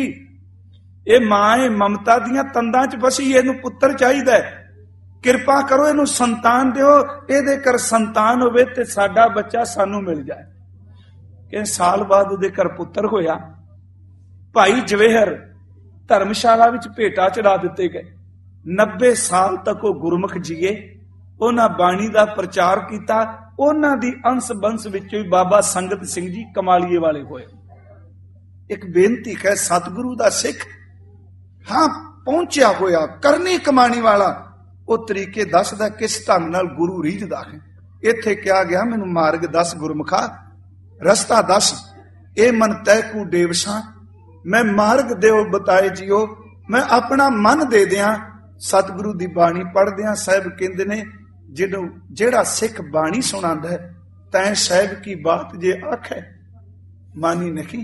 ਇਹ ਮਾਂ ਇਹ ਮਮਤਾ ਦੀਆਂ ਤੰਦਾਂ ਚ ਫਸੀ, ਇਹਨੂੰ ਪੁੱਤਰ ਚਾਹੀਦਾ ਹੈ, ਕਿਰਪਾ ਕਰੋ ਇਹਨੂੰ ਸੰਤਾਨ ਦਿਓ, ਇਹਦੇ ਘਰ ਸੰਤਾਨ ਹੋਵੇ ਤੇ ਸਾਡਾ ਬੱਚਾ ਸਾਨੂੰ ਮਿਲ ਜਾਏ। ਕਿ ਸਾਲ ਬਾਅਦ ਉਹਦੇ ਘਰ ਪੁੱਤਰ ਹੋਇਆ। ਭਾਈ ਜਵੇਹਰ ਧਰਮਸ਼ਾਲਾ ਵਿੱਚ ਭੇਟਾ ਚੜਾ ਦਿੱਤੇ ਗਏ। ਨੱਬੇ ਸਾਲ ਤੱਕ ਉਹ ਗੁਰਮੁਖ ਜੀਏ, ਉਹਨਾਂ ਬਾਣੀ ਦਾ ਪ੍ਰਚਾਰ ਕੀਤਾ। ਉਹਨਾਂ ਦੀ ਅੰਸ ਬੰਸ ਵਿੱਚੋਂ ਹੀ ਬਾਬਾ ਸੰਗਤ ਸਿੰਘ ਜੀ ਕਮਾਲੀਏ ਵਾਲੇ ਹੋਏ। ਇੱਕ ਬੇਨਤੀ ਹੈ, ਸਤਿਗੁਰੂ ਦਾ ਸਿੱਖ ਹਾਂ ਪਹੁੰਚਿਆ ਹੋਇਆ, ਕਰਨੀ ਕਮਾਣੀ ਵਾਲਾ, ਉਹ ਤਰੀਕੇ ਦੱਸਦਾ ਕਿਸ ਢੰਗ ਨਾਲ ਗੁਰੂ ਰੀਝਦਾ ਹੈ। ਇੱਥੇ ਕਿਹਾ ਗਿਆ, ਮੈਨੂੰ ਮਾਰਗ ਦੱਸ ਗੁਰਮੁਖਾ, ਰਸਤਾ ਦੱਸ, ਇਹ ਮਨ ਤੈ ਕੂ ਡੇਵਸਾਂ, ਮੈਂ ਮਾਰਗ ਦਿਓ ਬਤਾਏ ਜੀਓ, ਮੈਂ ਆਪਣਾ ਮਨ ਦੇ ਦਿਆਂ। ਸਤਿਗੁਰੂ ਦੀ ਬਾਣੀ ਪੜ੍ਹਦਿਆਂ ਸਾਹਿਬ ਕਹਿੰਦੇ ਨੇ, ਜਿਹਨੂੰ ਜਿਹੜਾ ਸਿੱਖ ਬਾਣੀ ਸੁਣਾਉਂਦਾ ਤੈਂ ਸਾਹਿਬ ਕੀ ਬਾਤ ਜੇ ਆਖੈ ਮਾਨੀ ਨਹੀਂ।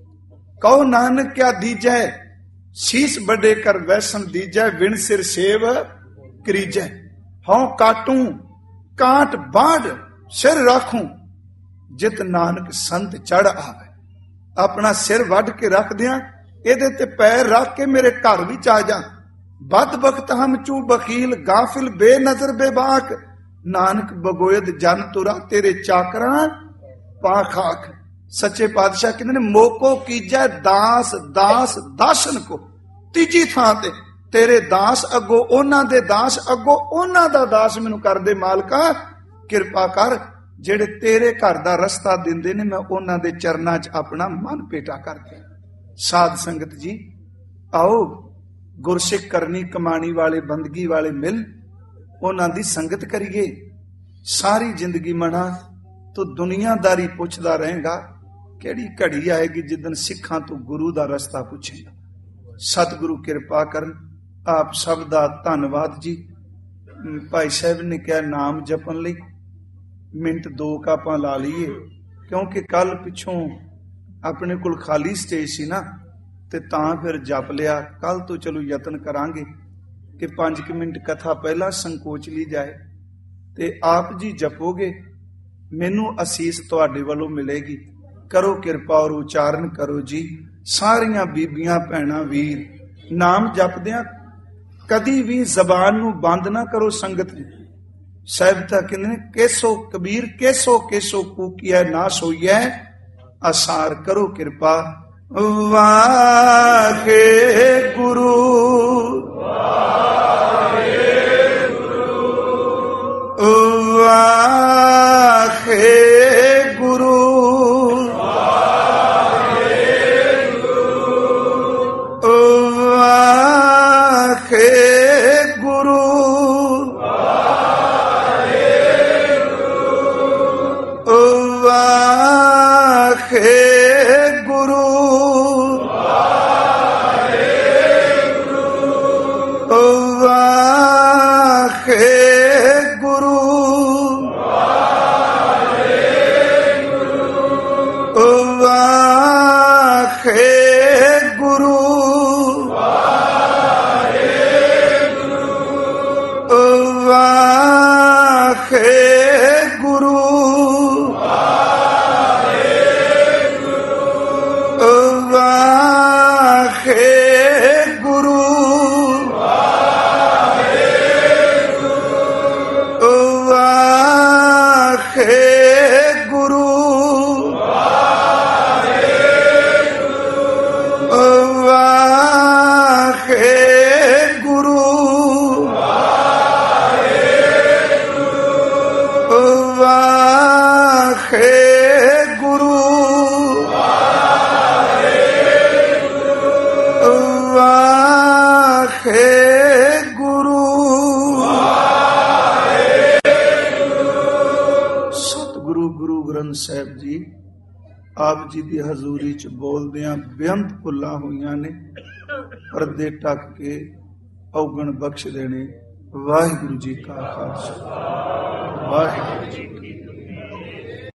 ਕਹੋ ਨਾਨਕ ਕਿਆ ਦੀਜੈ, ਸੀਸ ਵੱਡੇ ਕਰ ਵੈਸਨ ਦੀਜੈ, ਵਿਣ ਸਿਰ ਸੇਵ ਕਰੀਜੈ। ਹਉ ਕਾਟੂ ਕਾਟ ਬਾੜ ਸਿਰ ਰਾਖੂ, ਜਿਤ ਨਾਨਕ ਸੰਤ ਚੜ ਆਵੇ। ਆਪਣਾ ਸਿਰ ਵੱਢ ਕੇ ਰੱਖ ਦਿਆਂ, ਇਹਦੇ ਤੇ ਪੈਰ ਰੱਖ ਕੇ ਮੇਰੇ ਘਰ ਵਿੱਚ ਆ ਜਾ। ਬਦ ਬਖਤ ਹਮ ਚੂ ਬਖੀਲ, ਗਾਫਿਲ ਬੇਨਜ਼ਰ ਬੇਬਾਕ, ਨਾਨਕ ਬਗੋਇਦ ਜਨ ਤੁਰਾ, ਤੇਰੇ ਚਾਕਰਾਂ ਪਾ ਖਾਕ। ਸੱਚੇ ਪਾਤਸ਼ਾਹ ਕਹਿੰਦੇ ਨੇ, ਮੋਕੋ ਕੀਜੈ ਦਾਸ ਦਾਸ ਦਾਸਨ ਕੋ। ਤੀਜੀ ਥਾਂ ਤੇ ਤੇਰੇ ਦਾਸ ਅੱਗੋਂ ਉਹਨਾਂ ਦੇ ਦਾਸ, ਅੱਗੋਂ ਉਹਨਾਂ ਦਾ ਦਾਸ ਮੈਨੂੰ ਕਰਦੇ ਮਾਲਕਾ, ਕਿਰਪਾ ਕਰ। ਜਿਹੜੇ ਤੇਰੇ ਘਰ ਦਾ ਰਸਤਾ ਦਿੰਦੇ ਨੇ, ਮੈਂ ਉਹਨਾਂ ਦੇ ਚਰਨਾਂ 'ਚ ਆਪਣਾ ਮਨ ਪੇਟਾ ਕਰਕੇ। ਸਾਧ ਸੰਗਤ ਜੀ ਆਓ, ਗੁਰਸਿੱਖ ਕਰਨੀ ਕਮਾਣੀ ਵਾਲੇ, ਬੰਦਗੀ ਵਾਲੇ ਮਿਲ ਉਹਨਾਂ ਦੀ ਸੰਗਤ ਕਰੀਏ। ਸਾਰੀ ਜ਼ਿੰਦਗੀ ਮਨਾ ਤੂੰ ਦੁਨੀਆਦਾਰੀ ਪੁੱਛਦਾ ਰਹੇਗਾ, ਕਿਹੜੀ ਘੜੀ ਆਏਗੀ ਜਿੱਦਨ ਸਿੱਖਾਂ ਤੋਂ ਗੁਰੂ ਦਾ ਰਸਤਾ ਪੁੱਛੇਗਾ। ਸਤਿਗੁਰੂ ਕਿਰਪਾ ਕਰਨ। ਆਪ ਸਭ ਦਾ ਧੰਨਵਾਦ ਜੀ। ਭਾਈ ਸਾਹਿਬ ਨੇ ਕਿਹਾ ਨਾਮ ਜਪਣ ਲਈ ਮਿੰਟ ਦੋ ਕ ਆਪਾਂ ਲਾ ਲਈਏ, ਕਿਉਂਕਿ ਕੱਲ ਪਿੱਛੋਂ ਆਪਣੇ ਕੋਲ ਖਾਲੀ ਸਟੇਜ ਸੀ ਨਾ, ਤੇ ਤਾਂ ਫਿਰ ਜਪ ਲਿਆ। ਕੱਲ ਤੋਂ ਚਲੋ ਯਤਨ ਕਰਾਂਗੇ ਕਿ ਪੰਜ ਕੁ ਮਿੰਟ ਕਥਾ ਪਹਿਲਾਂ ਸੰਕੋਚ ਲਈ ਜਾਏ, ਤੇ ਆਪ ਜੀ ਜਪੋਗੇ, ਮੈਨੂੰ ਅਸੀਸ ਤੁਹਾਡੇ ਵੱਲੋਂ ਮਿਲੇਗੀ। ਕਰੋ ਕਿਰਪਾ ਔਰ ਉਚਾਰਨ ਕਰੋ ਜੀ। ਸਾਰੀਆਂ ਬੀਬੀਆਂ ਭੈਣਾਂ ਵੀਰ ਨਾਮ ਜਪਦਿਆਂ ਕਦੀ ਵੀ ਜ਼ਬਾਨ ਨੂੰ ਬੰਦ ਨਾ ਕਰੋ। ਸੰਗਤ ਜੀ ਸਾਹਿਬ ਤਾਂ ਕਹਿੰਦੇ ਨੇ, ਕੇਸੋ ਕਬੀਰ ਕੇਸੋ ਕੇਸੋ ਕੂਕੀਐ ਨਾ ਸੋਈਐ ਅਸਾਰ। ਕਰੋ ਕਿਰਪਾ। ਵਾਹਿਗੁਰੂ ਵਾਹਿਗੁਰੂ ਵਾਹਿਗੁਰੂ ਵਾਹਿਗੁਰੂ ਸਤਿਗੁਰੂ ਗੁਰੂ ਗ੍ਰੰਥ ਸਾਹਿਬ ਜੀ ਆਪ ਜੀ ਦੀ ਹਜ਼ੂਰੀ ਚ ਬੋਲਦਿਆਂ ਬੇਅੰਤ ਭੁੱਲਾਂ ਹੋਈਆਂ ਨੇ, ਪਰਦੇ ਢੱਕ ਕੇ ਔਗਣ ਬਖਸ਼ ਦੇਣੇ। ਵਾਹਿਗੁਰੂ ਜੀ ਕਾ ਖਾਲਸਾ, ਵਾਹਿਗੁਰੂ ਜੀ